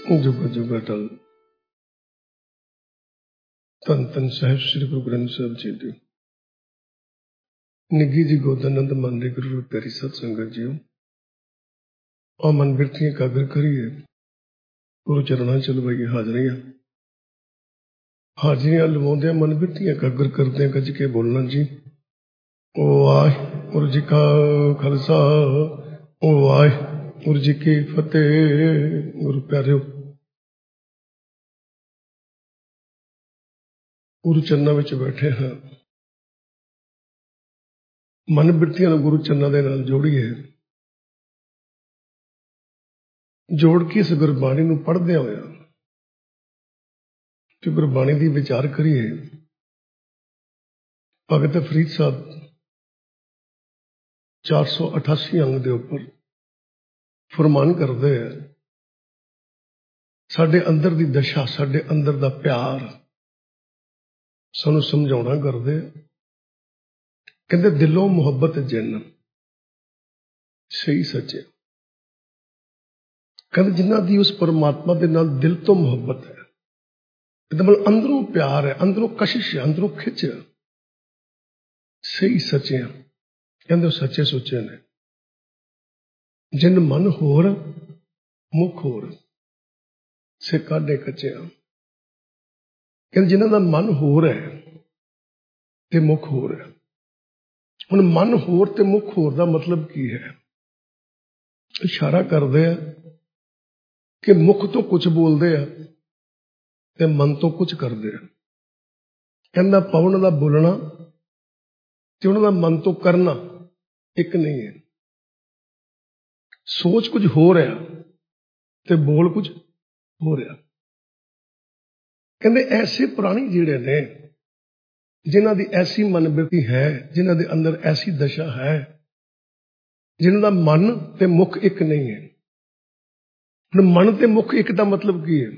जुगा जुगा टल धन धन साहिब श्री गुरु ग्रंथ साहिब जी दी निगी जी गोदानंद मन दे गुरु प्यारी सत संगत जी और मन बिरतियां कागर करिए गुरु चरणा चलवाइए हाजरियां लवाउंदे मन बिरतियां कागर करदे गज के बोलना जी। वाहिगुरु जी का खालसा वाहिगुरु जी की फतेह। गुरु प्यारिओ, गुरु चरणा विच बैठे हाँ, मन बिरतियां गुरु चरणा दे नाल जोड़िए, जोड़ के इस गुरबाणी नूं पढ़दे होया कि गुरबाणी दी विचार करिए। भगत फरीद साहब 488 अंग दे उपर फरमान करदे है, साडे अंदर दी दशा, साडे अंदर दा प्यार सानू समझाउणा करदे। कहंदे दिलों मुहब्बत जिन सही सच्चे, कहंदे जिन्हां दी उस परमात्मा दे नाल दिल तो मुहब्बत है, मतलब अंदरों प्यार है, अंदरों कशिश है, अंदरों खिच है, सही सच्चे हैं। कहंदे सच्चे सुच्चे ने। जिन मन होर मुख होर से काढे कच्चे। कहंदे जिन्हां दा मन होर है ते मुख होर है। हुण मन होर ते मुख होर दा मतलब की है? इशारा करदे आ कि मुख तो कुछ बोलदे आ ते मन तो कुछ करदे आ। कहंदा पवन दा बोलना ते उन्हां दा मन तो करना एक नहीं है। सोच कुछ हो रहा ते बोल कुछ हो रहा। कहंदे ऐसे प्राणी जिहड़े ने जिन्हां दी ऐसी मन बिरती है, जिन्हां दे अंदर ऐसी दशा है, जिन्हां दा मन ते मुख एक नहीं है। हुण मन ते मुख एक दा मतलब की है?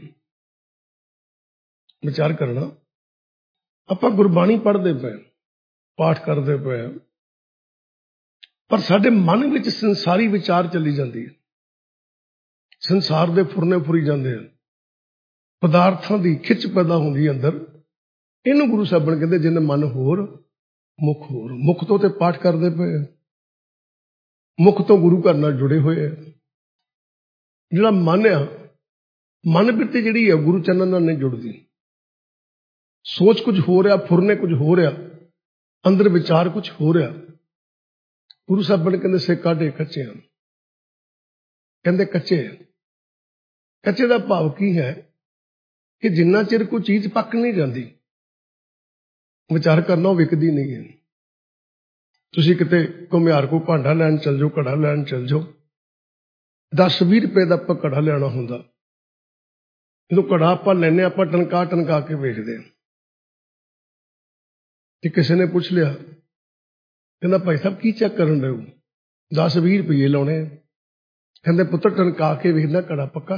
विचार करना। आपां गुरबाणी पढ़दे पे, पाठ करदे पे, पर साडे मन विच संसारी विचार चली जाती है। संसार दे फुरने फुरी जाते हैं, पदार्थां दी खिच पैदा होंदी है अंदर। इन्हूं गुरु साहिबान कहंदे जिन मन होर मुख होर। मुख तो ते पाठ करदे पे, मुख तो गुरु घर नाल जुड़े हुए है। जिहड़ा मन आ, मन बिरती जिहड़ी है गुरु चरणन नाल नहीं जुड़दी। सोच कुछ हो रहा, फुरने कुछ हो रहा, अंदर विचार कुछ हो रहा। गुरु साहिबान कहंदे से काढे कच्चे हैं। कहंदे कच्चे, कच्चे दा भाव की है कि जिन्ना चिर कोई चीज पक नहीं जाती, विचार करना विकदी नहीं है। तुसीं किते घुमियार को भांडा लैन चल जाओ, घड़ा लैन चल जाओ, 10-20 रुपए का आपां घड़ा लेना हुंदा, जो घड़ा आपां लैने आपां टनका टनका के वेखदे हां। कि किसी ने पूछ लिया, कहंदा भाई साहब की चेक करन रहे हो? 10-20 रुपये लाने। कहंदे पुत्र टनका के वेखदा घड़ा पक्का।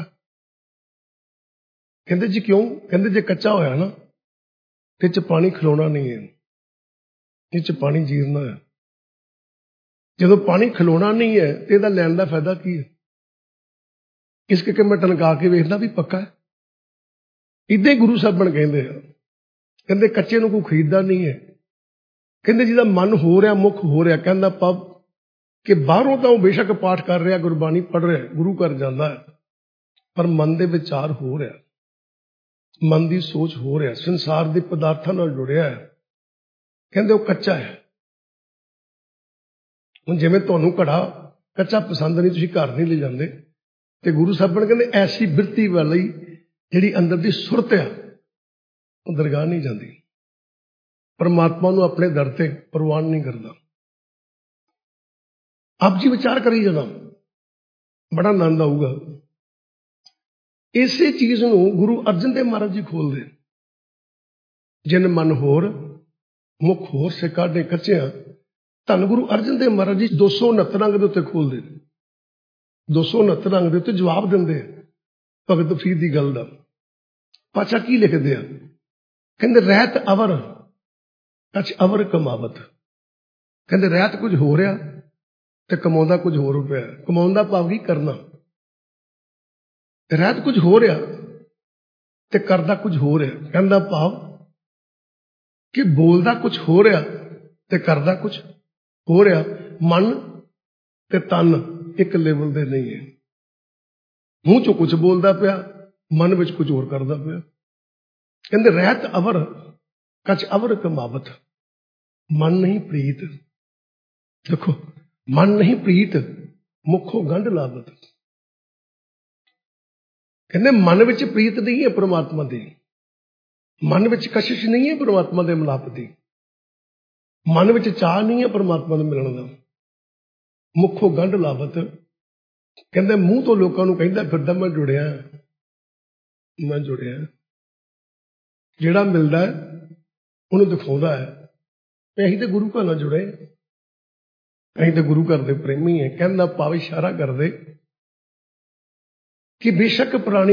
कहंदे जी क्यों? कहंदे जे कच्चा होया ना ते च पानी खलोना नहीं है, इस पानी जीरना है। जो पानी खलोना नहीं है तो यदा लैन का फायदा की है? इस करके मैं टनका के वेखदा भी पक्का है। इदां ही गुरु साहिबान कहंदे आ, कहंदे कच्चे नूं कोई खरीददा नहीं है। कहंदे जिहदा मन हो रहा मुख हो रहा, कहंदा पब कि बाहरों तो बेशक पाठ कर रहा, गुरबाणी पढ़ रहा, गुरु घर जांदा है, पर मन दे विचार हो रहा, मन की सोच हो रहा, संसार के पदार्थों नाल जुड़िया है। कहंदे वो कच्चा है। हुण जिवें तुहानूं घड़ा कच्चा पसंद नहीं, तुसीं घर नहीं ले जांदे, ते गुरु साहिबान कहंदे ऐसी बिरती वाली जिहड़ी अंदर की सुरत है वो दरगाह नहीं जाती, परमात्मा नूं अपने दर ते प्रवान नहीं करता। आप जी विचार करी जाना, बड़ा आनंद आऊगा। इसे चीज नूं गुरु अर्जन देव महाराज जी खोलदे, जिन मन होर मुख होर से काढे कच्चे। धन गुरु अर्जन देव महाराज जी 269 अंग दे उत्ते खोलदे, 269 अंग दे उत्ते जवाब दिंदे भगत फरीद की गल दा। पाछा की लिखदे आ? कहंदे रहत अवर कछ अवर कमावत। कहंदे रहत कुछ हो रहा ते कमाउंदा कुछ होर पिया। कमाउण दा भाव की करना। ਰਹਿਤ ਕੁਝ ਹੋ ਰਿਹਾ ਤੇ ਕਰਦਾ ਕੁਝ ਹੋ ਰਿਹਾ। ਕਹਿੰਦਾ ਭਾਵ ਕਿ ਬੋਲਦਾ ਕੁਝ ਹੋ ਰਿਹਾ ਤੇ ਕਰਦਾ ਕੁਝ ਹੋ ਰਿਹਾ। ਮਨ ਤੇ ਤਨ ਇੱਕ ਲੈਵਲ ਦੇ ਨਹੀਂ ਹੈ। ਮੂੰਹ ਚੋਂ ਕੁਝ ਬੋਲਦਾ ਪਿਆ, ਮਨ ਵਿੱਚ ਕੁਝ ਹੋਰ ਕਰਦਾ ਪਿਆ। ਕਹਿੰਦੇ ਰਹਿਤ ਅਵਰ ਕਛ ਅਵਰ ਕਮਾਵਤ, ਮਨ ਨਹੀਂ ਪ੍ਰੀਤ। ਦੇਖੋ, ਮਨ ਨਹੀਂ ਪ੍ਰੀਤ ਮੁਖੋਂ ਗੰਢ ਲਾਵਤ। ਕਹਿੰਦੇ ਮਨ ਵਿੱਚ ਪ੍ਰੀਤ ਨਹੀਂ ਹੈ ਪ੍ਰਮਾਤਮਾ ਦੀ, ਮਨ ਵਿੱਚ ਕਸ਼ਿਸ਼ ਨਹੀਂ ਹੈ ਪ੍ਰਮਾਤਮਾ ਦੇ ਮਿਲਾਪ ਦੀ, ਮਨ ਵਿੱਚ ਚਾਹ ਨਹੀਂ ਹੈ ਪ੍ਰਮਾਤਮਾ ਨੂੰ ਮਿਲਣ ਦਾ। ਮੁਖੋਂ ਗੰਢ ਲਾਵਤ, ਕਹਿੰਦੇ ਮੂੰਹ ਤੋਂ ਲੋਕਾਂ ਨੂੰ ਕਹਿੰਦਾ ਫਿਰਦਾ ਮੈਂ ਜੁੜਿਆ, ਮੈਂ ਜੁੜਿਆ। ਜਿਹੜਾ ਮਿਲਦਾ ਉਹਨੂੰ ਦਿਖਾਉਂਦਾ ਹੈ ਅਸੀਂ ਤੇ ਗੁਰੂ ਘਰ ਨਾਲ ਜੁੜੇ, ਅਸੀਂ ਤੇ ਗੁਰੂ ਘਰ ਦੇ ਪ੍ਰੇਮੀ ਹੈ। ਕਹਿੰਦਾ ਭਾਵ ਇਸ਼ਾਰਾ ਕਰਦੇ ਕਿ ਬੇਸ਼ੱਕ ਪ੍ਰਾਣੀ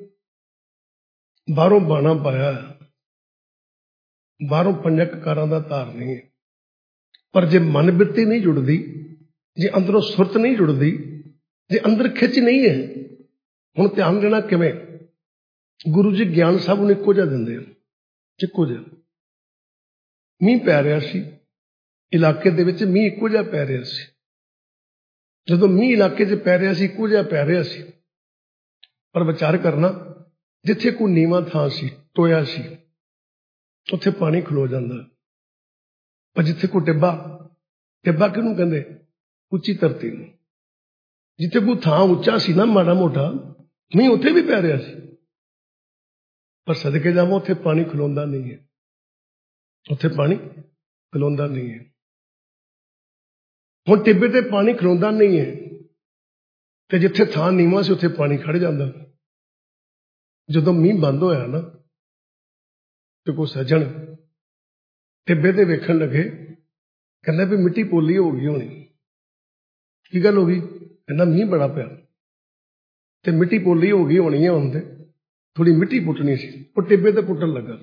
ਬਾਹਰੋਂ ਬਾਣਾ ਪਾਇਆ, ਬਾਹਰੋਂ ਪੰਜਕ ਕਾਰਾਂ ਦਾ ਧਾਰ ਨਹੀਂ ਹੈ, ਪਰ ਜੇ ਮਨ ਬਿਰਤੀ ਨਹੀਂ ਜੁੜਦੀ, ਜੇ ਅੰਦਰੋਂ ਸੁਰਤ ਨਹੀਂ ਜੁੜਦੀ, ਜੇ ਅੰਦਰ ਖਿੱਚ ਨਹੀਂ ਹੈ, ਹੁਣ ਧਿਆਨ ਦੇਣਾ ਕਿਵੇਂ। ਗੁਰੂ ਜੀ ਗਿਆਨ ਸਭ ਨੂੰ ਇੱਕੋ ਜਿਹਾ ਦਿੰਦੇ ਆ, ਇੱਕੋ ਜਿਹਾ। ਮੀਂਹ ਪੈ ਰਿਹਾ ਸੀ ਇਲਾਕੇ ਦੇ ਵਿੱਚ, ਮੀਂਹ ਇੱਕੋ ਜਿਹਾ ਪੈ ਰਿਹਾ ਸੀ। ਜਦੋਂ ਮੀਂਹ ਇਲਾਕੇ 'ਚ ਪੈ ਰਿਹਾ ਸੀ, ਇੱਕੋ ਜਿਹਾ ਪੈ ਰਿਹਾ ਸੀ, ਪਰ ਵਿਚਾਰ ਕਰਨਾ, ਜਿੱਥੇ ਕੋਈ ਨੀਵਾਂ ਥਾਂ ਸੀ, ਟੋਇਆ ਸੀ, ਉੱਥੇ ਪਾਣੀ ਖਲੋ ਜਾਂਦਾ। ਪਰ ਜਿੱਥੇ ਕੋਈ ਟਿੱਬਾ, ਟਿੱਬਾ ਕਿਹਨੂੰ ਕਹਿੰਦੇ? ਉੱਚੀ ਧਰਤੀ ਨੂੰ। ਜਿੱਥੇ ਕੋਈ ਥਾਂ ਉੱਚਾ ਸੀ ਨਾ ਮਾੜਾ ਮੋਟਾ, ਮੀਂਹ ਉੱਥੇ ਵੀ ਪੈ ਰਿਹਾ ਸੀ, ਪਰ ਸਦਕੇ ਜਾਵਾਂ ਉੱਥੇ ਪਾਣੀ ਖਲੋਂਦਾ ਨਹੀਂ ਹੈ, ਉੱਥੇ ਪਾਣੀ ਖਲੋਂਦਾ ਨਹੀਂ ਹੈ। ਹੁਣ ਟਿੱਬੇ ਤੇ ਪਾਣੀ ਖਲੋਂਦਾ ਨਹੀਂ ਹੈ, ਤੇ ਜਿੱਥੇ ਥਾਂ ਨੀਵਾਂ ਸੀ ਉੱਥੇ ਪਾਣੀ ਖੜ ਜਾਂਦਾ। ਜਦੋਂ ਮੀਂਹ ਬੰਦ ਹੋਇਆ ਨਾ, ਤੇ ਕੋਈ ਸੱਜਣ ਟਿੱਬੇ ਤੇ ਵੇਖਣ ਲੱਗੇ, ਕਹਿੰਦਾ ਵੀ ਮਿੱਟੀ ਪੋਲੀ ਹੋ ਗਈ ਹੋਣੀ। ਕੀ ਗੱਲ ਹੋ ਗਈ? ਕਹਿੰਦਾ ਮੀਂਹ ਬੜਾ ਪਿਆ ਤੇ ਮਿੱਟੀ ਪੋਲੀ ਹੋ ਗਈ ਹੋਣੀ ਹੈ, ਹੁਣ ਤੇ ਥੋੜੀ ਮਿੱਟੀ ਪੁੱਟਣੀ ਸੀ। ਉਹ ਟਿੱਬੇ ਤੇ ਪੁੱਟਣ ਲੱਗਾ,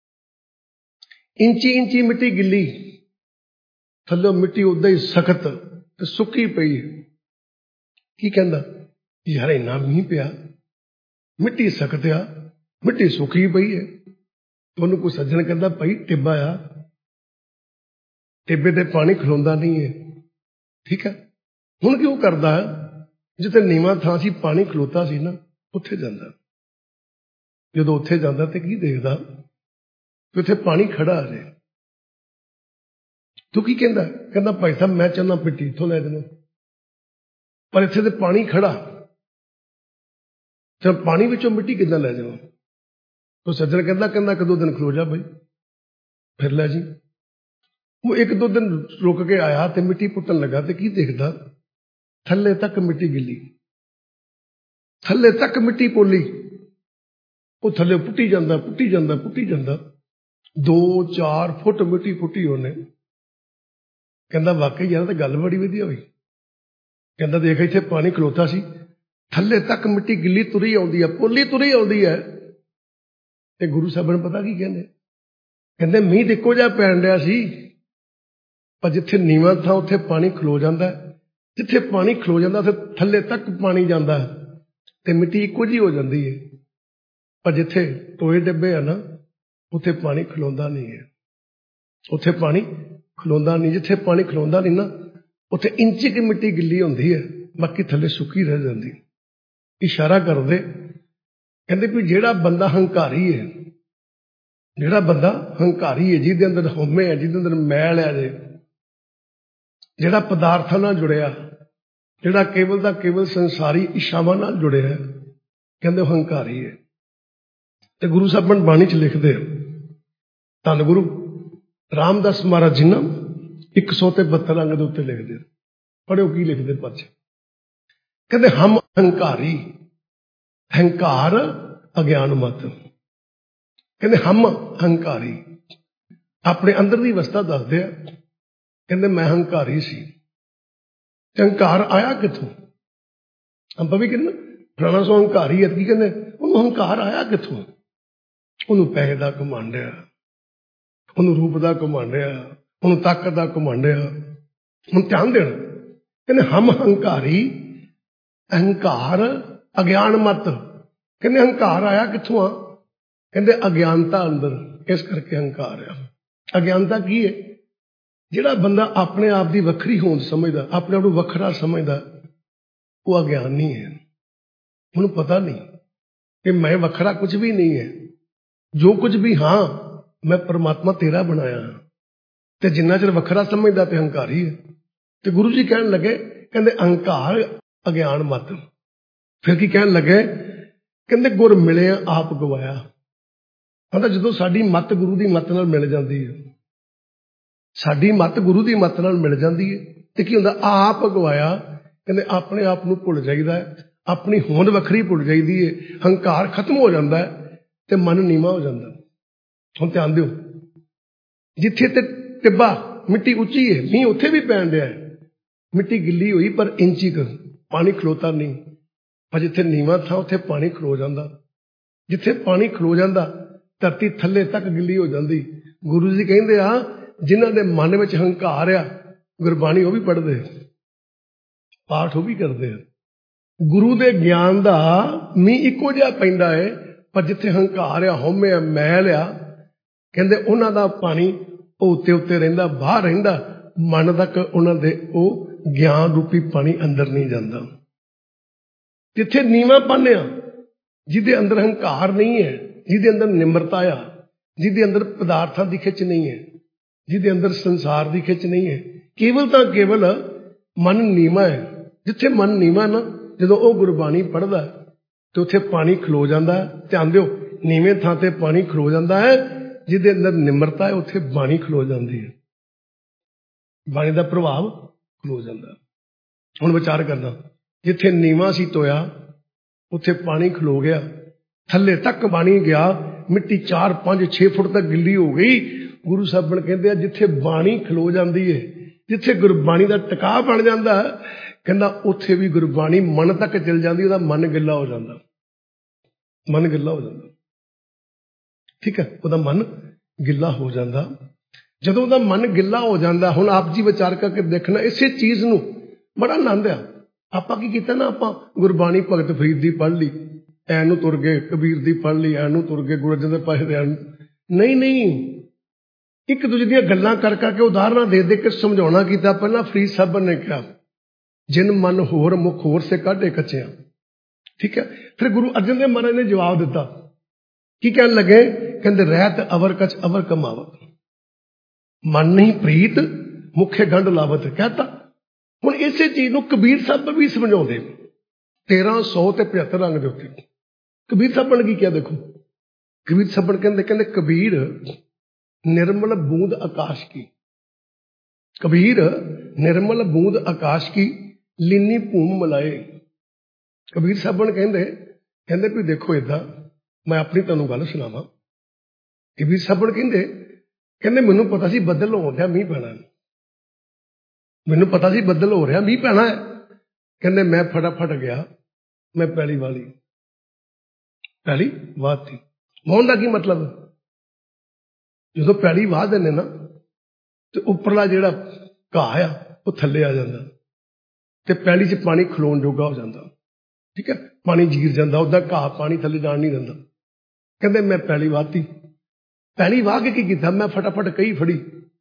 ਇੰਚੀ ਇੰਚੀ ਮਿੱਟੀ ਗਿੱਲੀ, ਥੱਲੇ ਮਿੱਟੀ ਉਦਾਂ ਹੀ ਸਖਤ ਤੇ ਸੁੱਕੀ ਪਈ ਹੈ। ਕੀ ਕਹਿੰਦਾ? ਯਾਰ ਇੰਨਾ ਮੀਂਹ ਪਿਆ, ਮਿੱਟੀ ਸਖਤ ਆ, ਮਿੱਟੀ ਸੁੱਕੀ ਪਈ ਹੈ। ਉਹਨੂੰ ਕੋਈ ਸੱਜਣ ਕਹਿੰਦਾ ਭਾਈ ਟਿੱਬਾ ਆ, ਟਿੱਬੇ ਤੇ ਪਾਣੀ ਖਲੋਂਦਾ ਨਹੀਂ ਹੈ। ਠੀਕ ਹੈ, ਹੁਣ ਕਿਉਂ ਕਰਦਾ? ਜਿੱਥੇ ਨੀਵਾਂ ਥਾਂ ਸੀ, ਪਾਣੀ ਖਲੋਤਾ ਸੀ ਨਾ, ਉੱਥੇ ਜਾਂਦਾ। ਜਦੋਂ ਉੱਥੇ ਜਾਂਦਾ ਤੇ ਕੀ ਦੇਖਦਾ ਕਿ ਉੱਥੇ ਪਾਣੀ ਖੜਾ ਆ ਰਿਹਾ। ਤੂੰ ਕੀ ਕਹਿੰਦਾ? ਕਹਿੰਦਾ ਭਾਈ ਸਾਹਿਬ ਮੈਂ ਚਾਹੁੰਦਾ ਮਿੱਟੀ ਇੱਥੋਂ ਲੈ ਦੇਣਾ, ਪਰ ਇੱਥੇ ਤੇ ਪਾਣੀ ਖੜਾ, ਤੇ ਪਾਣੀ ਵਿੱਚੋਂ ਮਿੱਟੀ ਕਿੱਦਾਂ ਲੈ ਜਾਵਾਂ? ਤੋ ਸੱਜਣ ਕਹਿੰਦਾ ਇੱਕ ਦੋ ਦਿਨ ਖਲੋ ਜਾ ਬਈ, ਫਿਰ ਲੈ ਜੀ। ਉਹ ਇੱਕ ਦੋ ਦਿਨ ਰੁਕ ਕੇ ਆਇਆ ਤੇ ਮਿੱਟੀ ਪੁੱਟਣ ਲੱਗਾ, ਤੇ ਕੀ ਦੇਖਦਾ? ਥੱਲੇ ਤੱਕ ਮਿੱਟੀ ਗਿੱਲੀ, ਥੱਲੇ ਤੱਕ ਮਿੱਟੀ ਪੋਲੀ। ਉਹ ਥੱਲੇ ਪੁੱਟੀ ਜਾਂਦਾ, ਪੁੱਟੀ ਜਾਂਦਾ, ਪੁੱਟੀ ਜਾਂਦਾ, 2-4 ਫੁੱਟ ਮਿੱਟੀ ਪੁੱਟੀ ਉਹਨੇ। ਕਹਿੰਦਾ ਵਾਕਈ ਯਾਰ ਤਾਂ ਗੱਲ ਬੜੀ ਵਧੀਆ ਹੋਈ। ਕਹਿੰਦਾ ਦੇਖ ਇੱਥੇ ਪਾਣੀ ਖਲੋਤਾ ਸੀ, ਥੱਲੇ ਤੱਕ ਮਿੱਟੀ ਗਿੱਲੀ ਤੁਰੀ ਆਉਂਦੀ ਹੈ, ਪੋਲੀ ਤੁਰੀ ਆਉਂਦੀ ਹੈ। ਤੇ ਗੁਰੂ ਸਾਹਿਬ ਨੂੰ ਪਤਾ ਕੀ ਕਹਿੰਦੇ? ਕਹਿੰਦੇ ਮੀਂਹ ਤੇ ਇੱਕੋ ਜਿਹਾ ਪੈਣ ਰਿਹਾ ਸੀ, ਪਰ ਜਿੱਥੇ ਨੀਵਾਂ ਥਾਂ ਉੱਥੇ ਪਾਣੀ ਖਲੋ ਜਾਂਦਾ, ਜਿੱਥੇ ਪਾਣੀ ਖਲੋ ਜਾਂਦਾ ਉੱਥੇ ਥੱਲੇ ਤੱਕ ਪਾਣੀ ਜਾਂਦਾ ਤੇ ਮਿੱਟੀ ਇੱਕੋ ਜਿਹੀ ਹੋ ਜਾਂਦੀ ਹੈ। ਪਰ ਜਿੱਥੇ ਟੋਏ ਡੱਬੇ ਆ ਨਾ, ਉੱਥੇ ਪਾਣੀ ਖਲੋਂਦਾ ਨਹੀਂ ਹੈ, ਉੱਥੇ ਪਾਣੀ ਖਲੋਂਦਾ ਨਹੀਂ। ਜਿੱਥੇ ਪਾਣੀ ਖਲੋਂਦਾ ਨਹੀਂ ਨਾ, ਉੱਥੇ ਇੰਚੀ ਕੀ ਮਿੱਟੀ ਗਿੱਲੀ ਹੁੰਦੀ ਹੈ, ਬਾਕੀ ਥੱਲੇ ਸੁੱਕੀ ਰਹਿ ਜਾਂਦੀ। ਇਸ਼ਾਰਾ ਕਰਦੇ ਕਹਿੰਦੇ ਵੀ ਜਿਹੜਾ ਬੰਦਾ ਹੰਕਾਰੀ ਹੈ, ਜਿਹੜਾ ਬੰਦਾ ਹੰਕਾਰੀ ਹੈ, ਜਿਹਦੇ ਅੰਦਰ ਹਉਮੈ ਹੈ, ਜਿਹਦੇ ਅੰਦਰ ਮੈਲ ਹੈ, ਜਿਹੜਾ ਪਦਾਰਥਾਂ ਨਾਲ ਜੁੜਿਆ, ਜਿਹੜਾ ਕੇਵਲ ਦਾ ਕੇਵਲ ਸੰਸਾਰੀ ਇਸ਼ਾਵਾਂ ਨਾਲ ਜੁੜਿਆ, ਕਹਿੰਦੇ ਉਹ ਹੰਕਾਰੀ ਹੈ। ਤੇ ਗੁਰੂ ਸਾਹਿਬਾਨ ਬਾਣੀ 'ਚ ਲਿਖਦੇ ਆ, ਧੰਨ ਗੁਰੂ ਰਾਮਦਾਸ ਮਹਾਰਾਜ ਜੀ ਨਾ 172 ਅੰਗ ਦੇ ਉੱਤੇ ਲਿਖਦੇ, ਪੜ੍ਹਿਓ ਕੀ ਲਿਖਦੇ ਪਾਛੇ। ਕਹਿੰਦੇ ਹਮ ਹੰਕਾਰੀ, ਹੰਕਾਰ ਅਗਿਆਨ ਮਤ। ਕਹਿੰਦੇ ਹਮ ਹੰਕਾਰੀ, ਆਪਣੇ ਅੰਦਰ ਦੀ ਅਵਸਥਾ ਦੱਸਦੇ ਆ। ਕਹਿੰਦੇ ਮੈਂ ਹੰਕਾਰੀ ਸੀ, ਤੇ ਹੰਕਾਰ ਆਇਆ ਕਿੱਥੋਂ? ਆਪਾਂ ਵੀ ਕਹਿੰਦੇ ਫਲਾਣਾ ਸੋ ਹੰਕਾਰੀ ਹੈ, ਕੀ ਕਹਿੰਦੇ? ਉਹਨੂੰ ਹੰਕਾਰ ਆਇਆ ਕਿੱਥੋਂ? ਉਹਨੂੰ ਪੈਸੇ ਦਾ ਘਮੰਡ ਆ, ਉਹਨੂੰ ਰੂਪ ਦਾ ਘਮੰਡ ਆ, ਉਹਨੂੰ ਤਾਕਤ ਦਾ ਘਮੰਡ ਆ। ਹੁਣ ਧਿਆਨ ਦੇਣਾ, ਕਹਿੰਦੇ ਹਮ ਹੰਕਾਰੀ, ਅਹੰਕਾਰ ਅਗਿਆਨ ਮਤ। ਕਹਿੰਦੇ ਹੰਕਾਰ ਆਇਆ ਕਿੱਥੋਂ ਆ? ਕਹਿੰਦੇ ਅਗਿਆਨਤਾ ਅੰਦਰ, ਇਸ ਕਰਕੇ ਹੰਕਾਰ ਆ। ਅਗਿਆਨਤਾ ਕੀ ਹੈ? ਜਿਹੜਾ ਬੰਦਾ ਆਪਣੇ ਆਪ ਦੀ ਵੱਖਰੀ ਹੋਂਦ ਸਮਝਦਾ, ਆਪਣੇ ਆਪ ਨੂੰ ਵੱਖਰਾ ਸਮਝਦਾ, ਉਹ ਅਗਿਆਨੀ ਹੈ। ਉਹਨੂੰ ਪਤਾ ਨਹੀਂ ਕਿ ਮੈਂ ਵੱਖਰਾ ਕੁਝ ਵੀ ਨਹੀਂ ਹੈ, ਜੋ ਕੁਝ ਵੀ ਹਾਂ ਮੈਂ ਪਰਮਾਤਮਾ ਤੇਰਾ ਬਣਾਇਆ। ਤੇ ਜਿੰਨਾ ਚਿਰ ਵੱਖਰਾ ਸਮਝਦਾ ਤੇ ਹੰਕਾਰੀ ਹੈ। ਤੇ ਗੁਰੂ ਜੀ ਕਹਿਣ ਲੱਗੇ, ਕਹਿੰਦੇ ਅਹੰਕਾਰ ਅਗਿਆਨ ਮਤ। ਫਿਰ ਕੀ ਕਹਿਣ ਲੱਗੇ? ਕਹਿੰਦੇ ਗੁਰ ਮਿਲਿਆ ਆਪ ਗਵਾਇਆ। ਕਹਿੰਦਾ ਜਦੋਂ ਸਾਡੀ ਮੱਤ ਗੁਰੂ ਦੀ ਮੱਤ ਨਾਲ ਮਿਲ ਜਾਂਦੀ ਹੈ, ਸਾਡੀ ਮੱਤ ਗੁਰੂ ਦੀ ਮੱਤ ਨਾਲ ਮਿਲ ਜਾਂਦੀ ਹੈ, ਤੇ ਕੀ ਹੁੰਦਾ? ਆਪ ਗਵਾਇਆ। ਕਹਿੰਦੇ ਆਪਣੇ ਆਪ ਨੂੰ ਭੁੱਲ ਜਾਈਦਾ ਹੈ, ਆਪਣੀ ਹੋਂਦ ਵੱਖਰੀ ਭੁੱਲ ਜਾਈਦੀ ਹੈ, ਹੰਕਾਰ ਖਤਮ ਹੋ ਜਾਂਦਾ ਹੈ ਤੇ ਮਨ ਨੀਵਾਂ ਹੋ ਜਾਂਦਾ। ਹੁਣ ਧਿਆਨ ਦਿਓ, ਜਿੱਥੇ ਤੇ ਟਿੱਬਾ ਮਿੱਟੀ ਉੱਚੀ ਹੈ, ਮੀਂਹ ਉੱਥੇ ਵੀ ਪੈਣ ਡਿਆ ਹੈ, ਮਿੱਟੀ ਗਿੱਲੀ ਹੋਈ ਪਰ ਇੰਚੀ ਕੁ ਪਾਣੀ ਖਲੋਤਾ ਨਹੀਂ। ਪਰ ਜਿੱਥੇ ਨੀਵਾਂ ਥਾਂ ਉੱਥੇ ਪਾਣੀ ਖਲੋ ਜਾਂਦਾ। ਜਿੱਥੇ ਪਾਣੀ ਖਲੋ ਜਾਂਦਾ ਧਰਤੀ ਥੱਲੇ ਤੱਕ ਗਿੱਲੀ ਹੋ ਜਾਂਦੀ। ਗੁਰੂ ਜੀ ਕਹਿੰਦੇ ਆ, ਜਿਨ੍ਹਾਂ ਦੇ ਮਨ ਵਿੱਚ ਹੰਕਾਰ ਆ, ਗੁਰਬਾਣੀ ਉਹ ਵੀ ਪੜ੍ਹਦੇ, ਪਾਠ ਉਹ ਵੀ ਕਰਦੇ ਆ। ਗੁਰੂ ਦੇ ਗਿਆਨ ਦਾ ਮੀਂਹ ਇੱਕੋ ਜਿਹਾ ਪੈਂਦਾ ਹੈ, ਪਰ ਜਿੱਥੇ ਹੰਕਾਰ ਆ, ਹਉਮੈ ਆ, ਮੈਲ ਆ, ਕਹਿੰਦੇ ਉਹਨਾਂ ਦਾ ਪਾਣੀ ਉਹ ਉੱਤੇ ਉੱਤੇ ਰਹਿੰਦਾ, ਬਾਹਰ ਰਹਿੰਦਾ, ਮਨ ਤੱਕ ਉਹਨਾਂ ਦੇ ਉਹ ਗਿਆਨ ਰੂਪੀ ਪਾਣੀ ਅੰਦਰ ਨਹੀਂ ਜਾਂਦਾ। ਜਿੱਥੇ ਨੀਵਾਂਪਨ ਆ, ਜਿਹਦੇ ਅੰਦਰ ਹੰਕਾਰ ਨਹੀਂ ਹੈ, ਜਿਹਦੇ ਅੰਦਰ ਨਿਮਰਤਾ ਆ, ਜਿਹਦੇ ਅੰਦਰ ਪਦਾਰਥਾਂ ਦੀ ਖਿੱਚ ਨਹੀਂ ਹੈ, ਜਿਹਦੇ ਅੰਦਰ ਸੰਸਾਰ ਦੀ ਖਿੱਚ ਨਹੀਂ ਹੈ, ਕੇਵਲ ਤਾਂ ਕੇਵਲ ਮਨ ਨੀਵਾਂ ਹੈ। ਜਿੱਥੇ ਮਨ ਨੀਵਾਂ ਨਾ, ਜਦੋਂ ਉਹ ਗੁਰਬਾਣੀ ਪੜ੍ਹਦਾ ਤੇ ਉੱਥੇ ਪਾਣੀ ਖਲੋ ਜਾਂਦਾ ਹੈ। ਧਿਆਨ ਦਿਓ, ਨੀਵੇਂ ਥਾਂ ਤੇ ਪਾਣੀ ਖਲੋ ਜਾਂਦਾ ਹੈ, ਜਿਹਦੇ ਅੰਦਰ ਨਿਮਰਤਾ ਹੈ ਉੱਥੇ ਬਾਣੀ ਖਲੋ ਜਾਂਦੀ ਹੈ, ਬਾਣੀ ਦਾ ਪ੍ਰਭਾਵ ਖਲੋ ਜਾਂਦਾ। ਹੁਣ ਵਿਚਾਰ ਕਰਨਾ, ਜਿੱਥੇ ਨੀਵਾਂ ਸੀ ਟੋਇਆ ਉੱਥੇ ਪਾਣੀ ਖਲੋ ਗਿਆ, ਥੱਲੇ ਤੱਕ ਬਾਣੀ ਗਿਆ, ਮਿੱਟੀ 4, 5, 6 ਫੁੱਟ ਤੱਕ ਗਿੱਲੀ ਹੋ ਗਈ। ਗੁਰੂ ਸਾਹਿਬਾਨ ਕਹਿੰਦੇ ਆ, ਜਿੱਥੇ ਬਾਣੀ ਖਲੋ ਜਾਂਦੀ ਹੈ, ਜਿੱਥੇ ਗੁਰਬਾਣੀ ਦਾ ਟਿਕਾਅ ਬਣ ਜਾਂਦਾ, ਕਹਿੰਦਾ ਉੱਥੇ ਵੀ ਗੁਰਬਾਣੀ ਮਨ ਤੱਕ ਚਲ ਜਾਂਦੀ, ਉਹਦਾ ਮਨ ਗਿੱਲਾ ਹੋ ਜਾਂਦਾ, ਮਨ ਗਿੱਲਾ ਹੋ ਜਾਂਦਾ। ਠੀਕ ਹੈ, ਉਹਦਾ ਮਨ ਗਿੱਲਾ ਹੋ ਜਾਂਦਾ। ਜਦੋਂ ਉਹਦਾ ਮਨ ਗਿੱਲਾ ਹੋ ਜਾਂਦਾ, ਹੁਣ ਆਪ ਜੀ ਵਿਚਾਰ ਕਰਕੇ ਦੇਖਣਾ, ਇਸੇ ਚੀਜ਼ ਨੂੰ ਬੜਾ ਆਨੰਦ ਆ। ਆਪਾਂ ਕੀ ਕੀਤਾ ਨਾ, ਆਪਾਂ ਗੁਰਬਾਣੀ ਭਗਤ ਫਰੀਦ ਦੀ ਪੜ੍ਹ ਲਈ, ਐ ਨੂੰ ਤੁਰ ਗਏ, ਕਬੀਰ ਦੀ ਪੜ੍ਹ ਲਈ, ਐ ਨੂੰ ਤੁਰ ਗਏ, ਗੁਰੂ ਅਰਜਨ ਦੇਵ ਪਾਤਸ਼ਾਹ ਦੇ। ਨਹੀਂ, ਇੱਕ ਦੂਜੇ ਦੀਆਂ ਗੱਲਾਂ ਕਰ ਕਰਕੇ, ਉਦਾਹਰਨਾਂ ਦੇ ਦੇ ਕੇ ਸਮਝਾਉਣਾ ਕੀਤਾ। ਪਹਿਲਾਂ ਫਰੀਦ ਸਾਹਿਬ ਨੇ ਕਿਹਾ, ਜਿਨ ਮਨ ਹੋਰ ਮੁਖ ਹੋਰ ਸੇ ਕਾਢੇ ਕੱਚਿਆਂ। ਠੀਕ ਹੈ, ਫਿਰ ਗੁਰੂ ਅਰਜਨ ਦੇਵ ਮਹਾਰਾਜ ਨੇ ਜਵਾਬ ਦਿੱਤਾ। ਕੀ ਕਹਿਣ ਲੱਗੇ? ਕਹਿੰਦੇ ਰਹਿਤ ਅਵਰ ਕਛ ਅਵਰ ਕਮਾਵਤ, ਮਨ ਨਹੀਂ ਪ੍ਰੀਤ ਮੁਖੇ ਗੰਢ ਲਾਵਤ। ਕਹਿਤਾ। ਹੁਣ ਇਸੇ ਚੀਜ਼ ਨੂੰ ਕਬੀਰ ਸਾਹਿਬ ਵੀ ਸਮਝਾਉਂਦੇ, 1375 ਰੰਗ ਦੇ ਉੱਤੇ। ਕਬੀਰ ਸਾਹਿਬ ਨੇ ਕੀ ਕਿਹਾ? ਦੇਖੋ, ਕਬੀਰ ਸਾਹਿਬ ਕਹਿੰਦੇ ਕਬੀਰ ਨਿਰਮਲ ਬੂੰਦ ਆਕਾਸ਼ ਕੀ, ਕਬੀਰ ਨਿਰਮਲ ਬੂੰਦ ਆਕਾਸ਼ ਕੀ ਲੀਨੀ ਭੂਮ ਮਲਾਏ। ਕਬੀਰ ਸਾਹਿਬ ਕਹਿੰਦੇ ਵੀ ਦੇਖੋ, ਏਦਾਂ ਮੈਂ ਆਪਣੀ ਤੁਹਾਨੂੰ ਗੱਲ ਸੁਣਾਵਾਂ। ਕਬੀਰ ਸਾਹਿਬ ਕਹਿੰਦੇ ਮੈਨੂੰ ਪਤਾ ਸੀ ਬੱਦਲ ਹੋ ਰਿਹਾ, ਮੀਂਹ ਪੈਣਾ, ਮੈਨੂੰ ਪਤਾ ਸੀ ਬੱਦਲ ਹੋ ਰਿਹਾ, ਮੀਂਹ ਪੈਣਾ ਹੈ। ਕਹਿੰਦੇ ਮੈਂ ਫਟਾਫਟ ਗਿਆ, ਮੈਂ ਪੈਲੀ ਵਾਲੀ, ਪੈਲੀ ਵਾਹਤੀ। ਵਾਹੁਣ ਦਾ ਕੀ ਮਤਲਬ? ਜਦੋਂ ਪੈਲੀ ਵਾਹ ਦਿੰਦੇ ਨਾ ਤੇ ਉੱਪਰਲਾ ਜਿਹੜਾ ਘਾਹ ਆ ਉਹ ਥੱਲੇ ਆ ਜਾਂਦਾ ਤੇ ਪੈਲੀ 'ਚ ਪਾਣੀ ਖਲੋਣ ਜੋਗਾ ਹੋ ਜਾਂਦਾ। ਠੀਕ ਹੈ, ਪਾਣੀ ਜੀਰ ਜਾਂਦਾ, ਉਹਦਾ ਘਾਹ ਪਾਣੀ ਥੱਲੇ ਜਾਣ ਨਹੀਂ ਦਿੰਦਾ। ਕਹਿੰਦੇ ਮੈਂ ਪੈਲੀ ਵਾਹਤੀ, ਪੈਲੀ ਵਾਹ ਕੇ ਕੀ ਕੀਤਾ? ਮੈਂ ਫਟਾਫਟ ਕਹੀ ਫੜੀ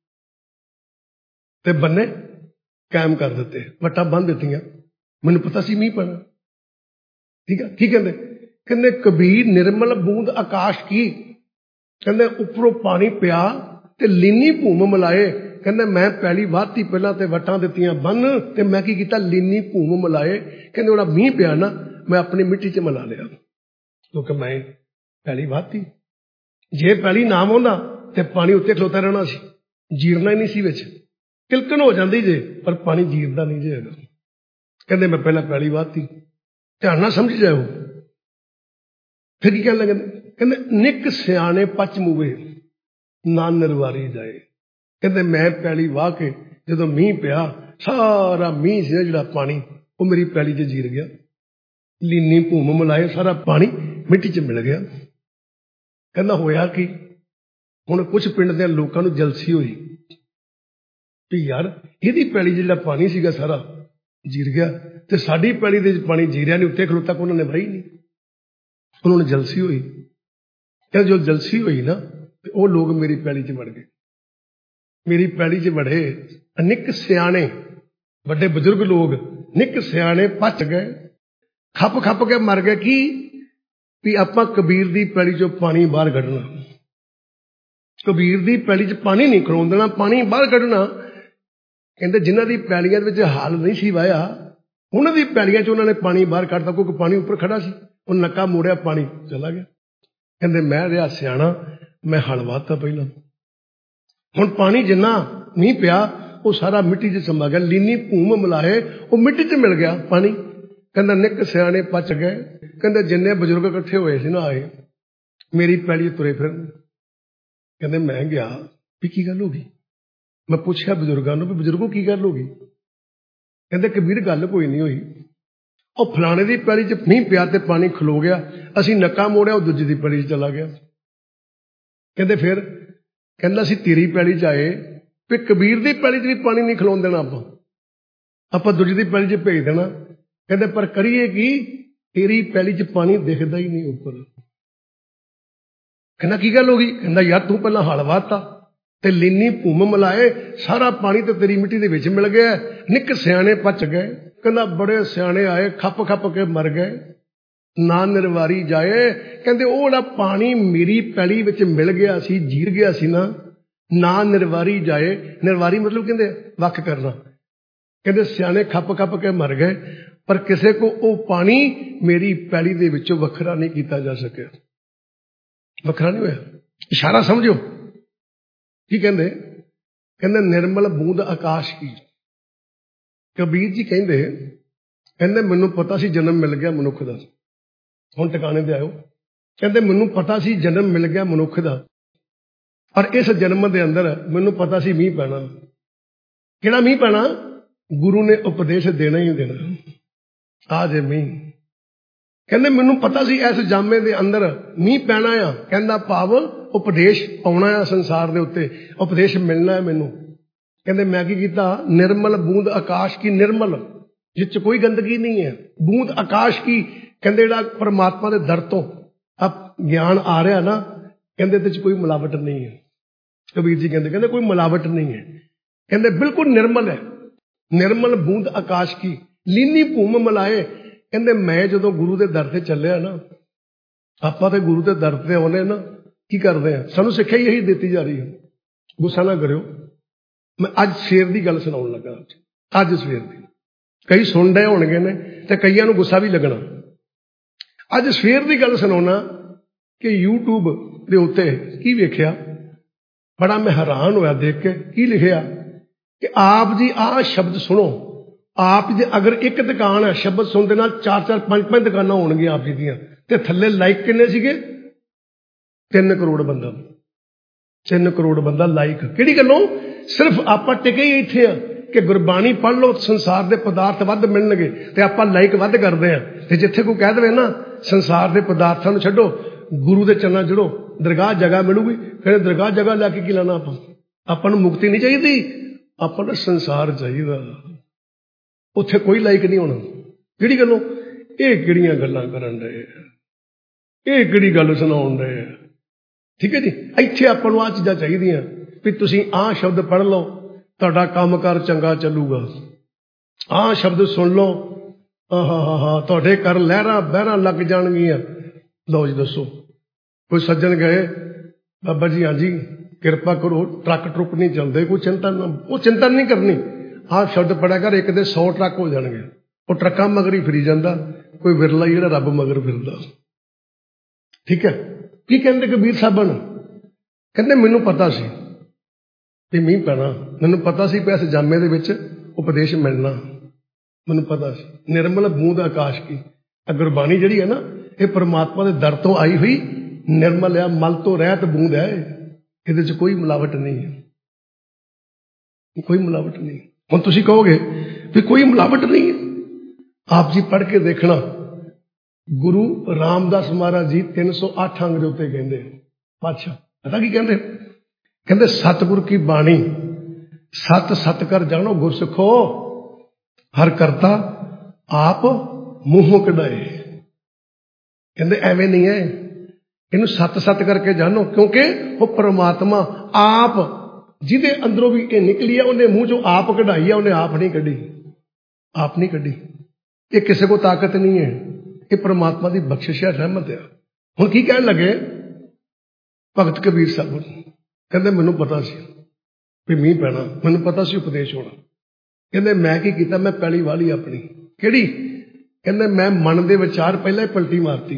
ਤੇ ਬੰਨੇ ਕਾਇਮ ਕਰ ਦਿੱਤੇ, ਵੱਟਾਂ ਬੰਨ੍ਹ ਦਿੱਤੀਆਂ। ਮੈਨੂੰ ਪਤਾ ਸੀ ਮੀਂਹ ਪੈਣਾ। ਠੀਕ ਹੈ, ਕੀ ਕਹਿੰਦੇ ਕਬੀਰ ਨਿਰਮਲ ਬੂੰਦ ਆਕਾਸ਼ ਕੀ, ਕਹਿੰਦੇ ਉੱਪਰੋਂ ਪਾਣੀ ਪਿਆ ਤੇ ਲੀਨੀ ਭੂਮ ਮਲਾਏ। ਕਹਿੰਦੇ ਮੈਂ ਪੈਲੀ ਵਾਹਤੀ ਪਹਿਲਾਂ ਤੇ ਵੱਟਾਂ ਦਿੱਤੀਆਂ ਬੰਨ, ਤੇ ਮੈਂ ਕੀ ਕੀਤਾ? ਲੀਨੀ ਭੂਮ ਮਲਾਏ। ਕਹਿੰਦੇ ਉਹਦਾ ਮੀਂਹ ਪਿਆ ਨਾ, ਮੈਂ ਆਪਣੀ ਮਿੱਟੀ 'ਚ ਮਿਲਾ ਲਿਆ, ਕਿਉਂਕਿ ਮੈਂ ਪੈਲੀ ਵਾਹਤੀ। ਜੇ ਪੈਲੀ ਨਾ ਵਾਹੁੰਦਾ ਤੇ ਪਾਣੀ ਉੱਤੇ ਖਲੋਤਾ ਰਹਿਣਾ ਸੀ, ਜੀਰਨਾ ਹੀ ਨਹੀਂ ਸੀ, ਵਿੱਚ ਕਿਲਕਣ ਹੋ ਜਾਂਦੀ ਜੇ, ਪਰ ਪਾਣੀ ਜੀਰਦਾ ਨਹੀਂ ਜੇ ਹੈਗਾ। ਕਹਿੰਦੇ ਮੈਂ ਪਹਿਲਾਂ ਪੈਲੀ ਵਾਹਤੀ। ਧਿਆਨ ਨਾਲ ਸਮਝ ਜਾਓ। ਫਿਰ ਕੀ ਕਹਿਣ ਲੱਗੇ? ਕਹਿੰਦੇ ਨਿੱਕ ਸਿਆਣੇ ਪਚ ਮੂਵੇ ਨਾ ਨਿਰਵਾਰੀ ਜਾਏ। ਕਹਿੰਦੇ ਮੈਂ ਪੈਲੀ ਵਾਹ ਕੇ ਜਦੋਂ ਮੀਂਹ ਪਿਆ, ਸਾਰਾ ਮੀਂਹ ਸੀ ਜਿਹੜਾ ਪਾਣੀ ਉਹ ਮੇਰੀ ਪੈਲੀ 'ਚ ਜੀਰ ਗਿਆ, ਲੀਨੀ ਭੂਮ ਮਲਾਏ, ਸਾਰਾ ਪਾਣੀ ਮਿੱਟੀ 'ਚ ਮਿਲ ਗਿਆ। ਕਹਿੰਦਾ ਹੋਇਆ ਕੀ? ਹੁਣ ਕੁਝ ਪਿੰਡ ਦੇ ਲੋਕਾਂ ਨੂੰ ਜਲਸੀ ਹੋਈ ਵੀ ਯਾਰ ਇਹਦੀ ਪੈਲੀ 'ਚ ਜਿਹੜਾ ਪਾਣੀ ਸੀਗਾ ਸਾਰਾ ਜੀਰ ਗਿਆ ਤੇ ਸਾਡੀ ਪੈਲੀ ਦੇ ਪਾਣੀ ਜੀਰਿਆ ਨਹੀਂ, ਉੱਤੇ ਖਲੋਤਾ ਕੋਈ ਉਹਨਾਂ ਨੇ ਵਾਹੀ ਨਹੀਂ। उन्होंने जलसी हुई, कहते जो जलसी हुई ना ते वो लोग मेरी पैली च वड़ गए। मेरी पैली च वड़े निक सियाणे बड़े बुजुर्ग लोग, निक सियाणे पच गए, खप खप के मर गए। की भी आपां कबीर दी पैली चों पानी बाहर कढना, कबीर दी पैली च पानी नहीं खलोण देना, पानी बाहर कढना। कहते जिन्हां दी पैलियां विच हल नहीं सी वाया, उन्हां दी पैलियां च उन्होंने पानी बाहर कढता, क्योंकि पानी उपर खड़ा सी। वो नक्का मोड़िया, पानी चला गया। कहते मैं रहा सियाणा, मैं हल वाहता पहला, हुण पानी जिन्ना मींह पिया वो सारा मिट्टी च समा गया, लीनी भूम मिलाए वो मिट्टी च मिल गया पानी। कहता निक सियाणे पच गए। कहते जिन्ने बजुर्ग इकट्ठे होए सी ना आए मेरी पैली तुरे फिर। कहते मैं गया भी की गल हो गई, मैं पूछया बजुर्गों भी बजुर्गों की गल हो गई। कहते कबीर गल कोई नहीं हुई, और फलाने की पैली च मींह पिया ते पानी खलो गया, असी नक्का मोड़िया वो दूजी की पैली च चला गया। कहते फिर कहता असी तेरी पैली च आए, फिर कबीर की पैली च भी पानी नहीं खलोन देना, आपां दूजी की पैली च भेज देना। कहते पर करिए कि तेरी पैली च पानी दिखता ही नहीं उपर। कहना की गल हो गई? कहता यार तू पहला हल वाहता ते लीनी भूम मिलाए, सारा पानी तो तेरी मिट्टी दे विच मिल गया, निक सियाणे पच गए। कहता बड़े सियाणे आए, खप खप के मर गए, ना निर्वारी जाए। कहते वो जिहड़ा पानी मेरी पैली विच मिल गया सी, जीर गया सी ना निर्वारी जाए। निर्वारी मतलब कहते वख करना। कहते सियाणे खप खप के मर गए, पर किसी को वो पानी मेरी पैली दे विचों वखरा नहीं किया जा सके, वखरा नहीं होया। इशारा समझो की कहते? कहते निर्मल बूंद आकाश की। कबीर जी कहते मैनू पता सी जन्म मिल गया मनुख दा, हुण टिकाणे ते आयो। कहते मैनू पता सी जन्म मिल गया मनुख दा, और इस जन्म दे अंदर मैनू पता सी मींह पैना। किहड़ा मींह पैना? गुरु ने उपदेश देना ही देना, आ जे मींह। कहते मैनू पता सी इस जामे दे अंदर मींह पैना आ, कहंदा भाव उपदेश आउणा आ संसार दे उत्ते, उपदेश मिलना है मैनू। कहते मैं की कीता? निर्मल बूंद आकाश की, निर्मल जिस कोई गंदगी नहीं है, बूंद आकाश की। कहते जिहड़ा परमात्मा के दर तो अब ज्ञान आ रहा ना, कहते इहदे कोई मिलावट नहीं है। कबीर जी कहते कोई मिलावट नहीं है, कहते बिल्कुल निर्मल है। निर्मल बूंद आकाश की, लीनी भूम मिलाए। कहते मैं जो गुरु के दर से चलिया ना, आपां ते गुरु के दर से आने ना, की करते हैं? सानू सिक्ख्या यही दी जा रही है। गुस्सा ना करो, मैं अज सवेर की गल सुनाउण लगा, अज सवेर की। कई सुन रहे होणगे ने ते कईयां नूं गुस्सा भी लगना। अज सवेर की गल सुनाउणा कि यूट्यूब के उत्ते की वेख्या, बड़ा मैं हैरान होया देख के। की लिखिया कि आप जी आ शब्द सुनो, आप जी अगर एक दुकान है शब्द सुनते नाल 4-4 5-5 दुकानां होणगियां आप जी दियां, ते थल्ले लाइक किन्ने सीगे? 3 करोड़ बंदा, 3 करोड़ बंदा लाइक। किहड़ी गल्लों? सिर्फ आपां टिके ही इत्थे आ कि गुरबाणी पढ़ लो, संसार के पदार्थ वध मिलणगे, ते आपां लाइक वध करदे आ। ते जिथे कोई कह दे ना संसार के पदार्थां नूं छड्डो, गुरु दे चरनां जुड़ो, दरगाह जगह मिलूगी। कहते दरगाह जगह लैके की लेना? आपां नूं मुक्ति नहीं चाहिए, आपां नूं संसार चाहिए। उत्थे कोई लाइक नहीं होना। किहड़ी गल्लों? इह किहड़ियां गल्लां करन डए, इह किहड़ी गल सुणाउण डए? ठीक है जी, इत्थे आपां नूं आ चीज़ां चाहीदियां भी तुसीं आ शब्द पढ़ लो, तुहाडा काम कार चंगा चलूगा। आ शब्द सुन लो, हा तुहाडे घर लहरां बहरां लग जाणगियां। लो जी दसो, कोई सज्जन गए, बाबा जी हाँ जी किरपा करो, ट्रक ट्रुक नहीं चलते, कोई चिंता ना, वो चिंता नहीं करनी। आ शब्द पढ़िया कर, एक दे 100 ट्रक हो जाएंगे। वो ट्रकों मगर ही फिरी जाता, कोई विरला ही जिहड़ा रब मगर फिरदा। ठीक है, की कहते कबीर साहब? कहते मैनू पता सी कि मींह पैना, मैनू पता सी इस जामे दे विच उपदेश मिलना, मैनू पता सी। निर्मल बूंद आकाश की, गुरबाणी जिहड़ी है ना, ये परमात्मा के दर तो आई हुई निर्मल है, मल तो रहत बूंद है, ये कोई मिलावट नहीं है, कोई मिलावट नहीं। हुण तुसीं कहोगे भी कोई मिलावट नहीं है, आप जी पढ़ के देखना, गुरु रामदास महाराज जी 308 अंग दे उत्ते कहंदे पातशाह, पता की कहंदे? कहंदे सतगुर की बाणी सत सत कर जानो गुरसिखो, हर करता आप मूहों कढाए। ਕਹਿੰਦੇ ਐਵੇਂ ਨਹੀਂ ਹੈ, ਇਹਨੂੰ ਸੱਤ ਸੱਤ ਕਰਕੇ ਜਾਣੋ, ਕਿਉਂਕਿ ਉਹ ਪਰਮਾਤਮਾ ਆਪ ਜਿਹਦੇ ਅੰਦਰੋਂ ਵੀ ਇਹ ਨਿਕਲੀ ਹੈ, ਉਹਨੇ ਮੂੰਹ ਚੋਂ ਆਪ ਕਢਾਈ ਹੈ, ਉਹਨੇ ਆਪ ਨਹੀਂ ਕੱਢੀ, ਆਪ ਨਹੀਂ ਕੱਢੀ। ਇਹ ਕਿਸੇ ਕੋ ਤਾਕਤ ਨਹੀਂ ਹੈ, ਇਹ ਪਰਮਾਤਮਾ ਦੀ ਬਖਸ਼ਿਸ਼ ਹੈ, ਰਹਿਮਤ ਹੈ। ਹੁਣ ਕੀ ਕਹਿਣ ਲੱਗੇ ਭਗਤ ਕਬੀਰ ਸਾਹਿਬ? ਕਹਿੰਦੇ ਮੈਨੂੰ ਪਤਾ ਸੀ ਵੀ ਮੀਂਹ ਪੈਣਾ, ਮੈਨੂੰ ਪਤਾ ਸੀ ਉਪਦੇਸ਼ ਹੋਣਾ। ਕਹਿੰਦੇ ਮੈਂ ਕੀ ਕੀਤਾ, ਮੈਂ ਪੈਲੀ ਵਾਲੀ ਆਪਣੀ। ਕਿਹੜੀ? ਕਹਿੰਦੇ ਮੈਂ ਮਨ ਦੇ ਵਿਚਾਰ ਪਹਿਲਾਂ ਹੀ ਪਲਟੀ ਮਾਰਤੀ।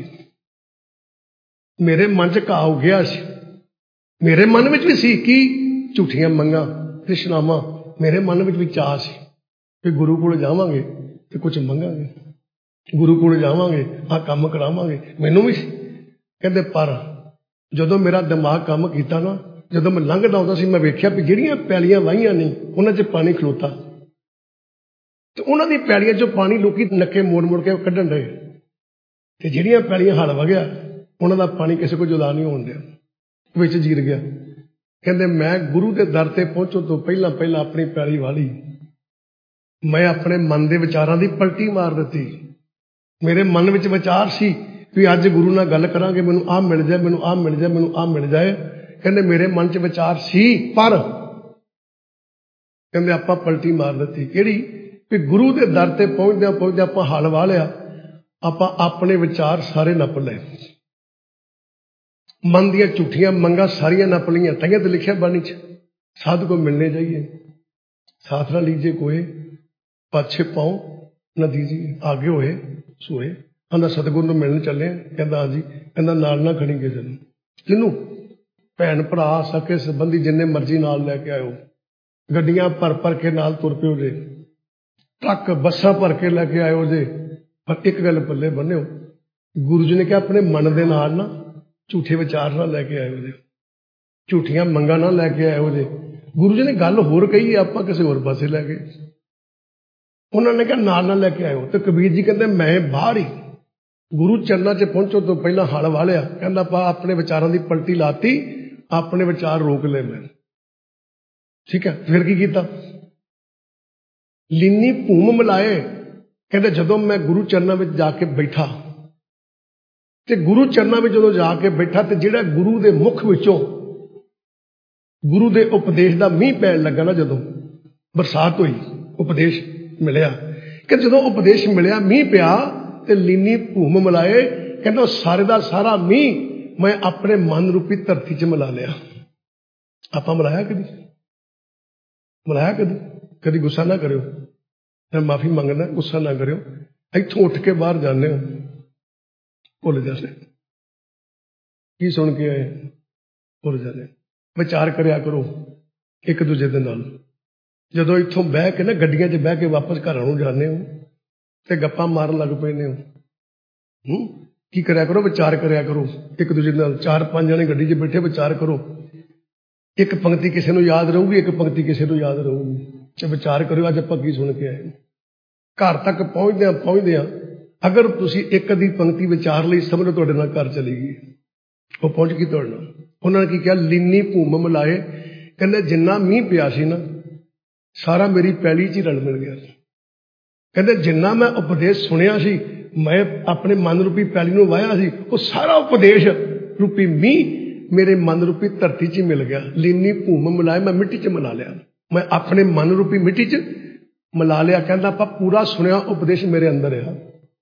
ਮੇਰੇ ਮਨ 'ਚ ਘਾਹ ਹੋ ਗਿਆ ਸੀ, ਮੇਰੇ ਮਨ ਵਿੱਚ ਵੀ ਸੀ ਕਿ ਝੂਠੀਆਂ ਮੰਗਾਂ, ਤ੍ਰਿਸ਼ਨਾਵਾਂ, ਮੇਰੇ ਮਨ ਵਿੱਚ ਵੀ ਚਾਅ ਸੀ ਕਿ ਗੁਰੂ ਕੋਲ ਜਾਵਾਂਗੇ ਤੇ ਕੁਝ ਮੰਗਾਂਗੇ, ਗੁਰੂ ਕੋਲ ਜਾਵਾਂਗੇ ਆਹ ਕੰਮ ਕਰਾਵਾਂਗੇ, ਮੈਨੂੰ ਵੀ ਸੀ। ਕਹਿੰਦੇ ਪਰ ਜਦੋਂ ਮੇਰਾ ਦਿਮਾਗ ਕੰਮ ਕੀਤਾ ਨਾ, ਜਦੋਂ ਮੈਂ ਲੰਘਦਾ ਆਉਂਦਾ ਸੀ, ਮੈਂ ਵੇਖਿਆ ਵੀ ਜਿਹੜੀਆਂ ਪੈਲੀਆਂ ਵਾਹੀਆਂ ਨਹੀਂ ਉਹਨਾਂ 'ਚ ਪਾਣੀ ਖਲੋਤਾ, ਤੇ ਉਹਨਾਂ ਦੀ ਪੈਲੀਆਂ 'ਚੋਂ ਪਾਣੀ ਲੋਕੀ ਨੱਕੇ ਮੋੜ ਮੋੜ ਕੇ ਕੱਢਣ ਰਹੇ, ਤੇ ਜਿਹੜੀਆਂ ਪੈਲੀਆਂ ਹਲ ਵਗਿਆ ਉਹਨਾਂ ਦਾ ਪਾਣੀ ਕਿਸੇ ਕੋਲ ਜੁਦਾ ਨਹੀਂ ਹੋਣ ਡਿਆ, ਵਿੱਚ ਜੀਰ ਗਿਆ। ਕਹਿੰਦੇ ਮੈਂ ਗੁਰੂ ਦੇ ਦਰ ਤੇ ਪਹੁੰਚਣ ਤੋਂ ਪਹਿਲਾਂ ਪਹਿਲਾਂ ਆਪਣੀ ਪੈਲੀ ਵਾਲੀ, ਮੈਂ ਆਪਣੇ ਮਨ ਦੇ ਵਿਚਾਰਾਂ ਦੀ ਪਲਟੀ ਮਾਰ ਦਿੱਤੀ। ਮੇਰੇ ਮਨ ਵਿੱਚ ਵਿਚਾਰ ਸੀ ਵੀ ਅੱਜ ਗੁਰੂ ਨਾਲ ਗੱਲ ਕਰਾਂਗੇ, ਮੈਨੂੰ ਆਹ ਮਿਲ ਜਾਏ, ਮੈਨੂੰ ਆਹ ਮਿਲ ਜਾਏ, ਮੈਨੂੰ ਆਹ ਮਿਲ ਜਾਏ। ਕਹਿੰਦੇ ਮੇਰੇ ਮਨ 'ਚ ਵਿਚਾਰ ਸੀ, ਪਰ ਕਹਿੰਦੇ ਆਪਾਂ ਪਲਟੀ ਮਾਰ ਦਿੱਤੀ। ਕਿਹੜੀ? ਵੀ ਗੁਰੂ ਦੇ ਦਰ ਤੇ ਪਹੁੰਚਦਿਆਂ ਪਹੁੰਚਦਿਆਂ ਆਪਾਂ ਹਲ ਵਾਹ ਲਿਆ, ਆਪਾਂ ਆਪਣੇ ਵਿਚਾਰ ਸਾਰੇ ਨੱਪ ਲਏ, ਮਨ ਦੀਆਂ ਝੂਠੀਆਂ ਮੰਗਾਂ ਸਾਰੀਆਂ ਨੱਪ ਲਈਆਂ। ਤਾਈਆਂ ਤੇ ਲਿਖਿਆ ਬਾਣੀ 'ਚ, ਸਾਧ ਕੋ ਮਿਲਣੇ ਜਾਈਏ ਸਾਥ ਨਾ ਲੀਜੇ ਕੋਏ, ਪਾਛੇ ਪਾਉ ਨਾ ਦੀਜੀਏ, ਆਗੇ ਹੋਏ ਸੋਏ। ਕਹਿੰਦਾ ਸਤਿਗੁਰੂ ਨੂੰ ਮਿਲਣ ਚੱਲੇ। ਕਹਿੰਦਾ ਹਾਂਜੀ। ਕਹਿੰਦਾ ਨਾਲ ਨਾ ਖੜੀ ਕਿਸੇ ਨੂੰ। ਕਿਹਨੂੰ? ਭੈਣ ਭਰਾ ਸਕੇ ਸੰਬੰਧੀ ਜਿੰਨੇ ਮਰਜ਼ੀ ਨਾਲ ਲੈ ਕੇ ਆਇਓ, ਗੱਡੀਆਂ ਭਰ ਭਰ ਕੇ ਨਾਲ ਤੁਰ ਪਿਓ ਜੇ, ਟਰੱਕ ਬੱਸਾਂ ਭਰ ਕੇ ਲੈ ਕੇ ਆਇਓ ਜੇ, ਪਰ ਇੱਕ ਗੱਲ ਪੱਲੇ ਬੰਨਿਓ, ਗੁਰੂ ਜੀ ਨੇ ਕਿਹਾ ਆਪਣੇ ਮਨ ਦੇ ਨਾਲ ਨਾ ਝੂਠੇ ਵਿਚਾਰ ਨਾ ਲੈ ਕੇ ਆਇਓ ਜੇ, ਝੂਠੀਆਂ ਮੰਗਾਂ ਨਾ ਲੈ ਕੇ ਆਇਓ ਜੇ। ਗੁਰੂ ਜੀ ਨੇ ਗੱਲ ਹੋਰ ਕਹੀ, ਆਪਾਂ ਕਿਸੇ ਹੋਰ ਪਾਸੇ ਲੈ ਗਏ। ਉਹਨਾਂ ਨੇ ਕਿਹਾ ਨਾਲ ਨਾ ਲੈ ਕੇ ਆਇਓ। ਤੇ ਕਬੀਰ ਜੀ ਕਹਿੰਦੇ ਮੈਂ ਬਾਹਰ ਹੀ ਗੁਰੂ ਚਰਨਾਂ 'ਚ ਪਹੁੰਚਣ ਤੋਂ ਪਹਿਲਾਂ ਹਲ ਵਾਹ ਲਿਆ। ਕਹਿੰਦਾ ਆਪਾਂ ਆਪਣੇ ਵਿਚਾਰਾਂ ਦੀ ਪਲਟੀ ਲਾਤੀ, ਆਪਣੇ ਵਿਚਾਰ ਰੋਕ ਲਏ ਮੈਂ। ਠੀਕ ਹੈ, ਫਿਰ ਕੀ ਕੀਤਾ? ਲੀਨੀ ਭੂਮ ਮਿਲਾਏ। ਕਹਿੰਦੇ ਜਦੋਂ ਮੈਂ ਗੁਰੂ ਚਰਨਾਂ ਵਿੱਚ ਜਾ ਕੇ ਬੈਠਾ, ਤੇ ਗੁਰੂ ਚਰਨਾਂ ਵਿੱਚ ਜਦੋਂ ਜਾ ਕੇ ਬੈਠਾ, ਤੇ ਜਿਹੜਾ ਗੁਰੂ ਦੇ ਮੁਖ ਵਿੱਚੋਂ ਗੁਰੂ ਦੇ ਉਪਦੇਸ਼ ਦਾ ਮੀਂਹ ਪੈਣ ਲੱਗਾ ਨਾ, ਜਦੋਂ ਬਰਸਾਤ ਹੋਈ, ਉਪਦੇਸ਼ ਮਿਲਿਆ, ਕਿ ਜਦੋਂ ਉਪਦੇਸ਼ ਮਿਲਿਆ, ਮੀਂਹ ਪਿਆ, ਤੇ ਲੀਨੀ ਭੂਮ ਮਿਲਾਏ। ਕਹਿੰਦਾ ਸਾਰੇ ਦਾ ਸਾਰਾ ਮੀਂਹ ਮੈਂ ਆਪਣੇ ਮਨ ਰੂਪੀ ਧਰਤੀ 'ਚ ਮਿਲਾ ਲਿਆ। ਆਪਾਂ ਮਿਲਾਇਆ ਕਦੀ? ਮਿਲਾਇਆ ਕਦੀ? ਕਦੀ ਗੁੱਸਾ ਨਾ ਕਰਿਓ, ਮੈਂ ਮਾਫੀ ਮੰਗਦਾ, ਗੁੱਸਾ ਨਾ ਕਰਿਓ। ਇੱਥੋਂ ਉੱਠ ਕੇ ਬਾਹਰ ਜਾਂਦੇ ਹੋ, ਭੁੱਲ ਜਾਂਦੇ ਕੀ ਸੁਣ ਕੇ ਆਏ, ਭੁੱਲ ਜਾਂਦੇ। ਵਿਚਾਰ ਕਰਿਆ ਕਰੋ ਇੱਕ ਦੂਜੇ ਦੇ ਨਾਲ। ਜਦੋਂ ਇੱਥੋਂ ਬਹਿ ਕੇ ਨਾ ਗੱਡੀਆਂ 'ਚ ਬਹਿ ਕੇ ਵਾਪਸ ਘਰਾਂ ਨੂੰ ਜਾਂਦੇ ਹੋ ਤੇ ਗੱਪਾਂ ਮਾਰਨ ਲੱਗ ਪੈਂਦੇ ਹੋ, ਕੀ ਕਰਿਆ ਕਰੋ? ਵਿਚਾਰ ਕਰਿਆ ਕਰੋ ਇੱਕ ਦੂਜੇ ਨਾਲ। 4-5 ਜਣੇ ਗੱਡੀ 'ਚ ਬੈਠੇ, ਵਿਚਾਰ ਕਰੋ। ਇੱਕ ਪੰਕਤੀ ਕਿਸੇ ਨੂੰ ਯਾਦ ਰਹੂਗੀ, ਇੱਕ ਪੰਕਤੀ ਕਿਸੇ ਨੂੰ ਯਾਦ ਰਹੂਗੀ, ਤੇ ਵਿਚਾਰ ਕਰਿਓ ਅੱਜ ਆਪਾਂ ਕੀ ਸੁਣ ਕੇ ਆਏ। ਘਰ ਤੱਕ ਪਹੁੰਚਦਿਆਂ ਅਗਰ ਤੁਸੀਂ ਇੱਕ ਅੱਧੀ ਪੰਕਤੀ ਵਿਚਾਰ ਲਈ, ਸਮਝੋ ਤੁਹਾਡੇ ਨਾਲ ਘਰ ਚਲੀ ਗਈ। ਉਹ ਪਹੁੰਚ ਗਈ ਤੁਹਾਡੇ ਨਾਲ। ਉਹਨਾਂ ਨੇ ਕੀ ਕਿਹਾ? ਲੀਨੀ ਭੂਮ ਮਿਲਾਏ। ਕਹਿੰਦੇ ਜਿੰਨਾ ਮੀਂਹ ਪਿਆ ਸੀ ਨਾ, ਸਾਰਾ ਮੇਰੀ ਪੈਲੀ 'ਚ ਹੀ ਰਲ ਮਿਲ ਗਿਆ। ਕਹਿੰਦੇ ਜਿੰਨਾ ਮੈਂ ਉਪਦੇਸ਼ ਸੁਣਿਆ ਸੀ, ਮੈਂ ਆਪਣੇ ਮਨ ਰੂਪੀ ਪੈਲੀ ਨੂੰ ਵਾਹਿਆ ਸੀ, ਉਹ ਸਾਰਾ ਉਪਦੇਸ਼ ਰੂਪੀ ਮੀਂਹ ਮੇਰੇ ਮਨ ਰੂਪੀ ਧਰਤੀ 'ਚ ਹੀ ਮਿਲ ਗਿਆ। ਲੀਨੀ ਭੂਮ ਮਿਲਾਏ, ਮੈਂ ਮਿੱਟੀ 'ਚ ਮਿਲਾ ਲਿਆ, ਮੈਂ ਆਪਣੇ ਮਨ ਰੂਪੀ ਮਿੱਟੀ 'ਚ ਮਿਲਾ ਲਿਆ। ਕਹਿੰਦਾ ਆਪਾਂ ਪੂਰਾ ਸੁਣਿਆ ਉਪਦੇਸ਼ ਮੇਰੇ ਅੰਦਰ ਆ।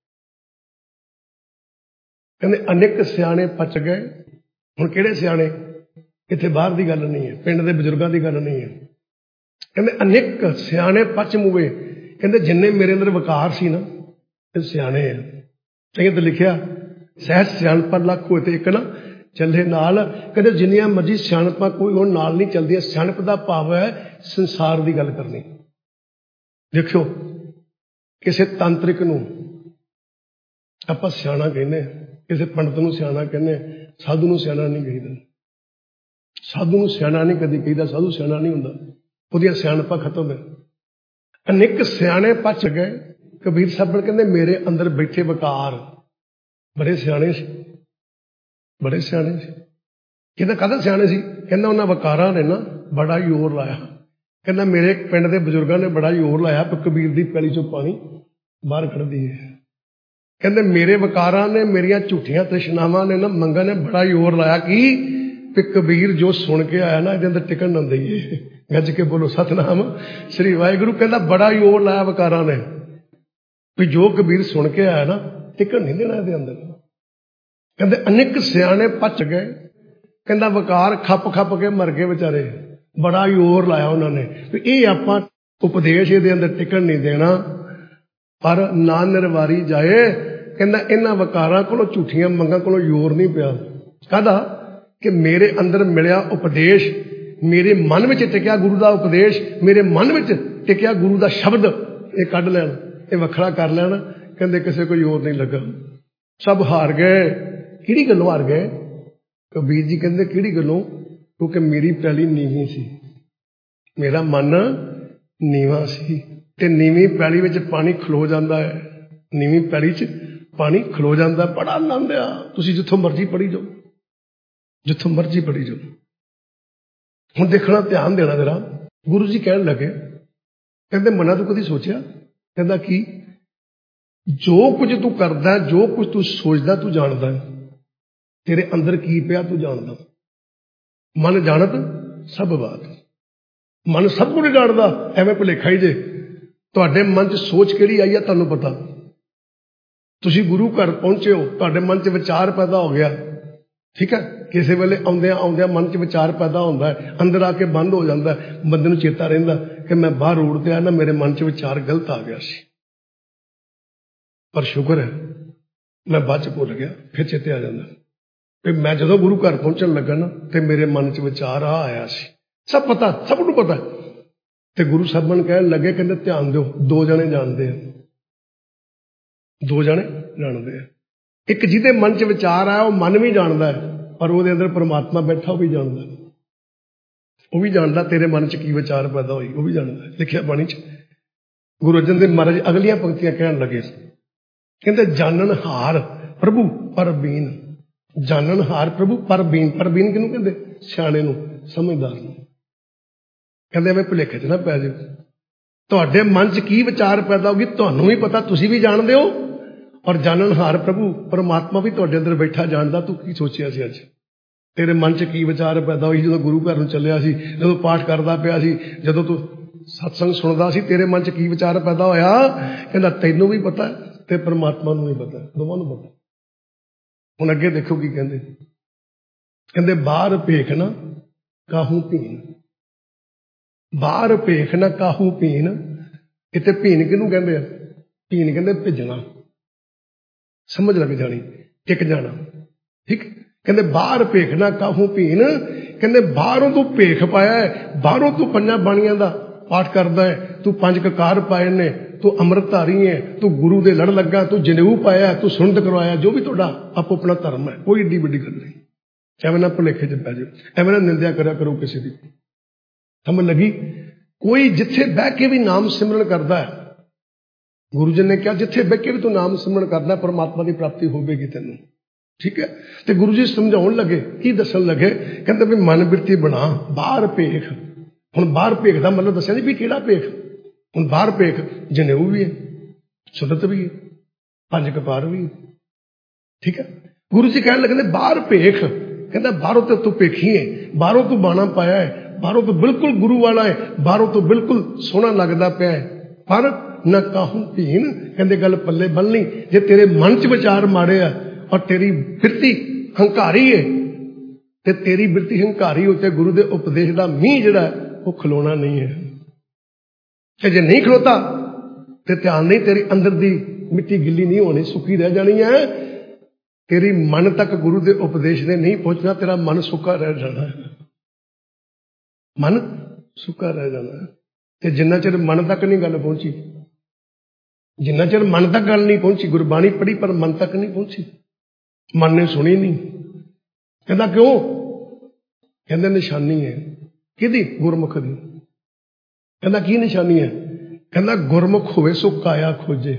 ਕਹਿੰਦੇ ਅਨੇਕ ਸਿਆਣੇ ਪਚ ਗਏ। ਹੁਣ ਕਿਹੜੇ ਸਿਆਣੇ? ਇੱਥੇ ਬਾਹਰ ਦੀ ਗੱਲ ਨਹੀਂ ਹੈ, ਪਿੰਡ ਦੇ ਬਜ਼ੁਰਗਾਂ ਦੀ ਗੱਲ ਨਹੀਂ ਹੈ। ਕਹਿੰਦੇ ਅਨੇਕ ਸਿਆਣੇ ਪਚ ਮੁਏ। ਕਹਿੰਦੇ ਜਿੰਨੇ ਮੇਰੇ ਅੰਦਰ ਵਿਕਾਰ ਸੀ ਨਾ, ਇਹ ਸਿਆਣੇ ਆ। ਚਾਹੀਏ ਤਾਂ ਲਿਖਿਆ ਸਹਿਜ ਸਿਆਣਪਾਂ ਲੱਖ ਹੋਏ ਤੇ ਇੱਕ ਨਾ ਚੱਲੇ ਨਾਲ। ਕਹਿੰਦੇ ਜਿੰਨੀਆਂ ਮਰਜ਼ੀ ਸਿਆਣਪਾਂ ਕੋਈ ਉਹ ਨਾਲ ਨਹੀਂ ਚੱਲਦੀਆਂ। ਸਿਆਣਪ ਦਾ ਭਾਵ ਹੈ ਸੰਸਾਰ ਦੀ ਗੱਲ ਕਰਨੀ। ਦੇਖਿਓ, ਕਿਸੇ ਤਾਂਤਰਿਕ ਨੂੰ ਆਪਾਂ ਸਿਆਣਾ ਕਹਿੰਦੇ, ਕਿਸੇ ਪੰਡਤ ਨੂੰ ਸਿਆਣਾ ਕਹਿੰਦੇ, ਸਾਧੂ ਨੂੰ ਸਿਆਣਾ ਨਹੀਂ ਕਹੀਦਾ। ਸਾਧੂ ਨੂੰ ਸਿਆਣਾ ਨਹੀਂ ਕਦੀ ਕਹੀਦਾ, ਸਾਧੂ ਸਿਆਣਾ ਨਹੀਂ ਹੁੰਦਾ, ਉਹਦੀਆਂ ਸਿਆਣਪਾਂ ਖਤਮ ਹੈ। ਅਨੇਕ ਸਿਆਣੇ ਪਚ ਗਏ। ਕਬੀਰ ਸਾਹਿਬ ਕਹਿੰਦੇ ਮੇਰੇ ਅੰਦਰ ਬੈਠੇ ਵਿਕਾਰ ਬੜੇ ਸਿਆਣੇ ਸੀ, ਬੜੇ ਸਿਆਣੇ ਸੀ। ਕਹਿੰਦਾ ਕਾਹਦਾ ਸਿਆਣੇ ਸੀ? ਕਹਿੰਦਾ ਉਹਨਾਂ ਵਿਕਾਰਾਂ ਨੇ ਨਾ ਬੜਾ ਜ਼ੋਰ ਲਾਇਆ। ਕਹਿੰਦਾ ਮੇਰੇ ਪਿੰਡ ਦੇ ਬਜ਼ੁਰਗਾਂ ਨੇ ਬੜਾ ਜ਼ੋਰ ਲਾਇਆ ਕਿ ਕਬੀਰ ਦੀ ਪੈਲੀ 'ਚੋਂ ਪਾਣੀ ਬਾਹਰ ਕੱਢ ਦਈਏ। ਕਹਿੰਦੇ ਮੇਰੇ ਵਕਾਰਾਂ ਨੇ, ਮੇਰੀਆਂ ਝੂਠੀਆਂ ਤ੍ਰਿਸ਼ਨਾਵਾਂ ਨੇ ਨਾ, ਮੰਗਾਂ ਨੇ ਬੜਾ ਜ਼ੋਰ ਲਾਇਆ ਕਿ ਕਬੀਰ ਜੋ ਸੁਣ ਕੇ ਆਇਆ ਨਾ, ਇਹਦੇ ਅੰਦਰ ਟਿਕਣ ਨਾ ਦਈਏ। ਗੱਜ ਕੇ ਬੋਲੋ ਸਤਿਨਾਮ ਸ੍ਰੀ ਵਾਹਿਗੁਰੂ। ਕਹਿੰਦਾ ਬੜਾ ਜ਼ੋਰ ਲਾਇਆ ਵਕਾਰਾਂ ਨੇ ਵੀ ਜੋ ਕਬੀਰ ਸੁਣ ਕੇ ਆਇਆ ਨਾ, ਟਿਕਣ ਨਹੀਂ ਦੇਣਾ ਇਹਦੇ ਅੰਦਰ। ਕਹਿੰਦੇ ਅਨੇਕ ਸਿਆਣੇ ਪਚ ਗਏ। ਕਹਿੰਦਾ ਵਕਾਰ ਖੱਪ ਖੱਪ ਕੇ ਮਰ ਗਏ ਵਿਚਾਰੇ। ਬੜਾ ਜ਼ੋਰ ਲਾਇਆ ਉਹਨਾਂ ਨੇ ਵੀ ਇਹ ਆਪਾਂ ਉਪਦੇਸ਼ ਇਹਦੇ ਅੰਦਰ ਟਿਕਣ ਨਹੀਂ ਦੇਣਾ, ਪਰ ਨਾ ਨਿਰਵਾਰੀ ਜਾਏ। ਕਹਿੰਦਾ ਇਹਨਾਂ ਵਕਾਰਾਂ ਕੋਲੋਂ, ਝੂਠੀਆਂ ਮੰਗਾਂ ਕੋਲੋਂ ਜ਼ੋਰ ਨਹੀਂ ਪਿਆ। ਕਾਹਦਾ? ਕਿ ਮੇਰੇ ਅੰਦਰ ਮਿਲਿਆ ਉਪਦੇਸ਼, ਮੇਰੇ ਮਨ ਵਿੱਚ ਟਿਕਿਆ ਗੁਰੂ ਦਾ ਉਪਦੇਸ਼, ਮੇਰੇ ਮਨ ਵਿੱਚ ਟਿਕਿਆ ਗੁਰੂ ਦਾ ਸ਼ਬਦ, ਇਹ ਕੱਢ ਲੈਣ, ਇਹ ਵੱਖਰਾ ਕਰ ਲੈਣ। ਕਹਿੰਦੇ ਕਿਸੇ ਕੋਈ ਜ਼ੋਰ ਨਹੀਂ ਲੱਗਾ, ਸਭ ਹਾਰ ਗਏ। ਕਿਹੜੀ ਗੱਲੋਂ ਹਾਰ ਗਏ? ਕਬੀਰ ਜੀ ਕਹਿੰਦੇ ਕਿਹੜੀ ਗੱਲੋਂ? ਕਿਉਂਕਿ ਮੇਰੀ ਪੈਲੀ ਨੀਵੀਂ ਸੀ, ਮੇਰਾ ਮਨ ਨੀਵਾਂ ਸੀ। ਤੇ ਨੀਵੀਂ ਪੈਲੀ ਵਿੱਚ ਪਾਣੀ ਖਲੋ ਜਾਂਦਾ ਹੈ, ਨੀਵੀਂ ਪੈਲੀ 'ਚ ਪਾਣੀ ਖਲੋ ਜਾਂਦਾ। ਬੜਾ ਆਨੰਦ ਆ। ਤੁਸੀਂ ਜਿੱਥੋਂ ਮਰਜ਼ੀ ਪੜ੍ਹੀ ਜਾਓ, ਜਿੱਥੋਂ ਮਰਜ਼ੀ ਪੜ੍ਹੀ ਜਾਓ। ਹੁਣ ਦੇਖਣਾ, ਧਿਆਨ ਦੇਣਾ ਜਰਾ। ਗੁਰੂ ਜੀ ਕਹਿਣ ਲੱਗੇ, ਕਹਿੰਦੇ ਮਨਾਂ ਤੂੰ ਕਦੀ ਸੋਚਿਆ? ਕਹਿੰਦਾ ਕੀ? ਜੋ ਕੁਝ ਤੂੰ ਕਰਦਾ, ਜੋ ਕੁਝ ਤੂੰ ਸੋਚਦਾ, ਤੂੰ ਜਾਣਦਾ। ਤੇਰੇ ਅੰਦਰ ਕੀ ਪਿਆ ਤੂੰ ਜਾਣਦਾ। ਮਨ ਜਾਣਤ ਸਭ ਬਾਤ। ਮਨ ਸਭ ਕੁਝ ਜਾਣਦਾ। ਐਵੇਂ ਭੁਲੇਖਾ ਹੀ ਜੇ ਤੁਹਾਡੇ ਮਨ 'ਚ ਸੋਚ ਕਿਹੜੀ ਆਈ ਆ ਤੁਹਾਨੂੰ ਪਤਾ। ਤੁਸੀਂ ਗੁਰੂ ਘਰ ਪਹੁੰਚੇ ਹੋ, ਤੁਹਾਡੇ ਮਨ 'ਚ ਵਿਚਾਰ ਪੈਦਾ ਹੋ ਗਿਆ, ਠੀਕ ਹੈ। ਕਿਸੇ ਵੇਲੇ ਆਉਂਦਿਆਂ ਆਉਂਦਿਆਂ ਮਨ 'ਚ ਵਿਚਾਰ ਪੈਦਾ ਹੁੰਦਾ ਹੈ, ਅੰਦਰ ਆ ਕੇ ਬੰਦ ਹੋ ਜਾਂਦਾ। ਬੰਦੇ ਨੂੰ ਚੇਤਾ ਰਹਿੰਦਾ ਕਿ ਮੈਂ ਬਾਹਰ ਰੋਡ ਤੇ ਆਇਆ ਨਾ, ਮੇਰੇ ਮਨ 'ਚ ਵਿਚਾਰ ਗਲਤ ਆ ਗਿਆ ਸੀ, ਪਰ ਸ਼ੁਕਰ ਹੈ ਮੈਂ ਬਾਅਦ 'ਚ ਭੁੱਲ ਗਿਆ। ਫਿਰ ਚੇਤੇ ਆ ਜਾਂਦਾ ਵੀ ਮੈਂ ਜਦੋਂ ਗੁਰੂ ਘਰ ਪਹੁੰਚਣ ਲੱਗਾ ਨਾ, ਤੇ ਮੇਰੇ ਮਨ 'ਚ ਵਿਚਾਰ ਆਇਆ ਸੀ। ਸਭ ਪਤਾ, ਸਭ ਨੂੰ ਪਤਾ। ਤੇ ਗੁਰੂ ਸਾਹਿਬਾਨ ਕਹਿਣ ਲੱਗੇ, ਕਹਿੰਦੇ ਧਿਆਨ ਦਿਓ, ਦੋ ਜਣੇ ਜਾਣਦੇ ਆ, ਦੋ ਜਣੇ ਜਾਣਦੇ ਆ। ਇੱਕ ਜਿਹਦੇ ਮਨ 'ਚ ਵਿਚਾਰ ਆਇਆ, ਉਹ ਮਨ ਵੀ ਜਾਣਦਾ ਹੈ, ਪਰ ਉਹਦੇ ਅੰਦਰ ਪਰਮਾਤਮਾ ਬੈਠਾ, ਉਹ ਵੀ ਜਾਣਦਾ। ਉਹ ਵੀ ਜਾਣਦਾ ਤੇਰੇ ਮਨ 'ਚ ਕੀ ਵਿਚਾਰ ਪੈਦਾ ਹੋਈ, ਉਹ ਵੀ ਜਾਣਦਾ। ਲਿਖਿਆ ਬਾਣੀ 'ਚ। ਗੁਰੂ ਅਰਜਨ ਦੇਵ ਮਹਾਰਾਜ ਅਗਲੀਆਂ ਪੰਕਤੀਆਂ ਕਹਿਣ ਲੱਗੇ, ਕਹਿੰਦੇ ਜਾਣਨ ਹਾਰ ਪ੍ਰਭੂ ਪਰਬੀਨ। ਜਾਣਨ ਹਾਰ ਪ੍ਰਭੂ ਪਰਬੀਨ। ਪਰਬੀਨ ਕਿਹਨੂੰ ਕਹਿੰਦੇ? ਸਿਆਣੇ ਨੂੰ, ਸਮਝਦਾਰ ਨੂੰ। ਕਹਿੰਦੇ ਐਵੇਂ ਭੁਲੇਖੇ 'ਚ ਨਾ ਪੈ ਜਾਓ। ਤੁਹਾਡੇ ਮਨ 'ਚ ਕੀ ਵਿਚਾਰ ਪੈਦਾ ਹੋਗੀ ਤੁਹਾਨੂੰ ਵੀ ਪਤਾ, ਤੁਸੀਂ ਵੀ ਜਾਣਦੇ ਹੋ। ਔਰ ਜਾਣਨ ਹਾਰ ਪ੍ਰਭੂ ਪਰਮਾਤਮਾ ਵੀ ਤੁਹਾਡੇ ਅੰਦਰ ਬੈਠਾ ਜਾਣਦਾ ਤੂੰ ਕੀ ਸੋਚਿਆ ਸੀ ਅੱਜ, ਤੇਰੇ ਮਨ 'ਚ ਕੀ ਵਿਚਾਰ ਪੈਦਾ ਹੋਈ ਜਦੋਂ ਗੁਰੂ ਘਰ ਨੂੰ ਚੱਲਿਆ ਸੀ, ਜਦੋਂ ਪਾਠ ਕਰਦਾ ਪਿਆ ਸੀ, ਜਦੋਂ ਤੂੰ ਸਤਸੰਗ ਸੁਣਦਾ ਸੀ, ਤੇਰੇ ਮਨ 'ਚ ਕੀ ਵਿਚਾਰ ਪੈਦਾ ਹੋਇਆ। ਕਹਿੰਦਾ ਤੈਨੂੰ ਵੀ ਪਤਾ ਤੇ ਪਰਮਾਤਮਾ ਨੂੰ ਵੀ ਪਤਾ, ਦੋਵਾਂ ਨੂੰ ਪਤਾ। ਹੁਣ ਅੱਗੇ ਦੇਖੋ ਕੀ ਕਹਿੰਦੇ। ਕਹਿੰਦੇ ਬਾਹਰ ਭੇਖ ਨਾ ਕਾਹੂ ਭੀਨ। ਬਾਹਰ ਭੇਖ ਨਾ ਕਾਹੂ ਭੀਨ। ਇੱਥੇ ਭੀਨ ਕਿਹਨੂੰ ਕਹਿੰਦੇ ਆ? ਭੀਨ ਕਹਿੰਦੇ ਭਿੱਜਣਾ, ਸਮਝ ਲੱਗ ਜਾਣੀ, ਟਿਕ ਜਾਣਾ, ਠੀਕ। ਕਹਿੰਦੇ ਬਾਹਰ ਭੇਖ ਨਾ ਕਾਹੂ ਭੀਨ। ਕਹਿੰਦੇ ਬਾਹਰੋਂ ਤੂੰ ਭੇਖ ਪਾਇਆ ਹੈ, ਬਾਹਰੋਂ ਤੂੰ ਪੰਜਾਂ ਬਾਣੀਆਂ ਦਾ ਪਾਠ ਕਰਦਾ ਹੈ, ਤੂੰ 5 ਕਕਾਰ ਪਾਏ ਨੇ, ਤੂੰ ਅੰਮ੍ਰਿਤਧਾਰੀ ਹੈ, ਤੂੰ ਗੁਰੂ ਦੇ ਲੜ ਲੱਗਾ, ਤੂੰ ਜਨੇਊ ਪਾਇਆ, ਤੂੰ ਸੁਣਤ ਕਰਵਾਇਆ, ਜੋ ਵੀ ਤੁਹਾਡਾ ਆਪੋ ਆਪਣਾ ਧਰਮ ਹੈ, ਕੋਈ ਏਡੀ ਵੱਡੀ ਗੱਲ ਨਹੀਂ। ਐਵੇਂ ਨਾ ਭੁਲੇਖੇ 'ਚ ਪੈ ਜਾਓ, ਐਵੇਂ ਨਾ ਨਿੰਦਿਆ ਕਰਿਆ ਕਰੋ ਕਿਸੇ ਦੀ। ਸਮਝ ਲੱਗੀ? ਕੋਈ ਜਿੱਥੇ ਬਹਿ ਕੇ ਵੀ ਨਾਮ ਸਿਮਰਨ ਕਰਦਾ ਹੈ, ਗੁਰੂ ਜੀ ਨੇ ਕਿਹਾ ਜਿੱਥੇ ਬਹਿ ਕੇ ਵੀ ਤੂੰ ਨਾਮ ਸਿਮਰਨ ਕਰਦਾ, ਪਰਮਾਤਮਾ ਦੀ ਪ੍ਰਾਪਤੀ ਹੋਵੇਗੀ ਤੈਨੂੰ, ਠੀਕ ਹੈ। ਤੇ ਗੁਰੂ ਜੀ ਸਮਝਾਉਣ ਲੱਗੇ, ਕੀ ਦੱਸਣ ਲੱਗੇ? ਕਹਿੰਦੇ ਵੀ ਮਨ ਬਿਰਤੀ ਬਣਾ, ਬਾਹਰ ਭੇਖ। ਹੁਣ ਬਾਹਰ ਭੇਖ ਦਾ ਮਤਲਬ ਦੱਸਿਆ ਨਹੀਂ ਵੀ ਕਿਹੜਾ ਭੇਖ। ਹੁਣ ਬਾਹਰ ਭੇਖ ਜਨੇਊ ਵੀ ਹੈ, ਸੁਨਤ ਵੀ ਹੈ, 5 ਕਕਾਰ ਵੀ ਹੈ, ਠੀਕ ਹੈ। ਗੁਰੂ ਜੀ ਕਹਿਣ ਲੱਗੇ ਬਾਹਰ ਭੇਖ। ਕਹਿੰਦਾ ਬਾਹਰੋਂ ਤੇ ਤੂੰ ਭੇਖੀ ਹੈ, ਬਾਹਰੋਂ ਤੂੰ ਬਾਣਾ ਪਾਇਆ ਹੈ, ਬਾਹਰੋਂ ਤੂੰ ਬਿਲਕੁਲ ਗੁਰੂ ਵਾਲਾ ਹੈ, ਬਾਹਰੋਂ ਤੂੰ ਬਿਲਕੁਲ ਸੋਹਣਾ ਲੱਗਦਾ ਪਿਆ ਹੈ, ਪਰ ਨਾ ਕਾਹੂ ਭੀਨ। ਕਹਿੰਦੇ ਗੱਲ ਪੱਲੇ ਬੰਨ੍ਹਣੀ ਜੇ ਤੇਰੇ ਮਨ 'ਚ ਵਿਚਾਰ ਮਾੜੇ ਆ ਔਰ ਤੇਰੀ ਬਿਰਤੀ ਹੰਕਾਰੀ ਹੈ, ਤੇ ਤੇਰੀ ਬਿਰਤੀ ਹੰਕਾਰੀ ਉੱਤੇ ਗੁਰੂ ਦੇ ਉਪਦੇਸ਼ ਦਾ ਮੀਂਹ ਜਿਹੜਾ ਉਹ ਖਲੋਣਾ ਨਹੀਂ ਹੈ। ਤੇ ਜੇ ਨਹੀਂ ਖਲੋਤਾ ਤੇ ਧਿਆਨ ਨਹੀਂ, ਤੇਰੀ ਅੰਦਰ ਦੀ ਮਿੱਟੀ ਗਿੱਲੀ ਨਹੀਂ ਹੋਣੀ, ਸੁੱਕੀ ਰਹਿ ਜਾਣੀ ਹੈ। ਤੇਰੀ ਮਨ ਤੱਕ ਗੁਰੂ ਦੇ ਉਪਦੇਸ਼ ਨੇ ਨਹੀਂ ਪਹੁੰਚਣਾ, ਤੇਰਾ ਮਨ ਸੁੱਕਾ ਰਹਿ ਜਾਣਾ ਹੈ, ਮਨ ਸੁੱਕਾ ਰਹਿ ਜਾਣਾ ਹੈ। ਤੇ ਜਿੰਨਾ ਚਿਰ ਮਨ ਤੱਕ ਨਹੀਂ ਗੱਲ ਪਹੁੰਚੀ, ਜਿੰਨਾ ਚਿਰ ਮਨ ਤੱਕ ਗੱਲ ਨਹੀਂ ਪਹੁੰਚੀ, ਗੁਰਬਾਣੀ ਪੜ੍ਹੀ ਪਰ ਮਨ ਤੱਕ ਨਹੀਂ ਪਹੁੰਚੀ, ਮਨ ਨੇ ਸੁਣੀ ਨਹੀਂ। ਕਹਿੰਦਾ ਕਿਉਂ? ਕਹਿੰਦੇ ਨਿਸ਼ਾਨੀ ਹੈ। ਕਿਹਦੀ? ਗੁਰਮੁਖ ਦੀ। ਕਹਿੰਦਾ ਕੀ ਨਿਸ਼ਾਨੀ ਹੈ? ਕਹਿੰਦਾ ਗੁਰਮੁਖ ਹੋਵੇ ਸੋ ਕਾਇਆ ਖੋਜੇ।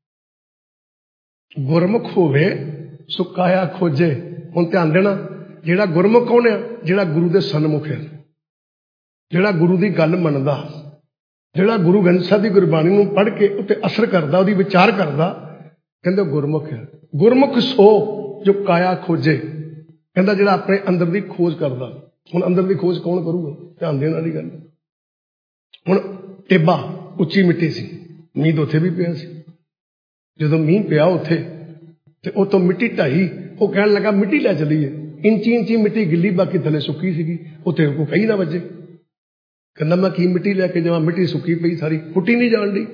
ਗੁਰਮੁਖ ਹੋਵੇ ਸੋ ਕਾਇਆ ਖੋਜੇ। ਹੁਣ ਧਿਆਨ ਦੇਣਾ, ਜਿਹੜਾ ਗੁਰਮੁਖ ਕੌਣ ਹੈ? ਜਿਹੜਾ ਗੁਰੂ ਦੇ ਸਨਮੁਖ ਹੈ, ਜਿਹੜਾ ਗੁਰੂ ਦੀ ਗੱਲ ਮੰਨਦਾ, ਜਿਹੜਾ ਗੁਰੂ ਗ੍ਰੰਥ ਸਾਹਿਬ ਦੀ ਗੁਰਬਾਣੀ ਨੂੰ ਪੜ੍ਹ ਕੇ ਉੱਤੇ ਅਸਰ ਕਰਦਾ, ਉਹਦੀ ਵਿਚਾਰ ਕਰਦਾ, ਕਹਿੰਦੇ ਗੁਰਮੁਖ ਹੈ। ਗੁਰਮੁਖ ਸੋ ਜੋ ਕਾਇਆ ਖੋਜੇ, ਕਹਿੰਦਾ ਜਿਹੜਾ ਆਪਣੇ ਅੰਦਰ ਦੀ ਖੋਜ ਕਰਦਾ। ਹੁਣ ਅੰਦਰ ਦੀ ਖੋਜ ਕੌਣ ਕਰੂਗਾ? ਧਿਆਨ ਦੇਣ ਵਾਲੀ ਗੱਲ। ਹੁਣ ਟਿੱਬਾ ਉੱਚੀ ਮਿੱਟੀ ਸੀ, ਮੀਂਹ ਤਾਂ ਉੱਥੇ ਵੀ ਪਿਆ ਸੀ। ਜਦੋਂ ਮੀਂਹ ਪਿਆ ਉੱਥੇ ਤੇ ਉਹ ਤੋਂ ਮਿੱਟੀ ਢਾਈ, ਉਹ ਕਹਿਣ ਲੱਗਾ ਮਿੱਟੀ ਲੈ ਚੱਲੀਏ। ਇੰਚੀ ਇੰਚੀ ਮਿੱਟੀ ਗਿੱਲੀ, ਬਾਕੀ ਥੱਲੇ ਸੁੱਕੀ ਸੀਗੀ। ਉੱਥੇ ਕੋਈ ਕਹੀ ਨਾ ਵੱਜੇ। ਕਹਿੰਦਾ ਮੈਂ ਕੀ ਮਿੱਟੀ ਲੈ ਕੇ ਜਾਵਾਂ, ਮਿੱਟੀ ਸੁੱਕੀ ਪਈ ਸਾਰੀ, ਪੁੱਟੀ ਨਹੀਂ ਜਾਣ ਡਈ।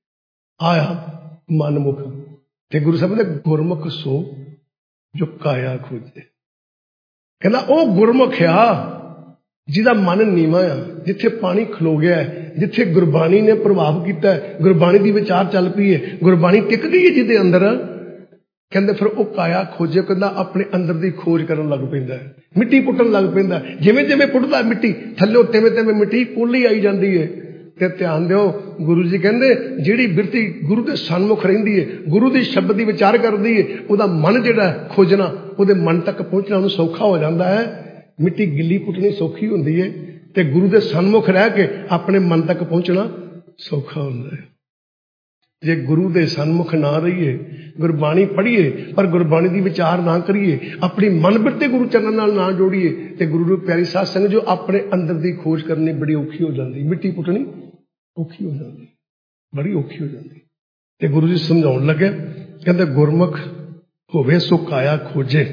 ਆਇਆ ਮਨਮੁਖ, ਤੇ ਗੁਰੂ ਸਾਹਿਬ ਨੇ ਗੁਰਮੁਖ ਸੋ ਜੋ ਕਾਇਆ ਖੋਜੇ। ਕਹਿੰਦਾ ਉਹ ਗੁਰਮੁਖ ਆ ਜਿਹਦਾ ਮਨ ਨੀਵਾਂ ਆ, ਜਿੱਥੇ ਪਾਣੀ ਖਲੋ ਗਿਆ ਹੈ, ਜਿੱਥੇ ਗੁਰਬਾਣੀ ਨੇ ਪ੍ਰਭਾਵ ਕੀਤਾ ਹੈ, ਗੁਰਬਾਣੀ ਦੀ ਵਿਚਾਰ ਚੱਲ ਪਈ ਹੈ, ਗੁਰਬਾਣੀ ਟਿਕ ਗਈ ਹੈ ਜਿਹਦੇ ਅੰਦਰ। ਕਹਿੰਦੇ ਫਿਰ ਉਹ ਕਾਇਆ ਖੋਜੇ, ਕਹਿੰਦਾ ਆਪਣੇ ਅੰਦਰ ਦੀ ਖੋਜ ਕਰਨ ਲੱਗ ਪੈਂਦਾ ਹੈ, ਮਿੱਟੀ ਪੁੱਟਣ ਲੱਗ ਪੈਂਦਾ। ਜਿਵੇਂ ਜਿਵੇਂ ਪੁੱਟਦਾ ਮਿੱਟੀ ਥੱਲੇ, ਤਿਵੇਂ ਤਿਵੇਂ ਮਿੱਟੀ ਪੋਲੀ ਆਈ ਜਾਂਦੀ ਹੈ। ਤੇ ਧਿਆਨ ਦਿਓ, ਗੁਰੂ ਜੀ ਕਹਿੰਦੇ ਜਿਹੜੀ ਬਿਰਤੀ ਗੁਰੂ ਦੇ ਸਨਮੁਖ ਰਹਿੰਦੀ ਹੈ, ਗੁਰੂ ਦੀ ਸ਼ਬਦ ਦੀ ਵਿਚਾਰ ਕਰਦੀ ਹੈ, ਉਹਦਾ ਮਨ ਜਿਹੜਾ ਖੋਜਣਾ, ਉਹਦੇ ਮਨ ਤੱਕ ਪਹੁੰਚਣਾ ਉਹਨੂੰ ਸੌਖਾ ਹੋ ਜਾਂਦਾ ਹੈ। ਮਿੱਟੀ ਗਿੱਲੀ ਪੁੱਟਣੀ ਸੌਖੀ ਹੁੰਦੀ ਹੈ, ਤੇ ਗੁਰੂ ਦੇ ਸਨਮੁਖ ਰਹਿ ਕੇ ਆਪਣੇ ਮਨ ਤੱਕ ਪਹੁੰਚਣਾ ਸੌਖਾ ਹੁੰਦਾ ਹੈ। ਜੇ ਗੁਰੂ ਦੇ ਸਨਮੁਖ ਨਾ ਰਹੀਏ, ਗੁਰਬਾਣੀ ਪੜ੍ਹੀਏ ਪਰ ਗੁਰਬਾਣੀ ਦੀ ਵਿਚਾਰ ਨਾ ਕਰੀਏ, ਆਪਣੀ ਮਨ ਬਿਰਤੀ ਗੁਰੂ ਚਰਨਾਂ ਨਾਲ ਨਾ ਜੋੜੀਏ, ਤੇ ਗੁਰੂ ਨੂੰ ਪਿਆਰੀ ਸਾਧ ਸੰਗਤ ਜੋ ਆਪਣੇ ਅੰਦਰ ਦੀ ਖੋਜ ਕਰਨੀ ਬੜੀ ਔਖੀ ਹੋ ਜਾਂਦੀ, ਮਿੱਟੀ ਪੁੱਟਣੀ ਔਖੀ ਹੋ ਜਾਂਦੀ, ਬੜੀ ਔਖੀ ਹੋ ਜਾਂਦੀ। ਤੇ ਗੁਰੂ ਜੀ ਸਮਝਾਉਣ ਲੱਗੇ, ਕਹਿੰਦੇ ਗੁਰਮੁਖ ਹੋਵੇ ਸੋ ਕਾਇਆ ਖੋਜੇ,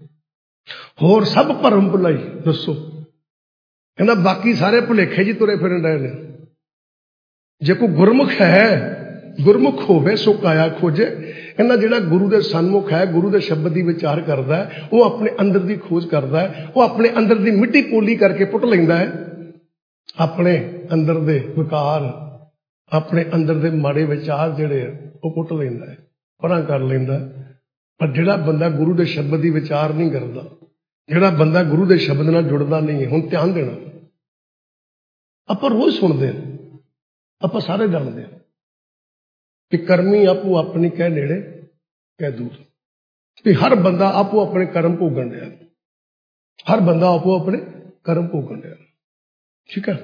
ਹੋਰ ਸਭ ਭਰਮ ਭੁਲਾਈ। ਦੱਸੋ, ਕਹਿੰਦਾ ਬਾਕੀ ਸਾਰੇ ਭੁਲੇਖੇ ਜੀ ਤੁਰੇ ਫਿਰਨ ਰਹੇ ਨੇ। ਜੇ ਕੋਈ ਗੁਰਮੁਖ ਹੈ, ਗੁਰਮੁਖ ਹੋਵੇ ਸੋ ਕਾਇਆ ਖੋਜੇ, ਕਹਿੰਦਾ ਜਿਹੜਾ ਗੁਰੂ ਦੇ ਸਨਮੁਖ ਹੈ, ਗੁਰੂ ਦੇ ਸ਼ਬਦ ਦੀ ਵਿਚਾਰ ਕਰਦਾ ਹੈ, ਉਹ ਆਪਣੇ ਅੰਦਰ ਦੀ ਖੋਜ ਕਰਦਾ ਹੈ, ਉਹ ਆਪਣੇ ਅੰਦਰ ਦੀ ਮਿੱਟੀ ਪੋਲੀ ਕਰਕੇ ਪੁੱਟ ਲੈਂਦਾ ਹੈ, ਆਪਣੇ ਅੰਦਰ ਦੇ ਵਿਕਾਰ, ਆਪਣੇ ਅੰਦਰ ਦੇ ਮਾੜੇ ਵਿਚਾਰ ਜਿਹੜੇ ਆ ਉਹ ਪੁੱਟ ਲੈਂਦਾ ਹੈ, ਪਰਾਂ ਕਰ ਲੈਂਦਾ। ਪਰ ਜਿਹੜਾ ਬੰਦਾ ਗੁਰੂ ਦੇ ਸ਼ਬਦ ਦੀ ਵਿਚਾਰ ਨਹੀਂ ਕਰਦਾ, ਜਿਹੜਾ ਬੰਦਾ ਗੁਰੂ ਦੇ ਸ਼ਬਦ ਨਾਲ ਜੁੜਦਾ ਨਹੀਂ ਹੈ, ਹੁਣ ਧਿਆਨ ਦੇਣਾ, ਆਪਾਂ ਰੋਜ਼ ਸੁਣਦੇ ਹਾਂ, ਆਪਾਂ ਸਾਰੇ ਜਾਣਦੇ ਹਾਂ ਕਿ ਕਰਮੀ ਆਪੋ ਆਪਣੀ ਕਹਿ ਨੇੜੇ ਕਹਿ ਦੂਰ, ਵੀ ਹਰ ਬੰਦਾ ਆਪੋ ਆਪਣੇ ਕਰਮ ਭੋਗਣ ਡਿਆ, ਹਰ ਬੰਦਾ ਆਪੋ ਆਪਣੇ ਕਰਮ ਭੋਗਣ ਡਿਆ, ਠੀਕ ਹੈ।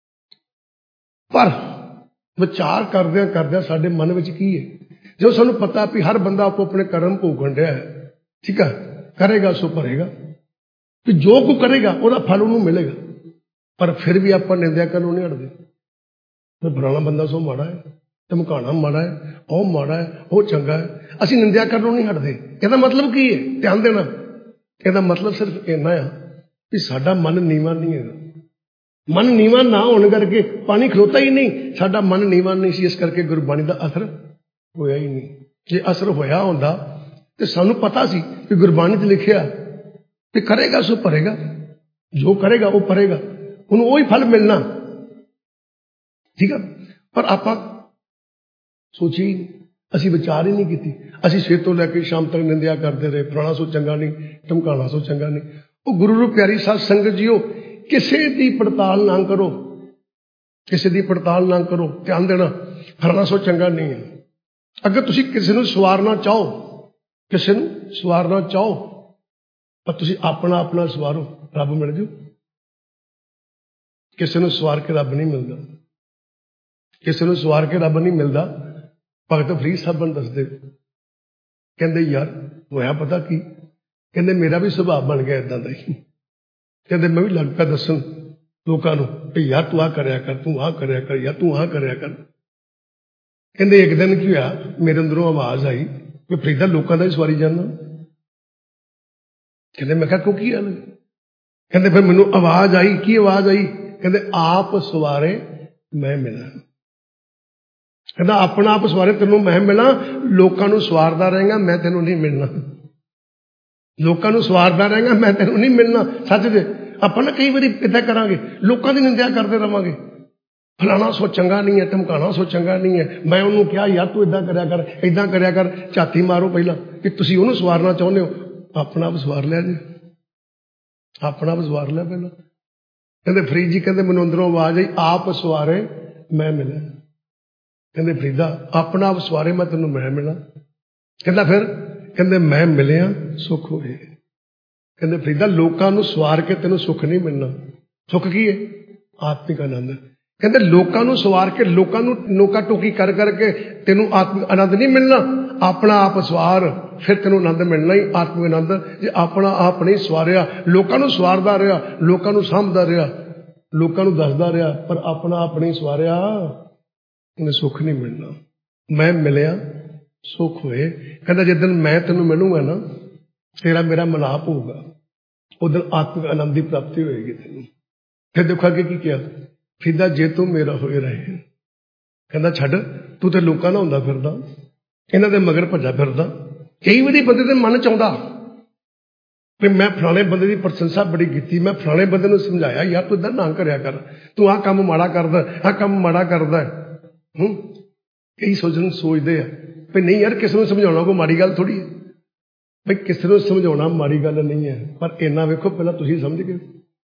ਪਰ ਵਿਚਾਰ ਕਰਦਿਆਂ ਕਰਦਿਆਂ ਸਾਡੇ ਮਨ ਵਿੱਚ ਕੀ ਹੈ, ਜੋ ਸਾਨੂੰ ਪਤਾ ਵੀ ਹਰ ਬੰਦਾ ਆਪੋ ਆਪਣੇ ਕਰਮ ਭੋਗਣ ਡਿਆ ਹੈ, ਠੀਕ ਹੈ, ਕਰੇਗਾ ਸੋ ਭਰੇਗਾ, ਵੀ ਜੋ ਕੁ ਕਰੇਗਾ ਉਹਦਾ ਫਲ ਉਹਨੂੰ ਮਿਲੇਗਾ। ਪਰ ਫਿਰ ਵੀ ਆਪਾਂ ਨਿੰਦਿਆ ਕਰਨੋਂ ਨਹੀਂ ਹਟਦੇ, ਫਲਾਣਾ ਬੰਦਾ ਸੋ ਮਾੜਾ ਹੈ, ਧਮਕਾਣਾ ਮਾੜਾ ਹੈ, ਉਹ ਮਾੜਾ ਹੈ, ਉਹ ਚੰਗਾ ਹੈ, ਅਸੀਂ ਨਿੰਦਿਆ ਕਰਨੋਂ ਨਹੀਂ ਹਟਦੇ। ਇਹਦਾ ਮਤਲਬ ਕੀ ਹੈ? ਧਿਆਨ ਦੇਣਾ, ਇਹਦਾ ਮਤਲਬ ਸਿਰਫ ਇੰਨਾ ਆ ਵੀ ਸਾਡਾ ਮਨ ਨੀਵਾਂ ਨਹੀਂ ਹੈਗਾ। ਮਨ ਨੀਵਾਂ ਨਾ ਹੋਣ ਕਰਕੇ ਪਾਣੀ ਖਲੋਤਾ ਹੀ ਨਹੀਂ, ਸਾਡਾ ਮਨ ਨੀਵਾਂ ਨਹੀਂ ਸੀ, ਇਸ ਕਰਕੇ ਗੁਰਬਾਣੀ ਦਾ ਅਸਰ ਹੋਇਆ ਹੀ ਨਹੀਂ। ਜੇ ਅਸਰ ਹੋਇਆ ਹੁੰਦਾ ਤੇ ਸਾਨੂੰ ਪਤਾ ਸੀ ਕਿ ਗੁਰਬਾਣੀ 'ਚ ਲਿਖਿਆ ਵੀ ਕਰੇਗਾ ਸੋ ਭਰੇਗਾ, ਜੋ ਕਰੇਗਾ ਉਹ ਭਰੇਗਾ, ਉਹਨੂੰ ਉਹੀ ਫਲ ਮਿਲਣਾ, ਠੀਕ ਹੈ। ਪਰ ਆਪਾਂ ਸੋਚੀ ਨਹੀਂ, ਅਸੀਂ ਵਿਚਾਰ ਹੀ ਨਹੀਂ ਕੀਤੀ, ਅਸੀਂ ਸਵੇਰ ਤੋਂ ਲੈ ਕੇ ਸ਼ਾਮ ਤੱਕ ਨਿੰਦਿਆ ਕਰਦੇ ਰਹੇ, ਫਲਾਣਾ ਸੋ ਚੰਗਾ ਨਹੀਂ, ਧਮਕਾਣਾ ਸੋ ਚੰਗਾ ਨਹੀਂ। ਉਹ ਗੁਰੂ ਨੂੰ ਪਿਆਰੀ ਸਾਧ ਸੰਗਤ ਜੀਓ, ਕਿਸੇ ਦੀ ਪੜਤਾਲ ਨਾ ਕਰੋ, ਕਿਸੇ ਦੀ ਪੜਤਾਲ ਨਾ ਕਰੋ। ਧਿਆਨ ਦੇਣਾ, ਫਲਾਣਾ ਸੋ ਚੰਗਾ ਨਹੀਂ ਹੈ। ਅਗਰ ਤੁਸੀਂ ਕਿਸੇ ਨੂੰ ਸਵਾਰਨਾ ਚਾਹੋ, ਕਿਸੇ ਨੂੰ ਸਵਾਰਨਾ ਚਾਹੋ, ਪਰ ਤੁਸੀਂ ਆਪਣਾ ਆਪਣਾ ਸਵਾਰੋ, ਰੱਬ ਮਿਲ ਜੂ। ਕਿਸੇ ਨੂੰ ਸਵਾਰ ਕੇ ਰੱਬ ਨਹੀਂ ਮਿਲਦਾ, ਕਿਸੇ ਨੂੰ ਸਵਾਰ ਕੇ ਰੱਬ ਨਹੀਂ ਮਿਲਦਾ। ਭਗਤ ਫਰੀਦ ਸਾਹਿਬ ਨੂੰ ਦੱਸਦੇ, ਕਹਿੰਦੇ ਯਾਰ ਹੋਇਆ ਪਤਾ ਕੀ, ਕਹਿੰਦੇ ਮੇਰਾ ਵੀ ਸੁਭਾਅ ਬਣ ਗਿਆ ਇਦਾਂ ਦਾ ਹੀ। ਕਹਿੰਦੇ ਮੈਂ ਵੀ ਲੱਗ ਪਿਆ ਦੱਸਣ ਲੋਕਾਂ ਨੂੰ ਵੀ ਯਾਰ ਤੂੰ ਆਹ ਕਰਿਆ ਕਰ, ਤੂੰ ਆਹ ਕਰਿਆ ਕਰ, ਯਾਰ ਤੂੰ ਆਹ ਕਰਿਆ ਕਰ। ਕਹਿੰਦੇ ਇੱਕ ਦਿਨ ਕੀ ਹੋਇਆ, ਮੇਰੇ ਅੰਦਰੋਂ ਆਵਾਜ਼ ਆਈ ਵੀ ਫਰੀਦਾ ਲੋਕਾਂ ਦਾ ਹੀ ਸਵਾਰੀ ਜਾਂਦਾ। ਕਹਿੰਦੇ ਮੈਂ ਕਿਹਾ ਕਿਉਂ, ਕੀ ਗੱਲ? ਕਹਿੰਦੇ ਫਿਰ ਮੈਨੂੰ ਆਵਾਜ਼ ਆਈ। ਕੀ ਆਵਾਜ਼ ਆਈ? ਕਹਿੰਦੇ ਆਪ ਸਵਾਰੇ ਮੈਂ ਮਿਲਾਂ। ਕਹਿੰਦਾ ਆਪਣਾ ਆਪ ਸਵਾਰੇ ਤੈਨੂੰ ਮੈਂ ਮਿਲਾਂ, ਲੋਕਾਂ ਨੂੰ ਸਵਾਰਦਾ ਰਹੇਗਾ ਮੈਂ ਤੈਨੂੰ ਨਹੀਂ ਮਿਲਣਾ, ਲੋਕਾਂ ਨੂੰ ਸਵਾਰਦਾ ਰਹੇਗਾ ਮੈਂ ਤੈਨੂੰ ਨਹੀਂ ਮਿਲਣਾ। ਸੱਚ ਜੇ ਆਪਾਂ ਨਾ ਕਈ ਵਾਰੀ ਇੱਦਾਂ ਕਰਾਂਗੇ, ਲੋਕਾਂ ਦੀ ਨਿੰਦਿਆ ਕਰਦੇ ਰਵਾਂਗੇ, ਫਲਾਣਾ ਸੋ ਚੰਗਾ ਨਹੀਂ ਹੈ, ਧਮਕਾਣਾ ਸੋ ਚੰਗਾ ਨਹੀਂ ਹੈ, ਮੈਂ ਉਹਨੂੰ ਕਿਹਾ ਯਾਰ ਤੂੰ ਇੱਦਾਂ ਕਰਿਆ ਕਰ, ਇੱਦਾਂ ਕਰਿਆ ਕਰ। ਝਾਤੀ ਮਾਰੋ ਪਹਿਲਾਂ ਕਿ ਤੁਸੀਂ ਉਹਨੂੰ ਸਵਾਰਨਾ ਚਾਹੁੰਦੇ ਹੋ, ਆਪਣਾ ਆਪ ਸਵਾਰ ਲਿਆ ਜੀ, ਆਪਣਾ ਆਪ ਸਵਾਰ ਲਿਆ ਪਹਿਲਾਂ। ਕਹਿੰਦੇ ਫਰੀਦ ਜੀ ਕਹਿੰਦੇ ਮੈਨੂੰ ਅੰਦਰੋਂ ਆਵਾਜ਼ ਆਈ, ਆਪ ਸਵਾਰੇ ਮੈਂ ਮਿਲਾਂ। ਕਹਿੰਦੇ ਫਰੀਦਾ ਆਪਣਾ ਆਪ ਸਵਾਰੇ ਮੈਂ ਤੈਨੂੰ ਮੈਂ ਮਿਲਾਂ। ਕਹਿੰਦਾ ਫਿਰ, ਕਹਿੰਦੇ ਮੈਂ ਮਿਲਿਆ ਸੁੱਖ ਹੋਏ। ਕਹਿੰਦੇ ਫਰੀਦਾ ਲੋਕਾਂ ਨੂੰ ਸਵਾਰ ਕੇ ਤੈਨੂੰ ਸੁੱਖ ਨਹੀਂ ਮਿਲਣਾ। ਸੁੱਖ ਕੀ ਹੈ? ਆਤਮਿਕ ਆਨੰਦ। ਕਹਿੰਦੇ ਲੋਕਾਂ ਨੂੰ ਸਵਾਰ ਕੇ, ਲੋਕਾਂ ਨੂੰ ਨੋਕਾ ਟੋਕੀ ਕਰ ਕਰਕੇ ਤੈਨੂੰ ਆਤਮਿਕ ਆਨੰਦ ਨਹੀਂ ਮਿਲਣਾ। अपना आप सवार, फिर तेनों आनंद मिलना ही आत्मिक आनंद। जे अपना आप नहीं सवारिया, लोगों को सवारदा रहा, लोगों को सामभदा रहा, लोगों को दसदा रहा, पर अपना आप नहीं सवारिया, उन्हें सुख नहीं मिलना। मैं मिलिया सुख होए, कहता जिस दिन मैं तेनों मिलूंगा ना, तेरा मेरा मिलाप होगा, उस दिन आत्मिक आनंद की प्राप्ति होएगी तेनों। फिर देखो अगे की किया, फिदा जे तू मेरा होए रहे, कहता छड्ड तू तो लोगों ना हुंदा फिरदा, इन्हां दे मगर भज्जा फिरदा। कई बारी बंदे दे मन च आउंदा भी मैं फलाने बंदे की प्रशंसा बड़ी की, मैं फलाने बंदे नूं समझाया यार तू इदां ना करिया कर, तू आह काम माड़ा करदा, आह काम माड़ा करदा। कई सोचते हैं भी नहीं यार किसी को समझाना कोई माड़ी गल थोड़ी है, भाई किसी को समझाना माड़ी गल नहीं है, पर इन्ना वेखो पहला तुसीं समझ गए,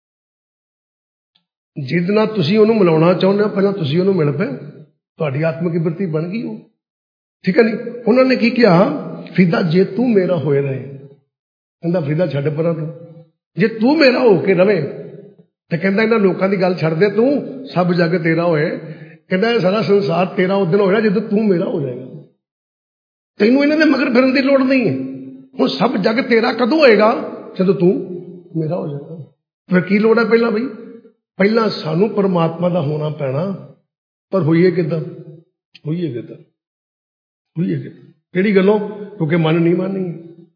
जिद नाल तुसीं उहनूं मिलाउणा चाहुंदे हो पहला तुसीं उहनूं मिल पे, तुहाडी आत्मिक वृत्ति बन गई हो, ठीक है नहीं। उन्होंने की किया, फिदा जे तू मेरा होए रहे, कहता फिदा छड्ड परां तू, जे तू मेरा होके रवे तो कहता इन्हां लोकां दी गल छड्ड दे, तू सब जग तेरा होए, कहता सारा संसार तेरा उस दिन होएगा जदों तू मेरा हो जाएगा, तैनूं इन्हां दे मगर फिरन दी लोड़ नहीं है। हुण सब जग तेरा कदों होएगा, जदों तू मेरा हो जाएगा। फिर की लोड़ है पहला, बई पहला सानू परमात्मा दा होना पैना, पर होइए किदां, होइए किदां, होइए किदां, किहड़ी गल्लों, क्योंकि मन नहीं मानी,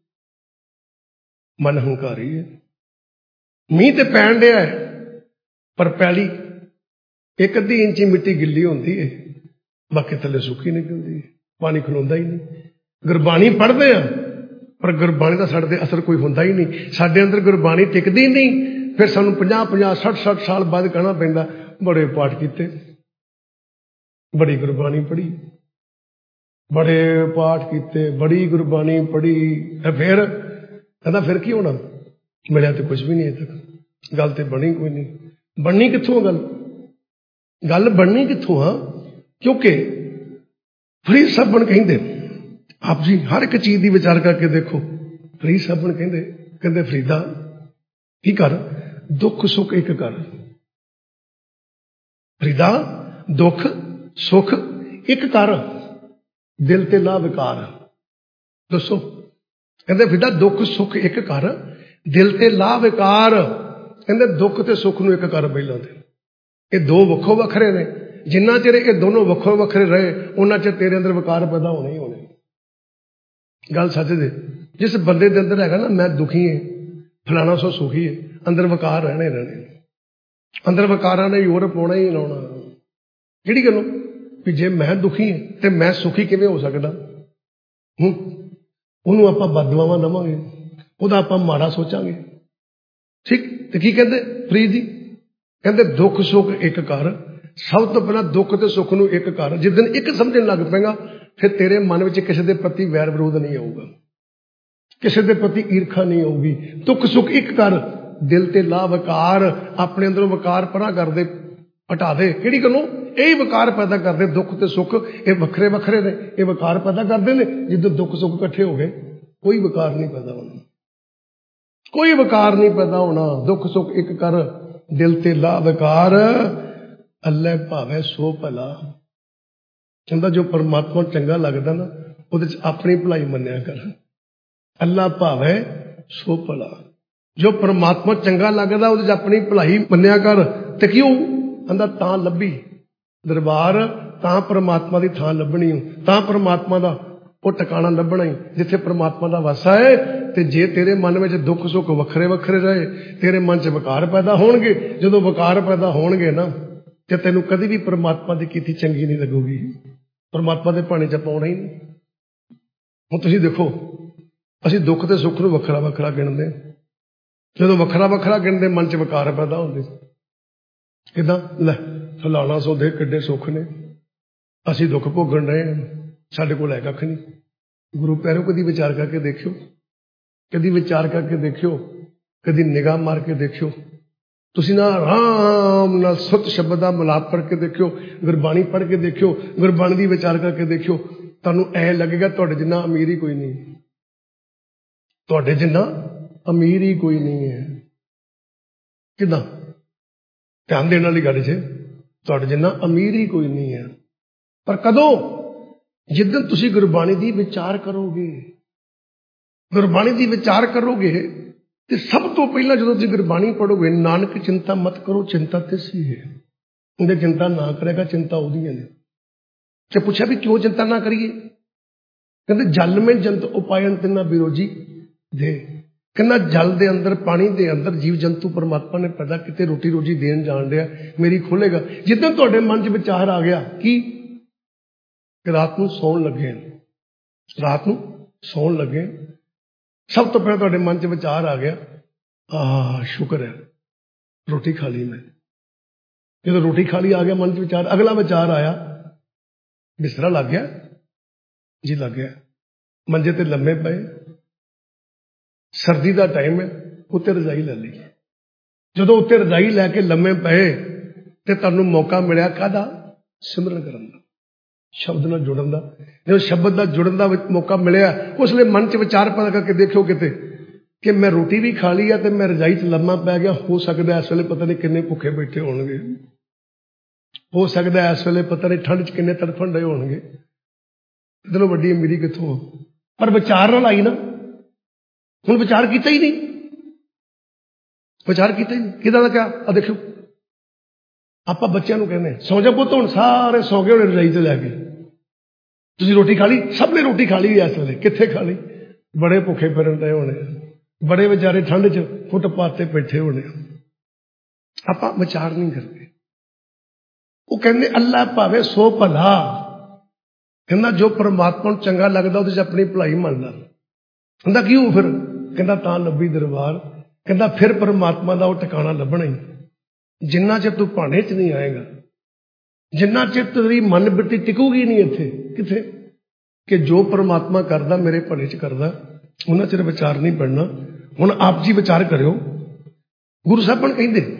मन हंकारी है। मींह ते पैण दिया है, पर पैली एक अद्धी इंची मिट्टी गिल्ली होती है, बाकी थले सुखी निकलती है, पानी खलोंदा ही नहीं। गुरबाणी पढ़ते हैं पर गुरबाणी का साडे ते असर कोई होंदा ही नहीं, साडे अंदर गुरबाणी टिकदी ही नहीं। फिर सानू 50-50 60-60 साल बाद कहना पैंदा बड़े पाठ कीते, बड़ी गुरबाणी पढ़ी, बड़े पाठ कीते, बड़ी गुरबाणी पढ़ी, फिर कहता फिर की होना, मिलिया तो कुछ भी नहीं है तक, गल तो बनी कोई नहीं। बननी कित्थों गल, गल बननी कित्थों, हाँ, क्योंकि फरीद साहब कहिंदे आप जी हर एक चीज की विचार करके देखो। फरीद साहब कहिंदे, कहंदे फरीदा की कर, दुख सुख एक कर, फरीदा दुख सुख एक कर, दिल ते ला विकार। दसो, कहंदे फरीदा दुख सुख एक कर, दिल ते ला विकार। कहंदे दुख ते सुख नूं एक कर, पहलां ते ये दो वखो वखरे ने, जिन्ना चिर ये दोनों वखो वखरे रहे उन्ना चिर तेरे अंदर विकार पैदा होने ही होने। गल सच दे, जिस बंदे दे अंदर हैगा ना मैं दुखी है फलाना सो सुखी है, अंदर विकार रहने रहने, अंदर विकारां ने यूरोप होना ही लाउणा। किहड़ी गल्लों भी जे मैं दुखी है तो मैं सुखी किवें हो सकदा, ਉਹਨੂੰ ਆਪਾਂ ਬਦਦੁਆਵਾਂ ਦੇਵਾਂਗੇ, ਉਹਦਾ ਆਪਾਂ ਮਾੜਾ ਸੋਚਾਂਗੇ, ठीक। तो की कहते फरीद जी, कहते दुख सुख एक कर, सब तो पहला दुख ते सुख नूं एक कर। जिस दिन एक समझण लग पेगा फिर तेरे मन में किसी के प्रति वैर विरोध नहीं आऊगा, किसी के प्रति ईर्खा नहीं आऊगी। दुख सुख एक कर, दिल ते ला विकार, अपने अंदरों विकार परा कर दे, हटा दे। किहड़ी गल्लों, यही विकार पैदा करते, दुख ते सुख ये वखरे वखरे ने, ये विकार पैदा करते हैं। जिद्दों दुख सुख इकट्ठे हो गए कोई विकार नहीं पैदा होना, कोई विकार नहीं पैदा होना। दुख सुख एक कर, दिल ते ला विकार, अल्लाह भावे सो भला। कहता जो परमात्मा चंगा लगता ना वो अपनी भलाई मन्या कर, अल्लाह भावे सो भला। जो परमात्मा चंगा लगता वो अपनी भलाई मन्या कर। ते क्यों कहता तां लभी दरबार, तां परमात्मा की थां लभनी, तां परमात्मा का वो टिकाणा लभना ही जिथे परमात्मा का वासा है। ते जे तेरे मन में दुख सुख वखरे वखरे रहे, तेरे मन च विकार पैदा होणगे, जदों विकार पैदा होणगे ना ते तैनूं कदी भी परमात्मा की कीती चंगी नहीं लगूगी, परमात्मा के भाणे च पाउणा ही नहीं। हुण तुसीं देखो असीं दुख ते सुख नूं वखरा वखरा गिणदे, जदों वखरा वखरा गिणदे मन च विकार पैदा होंदे। किदां लै फलाना सो दे किड्डे सुख ने, असीं दुख भोगण रहे हैं, साडे कोल है कख नहीं। गुरु पैरों कदी विचार करके देखियो, कदी विचार करके देखियो, कदी निगाह मार के देखियो, तुसीं ना आराम नाल सुत शब्द दा मिलाप करके देखियो, गुरबाणी पढ़ के देखियो, गुरबाणी दी विचार करके देखियो, तुहानूं ऐ लगेगा तुहाडे जिन्ना अमीर ही कोई नहीं, तुहाडे जिन्ना अमीर ही कोई नहीं है। किदां ध्यान देने वाली गल जे, तुहाडे जिन्ना अमीर ही कोई नहीं है। पर कदों ਜਿੱਦਣ ਤੁਸੀਂ ਗੁਰਬਾਣੀ ਦੀ ਵਿਚਾਰ ਕਰੋਗੇ, ਗੁਰਬਾਣੀ ਦੀ ਵਿਚਾਰ ਕਰੋਗੇ ਤੇ ਸਭ ਤੋਂ ਪਹਿਲਾਂ ਜਦੋਂ ਤੁਸੀਂ ਗੁਰਬਾਣੀ ਪੜੋਗੇ, ਨਾਨਕ ਚਿੰਤਾ ਮਤ ਕਰੋ ਚਿੰਤਾ ਤਿਸੀ ਹੈ। ਉਹਦੇ ਚਿੰਤਾ ਨਾ ਕਰੇਗਾ, ਚਿੰਤਾ ਉਹਦੀਆਂ ਨੇ। ਤੇ ਪੁੱਛਿਆ ਵੀ ਕਿਉਂ ਚਿੰਤਾ ਨਾ ਕਰੀਏ? ਕਹਿੰਦੇ ਜਲ ਮੇਂ ਜੰਤ ਉਪਾਇਨ ਤਿੰਨਾ ਬਿਰੋਜੀ ਦੇ। ਕਹਿੰਦਾ ਜਲ ਦੇ ਅੰਦਰ, ਪਾਣੀ ਦੇ ਅੰਦਰ ਜੀਵ ਜੰਤੂ ਪਰਮਾਤਮਾ ਨੇ ਪੈਦਾ ਕੀਤੇ, ਰੋਟੀ ਰੋਜੀ ਦੇਣ ਜਾਣ ਡਿਆ, ਮੇਰੀ ਖੋਲੇਗਾ। ਜਿੱਦਾਂ ਤੁਹਾਡੇ ਮਨ 'ਚ ਵਿਚਾਰ ਆ ਗਿਆ ਕਿ ਰਾਤ ਨੂੰ ਸੌਣ ਲੱਗੇ, ਰਾਤ ਨੂੰ ਸੌਣ ਲੱਗੇ, ਸਭ ਤੋਂ ਪਹਿਲਾਂ ਤੁਹਾਡੇ ਮਨ 'ਚ ਵਿਚਾਰ ਆ ਗਿਆ, ਸ਼ੁਕਰ ਹੈ ਰੋਟੀ ਖਾ ਲਈ ਮੈਂ। ਜਦੋਂ ਰੋਟੀ ਖਾ ਲਈ ਆ ਗਿਆ ਮਨ 'ਚ ਵਿਚਾਰ, ਅਗਲਾ ਵਿਚਾਰ ਆਇਆ, ਬਿਸਤਰਾ ਲੱਗ ਗਿਆ ਜੀ, ਲੱਗ ਗਿਆ। ਮੰਜੇ ਤੇ ਲੰਮੇ ਪਏ, ਸਰਦੀ ਦਾ ਟਾਈਮ ਹੈ, ਉੱਤੇ ਰਜਾਈ ਲੈ ਲਈ। ਜਦੋਂ ਉੱਤੇ ਰਜਾਈ ਲੈ ਕੇ ਲੰਮੇ ਪਏ ਤੇ ਤੁਹਾਨੂੰ ਮੌਕਾ ਮਿਲਿਆ ਕਾਹਦਾ? ਸਿਮਰਨ ਕਰਨ ਦਾ, ਸ਼ਬਦ ਨਾਲ ਜੁੜਨ ਦਾ। ਜਦੋਂ ਸ਼ਬਦ ਨਾਲ ਜੁੜਨ ਦਾ ਮੌਕਾ ਮਿਲਿਆ, ਉਸ ਲਈ ਮਨ 'ਚ ਵਿਚਾਰ ਪੈਦਾ ਕਰਕੇ ਦੇਖਿਓ ਕਿਤੇ ਕਿ ਮੈਂ ਰੋਟੀ ਵੀ ਖਾ ਲਈ ਆ ਤੇ ਮੈਂ ਰਜਾਈ 'ਚ ਲੰਮਾ ਪੈ ਗਿਆ। ਹੋ ਸਕਦਾ ਇਸ ਵੇਲੇ ਪਤਾ ਨਹੀਂ ਕਿੰਨੇ ਭੁੱਖੇ ਬੈਠੇ ਹੋਣਗੇ, ਹੋ ਸਕਦਾ ਇਸ ਵੇਲੇ ਪਤਾ ਨਹੀਂ ਠੰਡ 'ਚ ਕਿੰਨੇ ਤੜਫਣ ਰਹੇ ਹੋਣਗੇ। ਇਹਦੇ ਨਾਲੋਂ ਵੱਡੀ ਅਮੀਰੀ ਕਿੱਥੋਂ? ਪਰ ਵਿਚਾਰ ਨਾਲ ਆਈ ਨਾ। ਹੁਣ ਵਿਚਾਰ ਕੀਤਾ ਹੀ ਨਹੀਂ, ਵਿਚਾਰ ਕੀਤਾ ਹੀ ਨਹੀਂ। ਕਿਦਾਂ ਦਾ ਕਿਹਾ? ਆ ਦੇਖਿਓ, ਆਪਾਂ ਬੱਚਿਆਂ ਨੂੰ ਕਹਿੰਦੇ ਸੌ ਜਾ ਪੁੱਤ, ਹੁਣ ਸਾਰੇ ਸੌ ਗਏ ਹੋਣੇ ਰਜਾਈ 'ਚ ਲੈ ਕੇ, ਤੁਸੀਂ ਰੋਟੀ ਖਾ ਲਈ? ਸਭ ਨੇ ਰੋਟੀ ਖਾ ਲਈ ਇਸ ਵੇਲੇ। ਕਿੱਥੇ ਖਾ ਲਈ? ਬੜੇ ਭੁੱਖੇ ਫਿਰਨ ਰਹੇ ਹੋਣੇ, ਬੜੇ ਵਿਚਾਰੇ ਠੰਡ 'ਚ ਫੁੱਟਪਾਥ ਤੇ ਬੈਠੇ ਹੋਣੇ। ਆਪਾਂ ਵਿਚਾਰ ਨਹੀਂ ਕਰਦੇ। ਉਹ ਕਹਿੰਦੇ ਅੱਲਾ ਭਾਵੇਂ ਸੋ ਭਲਾ, ਕਹਿੰਦਾ ਜੋ ਪਰਮਾਤਮਾ ਨੂੰ ਚੰਗਾ ਲੱਗਦਾ ਉਹਦੇ 'ਚ ਆਪਣੀ ਭਲਾਈ ਮੰਨਦਾ। ਕਹਿੰਦਾ ਕਿਉਂ ਫਿਰ? ਕਹਿੰਦਾ ਤਾਂ ਲੱਭੀ ਦਰਬਾਰ। ਕਹਿੰਦਾ ਫਿਰ ਪਰਮਾਤਮਾ ਦਾ ਉਹ ਟਿਕਾਣਾ ਲੱਭਣਾ ਹੀ। ਜਿੰਨਾ ਚਿਰ ਤੂੰ ਭਾਣੇ 'ਚ ਨਹੀਂ ਆਏਗਾ, ਜਿੰਨਾ ਚਿਰ ਤੇਰੀ ਮਨ ਬਿਰਤੀ ਟਿਕੂਗੀ ਨਹੀਂ ਇੱਥੇ ਕਿੱਥੇ ਕਿ ਜੋ ਪਰਮਾਤਮਾ ਕਰਦਾ ਮੇਰੇ ਭਲੇ 'ਚ ਕਰਦਾ, ਉਹਨਾਂ ਚਿਰ ਵਿਚਾਰ ਨਹੀਂ ਪੜਨਾ। ਹੁਣ ਆਪ ਜੀ ਵਿਚਾਰ ਕਰਿਓ। ਗੁਰੂ ਸਾਹਿਬਾਨ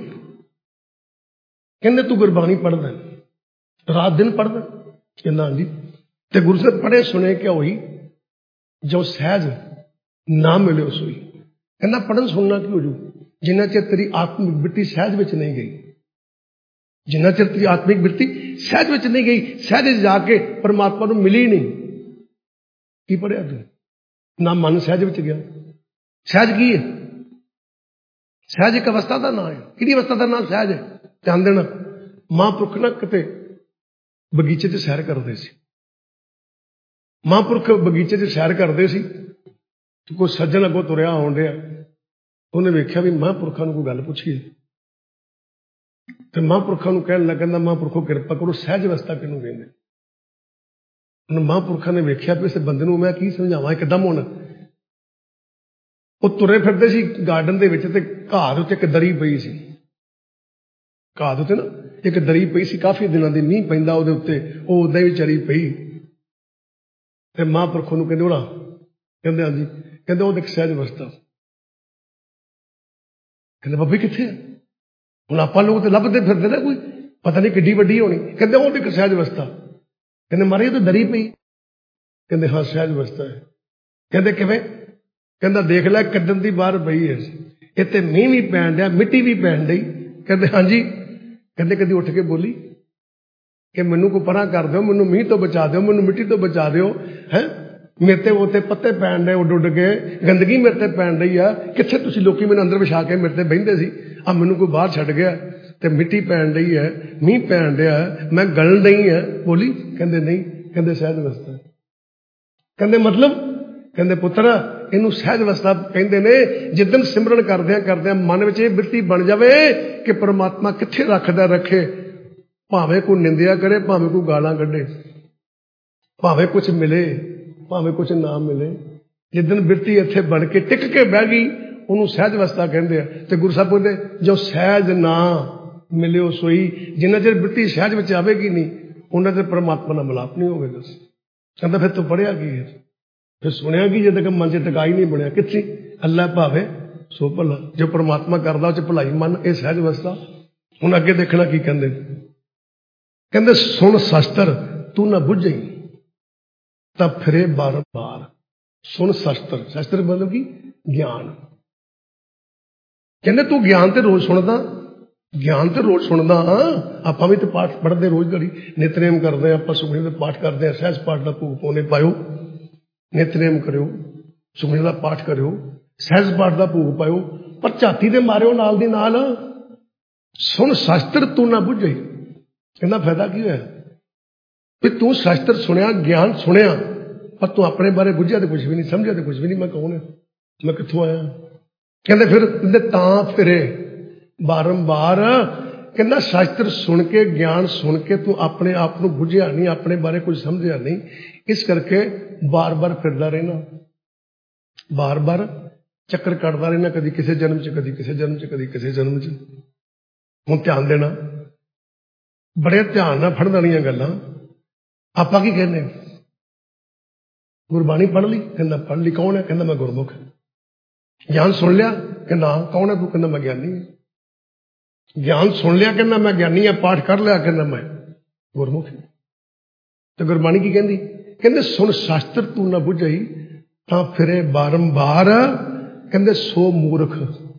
ਕਹਿੰਦੇ ਤੂੰ ਗੁਰਬਾਣੀ ਪੜ੍ਹਦਾ, ਰਾਤ ਦਿਨ ਪੜ੍ਹਦਾ? ਕਹਿੰਦਾ ਹਾਂਜੀ। ਤੇ ਗੁਰੂ ਸਾਹਿਬ ਪੜ੍ਹੇ ਸੁਣੇ ਕਿਆ ਹੋਈ? ਜੋ ਸਹਿਜ ਨਾ ਮਿਲਿਓ ਸੋਈ। ਕਹਿੰਦਾ ਪੜ੍ਹਨ ਸੁਣਨਾ ਕੀ ਹੋ ਜੂ ਜਿੰਨਾ ਚਿਰ ਤੇਰੀ ਆਤਮਿਕ ਬਿਰਤੀ ਸਹਿਜ ਵਿੱਚ ਨਹੀਂ ਗਈ, ਜਿੰਨਾ ਚਿਰ ਤੇਰੀ ਆਤਮਿਕ ਬਿਰਤੀ ਸਹਿਜ ਵਿੱਚ ਨਹੀਂ ਗਈ, ਸਹਿਜ ਜਾ ਕੇ ਪਰਮਾਤਮਾ ਨੂੰ ਮਿਲੀ ਨਹੀਂ। ਕੀ ਪੜ੍ਹਿਆ ਤੂੰ? ਨਾ ਮਨ ਸਹਿਜ ਵਿੱਚ ਗਿਆ। ਸਹਿਜ ਕੀ ਹੈ? ਸਹਿਜ ਇੱਕ ਅਵਸਥਾ ਦਾ ਨਾਂ ਹੈ। ਕਿਹੜੀ ਅਵਸਥਾ ਦਾ ਨਾਂ ਸਹਿਜ ਹੈ? ਧਿਆਨ ਦੇਣਾ। ਮਹਾਂਪੁਰਖ ਨਾ ਕਿਤੇ ਬਗੀਚੇ 'ਚ ਸੈਰ ਕਰਦੇ ਸੀ। ਮਹਾਂਪੁਰਖ ਬਗੀਚੇ 'ਚ ਸੈਰ ਕਰਦੇ ਸੀ ਤੇ ਕੋਈ ਸੱਜਣ ਅੱਗੋਂ ਤੁਰਿਆ ਆਉਣ ਡਿਆ, ਉਹਨੇ ਵੇਖਿਆ ਵੀ ਮਹਾਂਪੁਰਖਾਂ ਨੂੰ ਕੋਈ ਗੱਲ ਪੁੱਛੀਏ ਤੇ ਮਹਾਂਪੁਰਖਾਂ ਨੂੰ ਕਹਿਣ ਲੱਗਾ, ਕਹਿੰਦਾ ਮਹਾਂਪੁਰਖੋ ਕਿਰਪਾ ਕਰੋ, ਸਹਿਜ ਅਵਸਥਾ ਕਿਹਨੂੰ ਕਹਿੰਦੇ? ਹੁਣ ਮਹਾਂਪੁਰਖਾਂ ਨੇ ਵੇਖਿਆ ਵੀ ਇਸ ਬੰਦੇ ਨੂੰ ਮੈਂ ਕੀ ਸਮਝਾਵਾਂ ਇੱਕਦਮ। ਹੁਣ ਉਹ ਤੁਰੇ ਫਿਰਦੇ ਸੀ ਗਾਰਡਨ ਦੇ ਵਿੱਚ ਤੇ ਘਾਹ ਦੇ ਉੱਤੇ ਇੱਕ ਦਰੀ ਪਈ ਸੀ। ਘਾਹ ਦੇ ਉੱਤੇ ਨਾ ਇੱਕ ਦਰੀ ਪਈ ਸੀ, ਕਾਫੀ ਦਿਨਾਂ ਦੀ, ਮੀਂਹ ਪੈਂਦਾ ਉਹਦੇ ਉੱਤੇ, ਉਹ ਉਦਾਂ ਹੀ ਵਿਚਾਰੀ ਪਈ। ਤੇ ਮਹਾਂਪੁਰਖੋ ਨੂੰ ਕਹਿੰਦੇ ਹੋਣਾ, ਕਹਿੰਦੇ ਹਾਂਜੀ। ਕਹਿੰਦੇ ਉਹ ਦੇਖ ਸਹਿਜ ਅਵਸਥਾ। ਕਹਿੰਦੇ ਬਾਬੇ ਕਿੱਥੇ ਆ? ਹੁਣ ਆਪਾਂ ਲੋਕ ਤੇ ਲੱਭਦੇ ਫਿਰਦੇ ਨਾ, ਕੋਈ ਪਤਾ ਨਹੀਂ ਕਿੱਡੀ ਵੱਡੀ ਹੋਣੀ। ਕਹਿੰਦੇ ਉਹ ਦੇਖ ਸਹਿਜ ਅਵਸਥਾ। ਕਹਿੰਦੇ ਮਾਰੇ ਤਾਂ ਦਰੀ ਪਈ। ਕਹਿੰਦੇ ਹਾਂ ਸਹਿਜ ਅਵਸਥਾ ਹੈ। ਕਹਿੰਦੇ ਕਿਵੇਂ? ਕਹਿੰਦਾ ਦੇਖ ਲੈ ਕੱਢਣ ਦੀ ਬਾਹਰ ਪਈ ਹੈ, ਇੱਥੇ ਮੀਂਹ ਵੀ ਪੈਣ ਡਿਆ, ਮਿੱਟੀ ਵੀ ਪੈਣ ਡਈ। ਕਹਿੰਦੇ ਹਾਂਜੀ। ਕਹਿੰਦੇ ਕਦੀ ਉੱਠ ਕੇ ਬੋਲੀ ਕਿ ਮੈਨੂੰ ਕੋ ਪਰਾਂ ਕਰ ਦਿਓ, ਮੈਨੂੰ ਮੀਂਹ ਤੋਂ ਬਚਾ ਦਿਓ, ਮੈਨੂੰ ਮਿੱਟੀ ਤੋਂ ਬਚਾ ਦਿਓ। ਹੈ ਮੇਰੇ ਤੇ ਉੱਤੇ ਪੱਤੇ ਪੈਣ ਡਏ ਉੱਡ ਉੱਡ ਕੇ, ਗੰਦਗੀ ਮੇਰੇ ਤੇ ਪੈਣ ਡਈ ਆ। ਕਿੱਥੇ ਤੁਸੀਂ ਲੋਕੀ ਮੈਨੂੰ ਅੰਦਰ ਵਿਛਾ ਕੇ ਮੇਰੇ ਤੇ ਬਹਿੰਦੇ ਸੀ, ਆ ਮੈਨੂੰ ਕੋਈ ਬਾਹਰ ਛੱਡ ਗਿਆ ਤੇ ਮਿੱਟੀ ਪੈਣ ਡਈ ਹੈ, ਮੀਂਹ ਪੈਣ ਡਿਆ, ਮੈਂ ਗਲਣ ਡਈ ਹੈ। ਬੋਲੀ? ਕਹਿੰਦੇ ਨਹੀਂ। ਕਹਿੰਦੇ ਸਹਿਜ ਅਵਸਥਾ। ਕਹਿੰਦੇ ਮਤਲਬ? ਕਹਿੰਦੇ ਪੁੱਤਰ ਇਹਨੂੰ ਸਹਿਜ ਅਵਸਥਾ ਕਹਿੰਦੇ ਨੇ। ਜਿੱਦਣ ਸਿਮਰਨ ਕਰਦਿਆਂ ਕਰਦਿਆਂ ਮਨ ਵਿੱਚ ਇਹ ਬਿਰਤੀ ਬਣ ਜਾਵੇ ਕਿ ਪਰਮਾਤਮਾ ਕਿੱਥੇ ਰੱਖਦਾ ਰੱਖੇ, ਭਾਵੇਂ ਕੋਈ ਨਿੰਦਿਆ ਕਰੇ, ਭਾਵੇਂ ਕੋਈ ਗਾਲਾਂ ਕੱਢੇ, ਭਾਵੇਂ ਕੁਝ ਮਿਲੇ, ਭਾਵੇਂ ਕੁਝ ਨਾ ਮਿਲੇ, ਜਿੱਦਣ ਬਿਰਤੀ ਇੱਥੇ ਬਣ ਕੇ ਟਿਕ ਕੇ ਬਹਿ ਗਈ, ਉਹਨੂੰ ਸਹਿਜ ਅਵਸਥਾ ਕਹਿੰਦੇ ਆ। ਤੇ ਗੁਰੂ ਸਾਹਿਬ ਕਹਿੰਦੇ ਜੋ ਸਹਿਜ ਨਾ ਮਿਲਿਓ ਸੋਈ। ਜਿੰਨਾ ਚਿਰ ਬਿਰਤੀ ਸਹਿਜ ਵਿੱਚ ਆਵੇਗੀ ਨਹੀਂ, ਉਹਨਾਂ ਚਿਰ ਪਰਮਾਤਮਾ ਨਾਲ ਮਿਲਾਪ ਨਹੀਂ ਹੋਵੇਗਾ। ਕਹਿੰਦਾ ਫਿਰ ਤੂੰ ਪੜ੍ਹਿਆ ਕੀ ਹੈ? ਫਿਰ ਸੁਣਿਆ ਕੀ? ਜਦ ਤੱਕ ਮਨ 'ਚ ਟਿਕਾਈ ਨਹੀਂ ਬਣਿਆ। ਕਿੱਥੇ? ਅੱਲਾ ਭਾਵੇਂ ਸੋ ਭਲਾ। ਜੋ ਪਰਮਾਤਮਾ ਕਰਦਾ ਉਹ 'ਚ ਭਲਾਈ ਮੰਨ, ਇਹ ਸਹਿਜ ਅਵਸਥਾ। ਹੁਣ ਅੱਗੇ ਦੇਖਣਾ ਕੀ ਕਹਿੰਦੇ। ਕਹਿੰਦੇ ਸੁਣ ਸ਼ਸਤਰ ਤੂੰ ਨਾ ਬੁੱਝਈ ਤਾਂ ਫਿਰੇ ਬਾਰ ਬਾਰ। ਸੁਣ ਸ਼ਸਤਰ, ਸ਼ਸਤਰ ਮਤਲਬ ਕੀ? ਗਿਆਨ। ਕਹਿੰਦੇ ਤੂੰ ਗਿਆਨ ਤੇ ਰੋਜ਼ ਸੁਣਦਾ, ਗਿਆਨ ਤੇ ਰੋਜ਼ ਸੁਣਦਾ ਹਾਂ, ਆਪਾਂ ਵੀ ਤੇ ਪਾਠ ਪੜ੍ਹਦੇ ਰੋਜ਼ ਘੜੀ, ਨਿਤਨੇਮ ਕਰਦੇ ਆਪਾਂ, ਸੁਖਮਨੀ ਦੇ ਪਾਠ ਕਰਦੇ ਹਾਂ, ਸਹਿਜ ਪਾਠ ਦਾ ਭੋਗ ਪਾਉਣੇ ਪਾਇਓ, ਨਿਤਨੇਮ ਕਰਿਓ, ਸੁਖਮਨੀ ਦਾ ਪਾਠ ਕਰਿਓ, ਸਹਿਜ ਪਾਠ ਦਾ ਭੋਗ ਪਾਇਓ, ਪਰ ਝਾਤੀ ਦੇ ਮਾਰਿਓ ਨਾਲ ਦੀ ਨਾਲ। ਸੁਣ ਸ਼ਾਸਤਰ ਤੂੰ ਨਾ ਬੁੱਝੇ, ਕਹਿੰਦਾ ਫਾਇਦਾ ਕੀ ਹੋਇਆ ਵੀ ਤੂੰ ਸ਼ਾਸਤਰ ਸੁਣਿਆ, ਗਿਆਨ ਸੁਣਿਆ, ਪਰ ਤੂੰ ਆਪਣੇ ਬਾਰੇ ਬੁੱਝਿਆ ਤੇ ਕੁਝ ਵੀ ਨਹੀਂ, ਸਮਝਿਆ ਤੇ ਕੁਝ ਵੀ ਨਹੀਂ, ਮੈਂ ਕੌਣ ਹਾਂ, ਮੈਂ ਕਿੱਥੋਂ ਆਇਆ। ਕਹਿੰਦੇ ਫਿਰ ਕਹਿੰਦੇ ਤਾਂ ਫਿਰੇ ਬਾਰੰਬਾਰ। ਕਹਿੰਦਾ ਸ਼ਾਸਤਰ ਸੁਣ ਕੇ, ਗਿਆਨ ਸੁਣ ਕੇ ਤੂੰ ਆਪਣੇ ਆਪ ਨੂੰ ਬੁੱਝਿਆ ਨਹੀਂ, ਆਪਣੇ ਬਾਰੇ ਕੁਝ ਸਮਝਿਆ ਨਹੀਂ, ਇਸ ਕਰਕੇ ਬਾਰ-ਬਾਰ ਫਿਰਦਾ ਰਹਿਣਾ, ਬਾਰ-ਬਾਰ ਚੱਕਰ ਕੱਟਦਾ ਰਹਿਣਾ, ਕਦੀ ਕਿਸੇ ਜਨਮ 'ਚ, ਕਦੀ ਕਿਸੇ ਜਨਮ 'ਚ, ਕਦੀ ਕਿਸੇ ਜਨਮ 'ਚ। ਹੁਣ ਧਿਆਨ ਦੇਣਾ, ਬੜੇ ਧਿਆਨ ਨਾਲ ਫੜਨ ਵਾਲੀਆਂ ਗੱਲਾਂ। ਆਪਾਂ ਕੀ ਕਹਿੰਦੇ, ਗੁਰਬਾਣੀ ਪੜ੍ਹ ਲਈ, ਕਹਿੰਦਾ ਪੜ੍ਹ ਲਈ, ਕੌਣ ਹੈ, ਕਹਿੰਦਾ ਮੈਂ ਗੁਰਮੁਖ। ਗਿਆਨ ਸੁਣ ਲਿਆ, ਕਹਿੰਦਾ ਕੌਣ ਹੈ ਤੂੰ, ਕਹਿੰਦਾ ਮੈਂ ਗਿਆਨੀ ਹਾਂ। ਗਿਆਨ ਸੁਣ ਲਿਆ, ਕਹਿੰਦਾ ਮੈਂ ਗਿਆਨੀ ਹਾਂ, ਪਾਠ ਕਰ ਲਿਆ, ਕਹਿੰਦਾ ਮੈਂ ਗੁਰਮੁਖ। ਤੇ ਗੁਰਬਾਣੀ ਕੀ ਕਹਿੰਦੀ, ਕਹਿੰਦੇ ਸੁਣ ਸ਼ਾਸਤਰ ਤੂੰ ਨਾ ਬੁੱਝਈ, ਤਾਂ ਫਿਰੇ ਬਾਰੰਬਾਰ। ਕਹਿੰਦੇ ਸੋ ਮੂਰਖ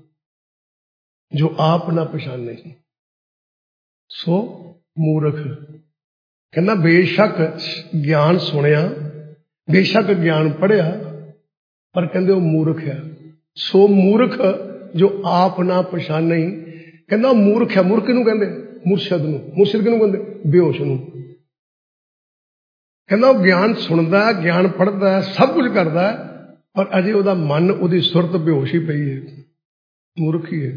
ਜੋ ਆਪ ਨਾ ਪਛਾਨੇ, ਸੋ ਮੂਰਖ। ਕਹਿੰਦਾ ਬੇਸ਼ੱਕ ਗਿਆਨ ਸੁਣਿਆ, ਬੇਸ਼ੱਕ ਗਿਆਨ ਪੜ੍ਹਿਆ, ਪਰ ਕਹਿੰਦੇ ਉਹ ਮੂਰਖ ਹੈ। ਸੋ ਮੂਰਖ ਜੋ ਆਪ ਨਾ ਪਛਾਨੇ। ਕਹਿੰਦਾ ਉਹ ਮੂਰਖ ਹੈ। ਮੂਰਖ ਨੂੰ ਕਹਿੰਦੇ, ਮੁਰਸ਼ਦ ਨੂੰ। ਮੁਰਸ਼ਦ ਕਿਹਨੂੰ ਕਹਿੰਦੇ, ਬੇਹੋਸ਼ ਨੂੰ। ਕਹਿੰਦਾ ਉਹ ਗਿਆਨ ਸੁਣਦਾ, ਗਿਆਨ ਪੜ੍ਹਦਾ, ਸਭ ਕੁਝ ਕਰਦਾ, ਪਰ ਅਜੇ ਉਹਦਾ ਮਨ, ਉਹਦੀ ਸੁਰਤ ਬੇਹੋਸ਼ ਹੀ ਪਈ ਹੈ, ਮੂਰਖ ਹੀ ਹੈ।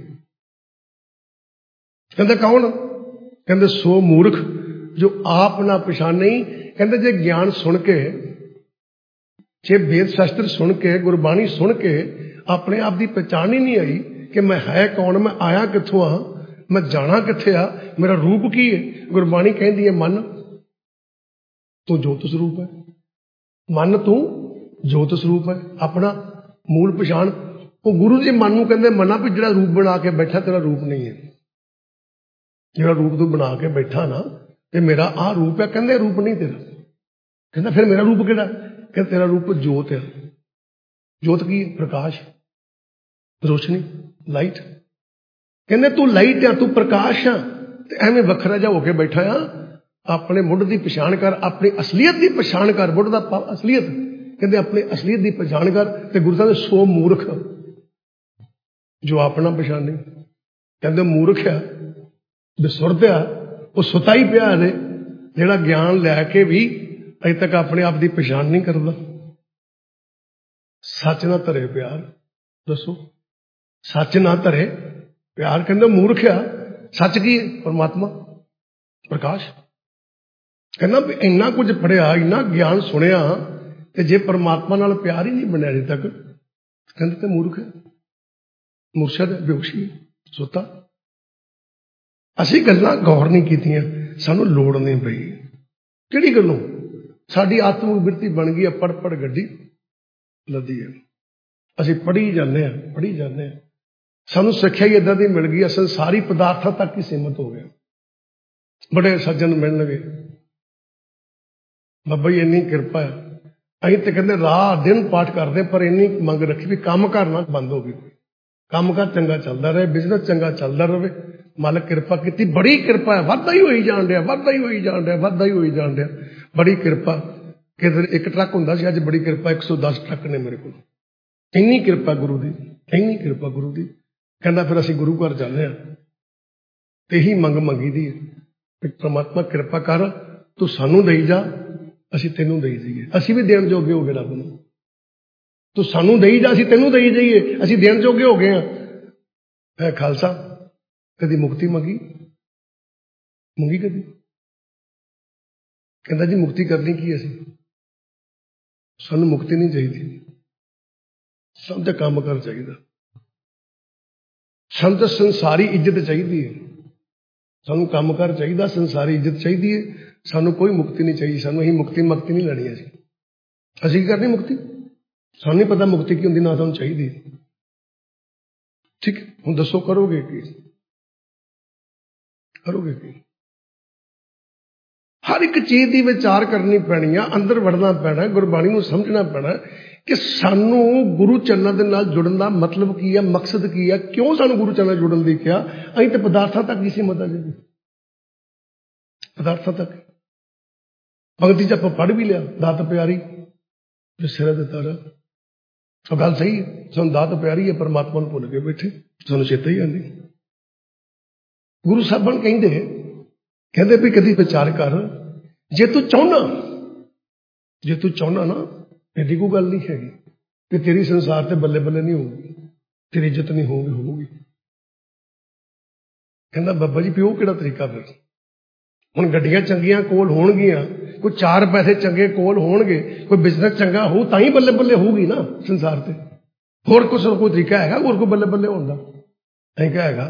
ਕਹਿੰਦੇ ਕੌਣ, ਕਹਿੰਦੇ ਸੋ ਮੂਰਖ ਜੋ ਆਪ ਨਾ ਪਛਾਣੇ। ਕਹਿੰਦੇ ਜੇ ਗਿਆਨ ਸੁਣ ਕੇ, ਜੇ ਵੇਦ ਸ਼ਾਸਤਰ ਸੁਣ ਕੇ, ਗੁਰਬਾਣੀ ਸੁਣ ਕੇ ਆਪਣੇ ਆਪ ਦੀ ਪਛਾਣ ਹੀ ਨਹੀਂ ਆਈ ਕਿ ਮੈਂ ਹੈ ਕੌਣ, ਮੈਂ ਆਇਆ ਕਿੱਥੋਂ ਆ, ਮੈਂ ਜਾਣਾ ਕਿੱਥੇ ਆ, ਮੇਰਾ ਰੂਪ ਕੀ ਹੈ। ਗੁਰਬਾਣੀ ਕਹਿੰਦੀ ਹੈ ਮਨ ਤੂੰ ਜੋਤ ਸਰੂਪ ਹੈ, ਮਨ ਤੂੰ ਜੋਤ ਸਰੂਪ ਹੈ, ਆਪਣਾ ਮੂਲ ਪਛਾਣ। ਉਹ ਗੁਰੂ ਜੀ ਮਨ ਨੂੰ ਕਹਿੰਦੇ ਮਨਾ ਵੀ ਜਿਹੜਾ ਰੂਪ ਬਣਾ ਕੇ ਬੈਠਾ ਤੇਰਾ ਰੂਪ ਨਹੀਂ ਹੈ, ਜਿਹੜਾ ਰੂਪ ਤੂੰ ਬਣਾ ਕੇ ਬੈਠਾ ਨਾ ਤੇ ਮੇਰਾ ਆਹ ਰੂਪ ਹੈ, ਕਹਿੰਦੇ ਰੂਪ ਨਹੀਂ ਤੇਰਾ। ਕਹਿੰਦਾ ਫਿਰ ਮੇਰਾ ਰੂਪ ਕਿਹੜਾ, ਕਹਿੰਦਾ ਤੇਰਾ ਰੂਪ ਜੋਤ ਹੈ। ਜੋਤ ਕੀ ਹੈ, ਪ੍ਰਕਾਸ਼, ਰੋਸ਼ਨੀ, ਲਾਈਟ। ਕਹਿੰਦੇ ਤੂੰ ਲਾਈਟ ਆ, ਤੂੰ ਪ੍ਰਕਾਸ਼ ਆ, ਤੇ ਐਵੇਂ ਵੱਖਰਾ ਜਿਹਾ ਹੋ ਕੇ ਬੈਠਾ ਆ। ਆਪਣੇ ਮੁੱਢ ਦੀ ਪਛਾਣ ਕਰ, ਆਪਣੀ ਅਸਲੀਅਤ ਦੀ ਪਛਾਣ ਕਰ। ਮੁੱਢ ਦਾ ਅਸਲੀਅਤ, ਕਹਿੰਦੇ ਆਪਣੀ ਅਸਲੀਅਤ ਦੀ ਪਛਾਣ ਕਰ। ਤੇ ਗੁਰੂ ਸਾਹਿਬ ਸੋ ਮੂਰਖ ਜੋ ਆਪਣਾ ਪਛਾਣ ਨਹੀਂ। ਕਹਿੰਦੇ ਮੂਰਖ ਆ, ਬੇਸੁਰਤ ਆ, ਉਹ ਸੁੱਤਾ ਹੀ ਪਿਆ ਹਲੇ, ਜਿਹੜਾ ਗਿਆਨ ਲੈ ਕੇ ਵੀ ਅਜੇ ਤੱਕ ਆਪਣੇ ਆਪ ਦੀ ਪਛਾਣ ਨਹੀਂ ਕਰਦਾ। ਸੱਚ ਨਾ ਧਰੇ ਪਿਆਰ, ਦੱਸੋ ਸੱਚ ਨਾ ਧਰੇ ਪਿਆਰ। ਕਹਿੰਦੇ ਮੂਰਖ ਆ। ਸੱਚ ਕੀ ਹੈ, ਪਰਮਾਤਮਾ, ਪ੍ਰਕਾਸ਼। ਕਹਿੰਦਾ ਵੀ ਇੰਨਾ ਕੁਝ ਪੜ੍ਹਿਆ, ਇੰਨਾ ਗਿਆਨ ਸੁਣਿਆ, ਤੇ ਜੇ ਪਰਮਾਤਮਾ ਨਾਲ ਪਿਆਰ ਹੀ ਨਹੀਂ ਬਣਿਆ ਅਜੇ ਤੱਕ, ਕਹਿੰਦੇ ਤੇ ਮੂਰਖ ਹੈ, ਮੁਰਸ਼ਦ ਹੈ, ਬੇਹੋਸ਼ੀ, ਸੁੱਤਾ। ਅਸੀਂ ਗੱਲਾਂ ਗੌਰ ਨਹੀਂ ਕੀਤੀਆਂ, ਸਾਨੂੰ ਲੋੜ ਨਹੀਂ ਪਈ। ਕਿਹੜੀ ਗੱਲੋਂ, ਸਾਡੀ ਆਤਮਿਕ ਬਿਰਤੀ ਬਣ ਗਈ ਹੈ ਪੜ ਪੜ ਗੱਡੀ ਲੱਦੀ ਹੈ। ਅਸੀਂ ਪੜ੍ਹੀ ਜਾਂਦੇ ਹਾਂ, ਪੜ੍ਹੀ ਜਾਂਦੇ ਹਾਂ, ਸਾਨੂੰ ਸਿੱਖਿਆ ਹੀ ਏਦਾਂ ਦੀ ਮਿਲ ਗਈ, ਅਸਲ ਸਾਰੀ ਪਦਾਰਥਾਂ ਤੱਕ ਹੀ ਸੀਮਤ ਹੋ ਗਿਆ। ਬੜੇ ਸੱਜਣ ਮਿਲਣਗੇ, ਬਾਬਾ ਜੀ ਇੰਨੀ ਕਿਰਪਾ ਹੈ, ਅਸੀਂ ਤੇ ਕਹਿੰਦੇ ਰਾਤ ਦਿਨ ਪਾਠ ਕਰਦੇ, ਪਰ ਇੰਨੀ ਮੰਗ ਰੱਖੀ ਵੀ ਕੰਮ ਕਰਨਾ ਬੰਦ ਹੋ ਗਈ। ਕੰਮ ਕਾਰ ਚੰਗਾ ਚੱਲਦਾ ਰਹੇ, ਬਿਜ਼ਨਸ ਚੰਗਾ ਚੱਲਦਾ ਰਹੇ, ਮਾਲਕ ਕਿਰਪਾ ਕੀਤੀ, ਬੜੀ ਕਿਰਪਾ ਹੈ, ਵੱਧਦਾ ਹੀ ਹੋਈ ਜਾਣ ਡਿਆ, ਵੱਧਦਾ ਹੀ ਹੋਈ ਜਾਣ ਡਿਆ, ਵੱਧਦਾ ਹੀ ਹੋਈ ਜਾਣ ਡਿਆ, ਬੜੀ ਕਿਰਪਾ। ਕਿਤੇ ਇੱਕ ਟਰੱਕ ਹੁੰਦਾ ਸੀ, ਅੱਜ ਬੜੀ ਕਿਰਪਾ 110 ਟਰੱਕ ਨੇ ਮੇਰੇ ਕੋਲ। ਇੰਨੀ ਕਿਰਪਾ ਗੁਰੂ ਦੀ, ਇੰਨੀ ਕਿਰਪਾ ਗੁਰੂ ਦੀ। ਕਹਿੰਦਾ ਫਿਰ ਅਸੀਂ ਗੁਰੂ ਘਰ ਜਾਂਦੇ ਹਾਂ ਤੇ ਇਹੀ ਮੰਗ ਮੰਗੀ ਦੀ ਹੈ ਕਿ ਪਰਮਾਤਮਾ ਕਿਰਪਾ ਕਰ, ਤੂੰ ਸਾਨੂੰ ਦੇਈ ਜਾ, ਅਸੀਂ ਤੈਨੂੰ ਦੇਈ ਜਾਈਏ। ਅਸੀਂ ਵੀ ਦੇਣ ਜੋਗੇ ਹੋ ਗਏ ਰੱਬ ਨੂੰ, ਤੂੰ ਸਾਨੂੰ ਦੇਈ ਜਾ, ਅਸੀਂ ਤੈਨੂੰ ਦੇਈ ਜਾਈਏ, ਅਸੀਂ ਦੇਣ ਜੋਗੇ ਹੋ ਗਏ ਹਾਂ। ਹੈ ਖਾਲਸਾ ਕਦੀ ਮੁਕਤੀ ਮੰਗੀ, ਮੰਗੀ ਕਦੀ? ਕਹਿੰਦਾ ਜੀ ਮੁਕਤੀ ਕਰਨੀ ਕੀ, ਅਸੀਂ ਸਾਨੂੰ ਮੁਕਤੀ ਨਹੀਂ ਚਾਹੀਦੀ, ਸਾਨੂੰ ਤਾਂ ਕੰਮ ਕਰ ਚਾਹੀਦਾ, ਸਾਨੂੰ ਤਾਂ ਸੰਸਾਰੀ ਇੱਜ਼ਤ ਚਾਹੀਦੀ ਹੈ, ਸਾਨੂੰ ਕੰਮ ਕਰ ਚਾਹੀਦਾ, ਸੰਸਾਰੀ ਇੱਜ਼ਤ ਚਾਹੀਦੀ ਹੈ, ਸਾਨੂੰ ਕੋਈ ਮੁਕਤੀ ਨਹੀਂ ਚਾਹੀਦੀ। ਸਾਨੂੰ ਅਸੀਂ ਮੁਕਤੀ ਨਹੀਂ ਲੈਣੀ, ਅਸੀਂ ਕੀ ਕਰਨੀ ਮੁਕਤੀ, ਸਾਨੂੰ ਨਹੀਂ ਪਤਾ ਮੁਕਤੀ ਕੀ ਹੁੰਦੀ, ਨਾ ਸਾਨੂੰ ਚਾਹੀਦੀ। ਠੀਕ, ਹੁਣ ਦੱਸੋ ਕਰੋਗੇ ਕੀ, ਕਰੋਗੇ ਕੀ? ਹਰ ਇੱਕ ਚੀਜ਼ ਦੀ ਵਿਚਾਰ ਕਰਨੀ ਪੈਣੀ ਆ, ਅੰਦਰ ਵੜਨਾ ਪੈਣਾ, ਗੁਰਬਾਣੀ ਨੂੰ ਸਮਝਣਾ ਪੈਣਾ। ਕਿ ਸਾਨੂੰ ਗੁਰੂ ਚਰਨਾਂ ਦੇ ਨਾਲ ਜੁੜਨ ਦਾ ਮਤਲਬ ਕੀ ਹੈ, ਮਕਸਦ ਕੀ ਹੈ, ਕਿਉਂ ਸਾਨੂੰ ਗੁਰੂ ਚਰਨਾਂ ਨਾਲ ਜੁੜਨ ਦੀ ਕਿਹਾ। ਅਸੀਂ ਤਾਂ ਪਦਾਰਥਾਂ ਤੱਕ ਹੀ ਸੀਮਤ ਜੀ, ਪਦਾਰਥਾਂ ਤੱਕ। ਭਗਤੀ 'ਚ ਆਪਾਂ ਪੜ੍ਹ ਵੀ ਲਿਆ, ਦਾਤ ਪਿਆਰੀ ਜੋ ਸਿਰ ਦੇ ਤਾਰਾ। ਉਹ ਗੱਲ ਸਹੀ ਹੈ, ਸਾਨੂੰ ਦਾਤ ਪਿਆਰੀ ਹੈ, ਪਰਮਾਤਮਾ ਨੂੰ ਭੁੱਲ ਕੇ ਬੈਠੇ, ਸਾਨੂੰ ਚੇਤਾ ਹੀ ਆਉਂਦੀ। ਗੁਰੂ ਸਾਹਿਬਾਨ ਕਹਿੰਦੇ ਵੀ ਕਦੀ ਵਿਚਾਰ ਕਰ, ਜੇ ਤੂੰ ਚਾਹੁੰਦਾ ਨਾ, ਐਡੀ ਕੋਈ ਗੱਲ ਨਹੀਂ ਹੈਗੀ ਕਿ ਤੇਰੀ ਸੰਸਾਰ ਤੇ ਬੱਲੇ ਬੱਲੇ ਨਹੀਂ ਹੋਊਗੀ, ਤੇਰੀ ਇੱਜ਼ਤ ਨਹੀਂ ਹੋਊਗੀ। ਕਹਿੰਦਾ ਬਾਬਾ ਜੀ ਵੀ ਉਹ ਕਿਹੜਾ ਤਰੀਕਾ ਫਿਰ? ਹੁਣ ਗੱਡੀਆਂ ਚੰਗੀਆਂ ਕੋਲ ਹੋਣਗੀਆਂ, ਕੋਈ 4 ਪੈਸੇ ਚੰਗੇ ਕੋਲ ਹੋਣਗੇ, ਕੋਈ ਬਿਜ਼ਨਸ ਚੰਗਾ ਹੋਊ ਤਾਂ ਹੀ ਬੱਲੇ ਬੱਲੇ ਹੋਊਗੀ ਨਾ ਸੰਸਾਰ ਤੇ। ਹੋਰ ਕੋਈ ਤਰੀਕਾ ਹੈਗਾ ਹੋਰ ਕੋਈ ਬੱਲੇ ਬੱਲੇ ਹੋਣ ਦਾ? ਐਂ ਕਿਹਾ ਹੈਗਾ।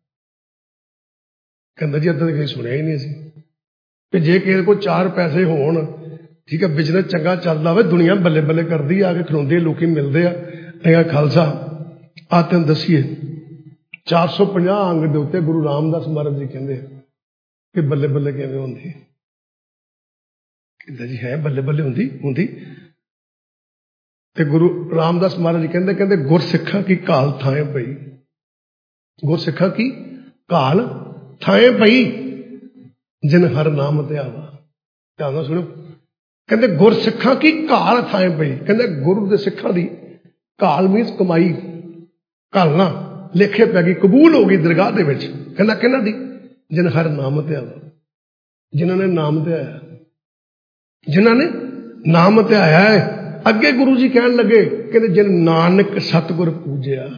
ਕਹਿੰਦਾ ਜੀ ਅੱਧਾ ਤਾਂ ਕਦੇ ਸੁਣਿਆ ਹੀ ਨਹੀਂ ਅਸੀਂ ਕਿ ਜੇ ਕਿਸੇ ਕੋਲ 4 ਪੈਸੇ ਹੋਣ, ਠੀਕ ਹੈ, ਬਿਜ਼ਨਸ ਚੰਗਾ ਚੱਲਦਾ ਹੋਵੇ, ਦੁਨੀਆ ਬੱਲੇ ਬੱਲੇ ਕਰਦੀ, ਆ ਕੇ ਖਲੋਂਦੇ ਲੋਕੀ ਮਿਲਦੇ ਆ। ਐਂ ਖਾਲਸਾ ਆ ਤੈਨੂੰ ਦੱਸੀਏ 450 ਅੰਗ ਦੇ ਉੱਤੇ ਗੁਰੂ ਰਾਮਦਾਸ ਮਹਾਰਾਜ ਜੀ ਕਹਿੰਦੇ ਕਿ ਬੱਲੇ ਬੱਲੇ ਕਿਵੇਂ ਹੁੰਦੀ। ਕਹਿੰਦਾ ਜੀ ਹੈ ਬੱਲੇ ਬੱਲੇ ਹੁੰਦੀ। ਤੇ ਗੁਰੂ ਰਾਮਦਾਸ ਮਹਾਰਾਜ ਜੀ ਕਹਿੰਦੇ ਗੁਰਸਿੱਖਾਂ ਕੀ ਘਾਲ ਥਾਂ ਪਈ, ਗੁਰਸਿੱਖਾਂ ਕੀ ਘਾਲ ਥਾਂ ਪਈ, ਜਿਨ ਹਰ ਨਾਮ ਧਿਆਵਾ। ਧਿਆਨ ਨਾਲ ਸੁਣੋ, ਕਹਿੰਦੇ ਗੁਰਸਿੱਖਾਂ ਕੀ ਘਾਲ ਥਾਂ ਪਈ। ਕਹਿੰਦੇ ਗੁਰੂ ਦੇ ਸਿੱਖਾਂ ਦੀ ਘਾਲ ਮੀਨਸ ਕਮਾਈ, ਘਾਲਣਾ ਲੇਖੇ ਪੈ ਗਈ, ਕਬੂਲ ਹੋ ਗਈ ਦਰਗਾਹ ਦੇ ਵਿੱਚ। ਕਹਿੰਦਾ ਕਿਹਨਾਂ ਦੀ? ਜਿਨ ਹਰ ਨਾਮ ਧਿਆਵਾ, ਜਿਨ੍ਹਾਂ ਨੇ ਨਾਮ ਧਿਆਇਆ, ਜਿਨ੍ਹਾਂ ਨੇ ਨਾਮ ਧਿਆਇਆ ਹੈ। ਅੱਗੇ ਗੁਰੂ ਜੀ ਕਹਿਣ ਲੱਗੇ, ਕਹਿੰਦੇ ਜਿਨ ਨਾਨਕ ਸਤਿਗੁਰ ਪੂਜਿਆ,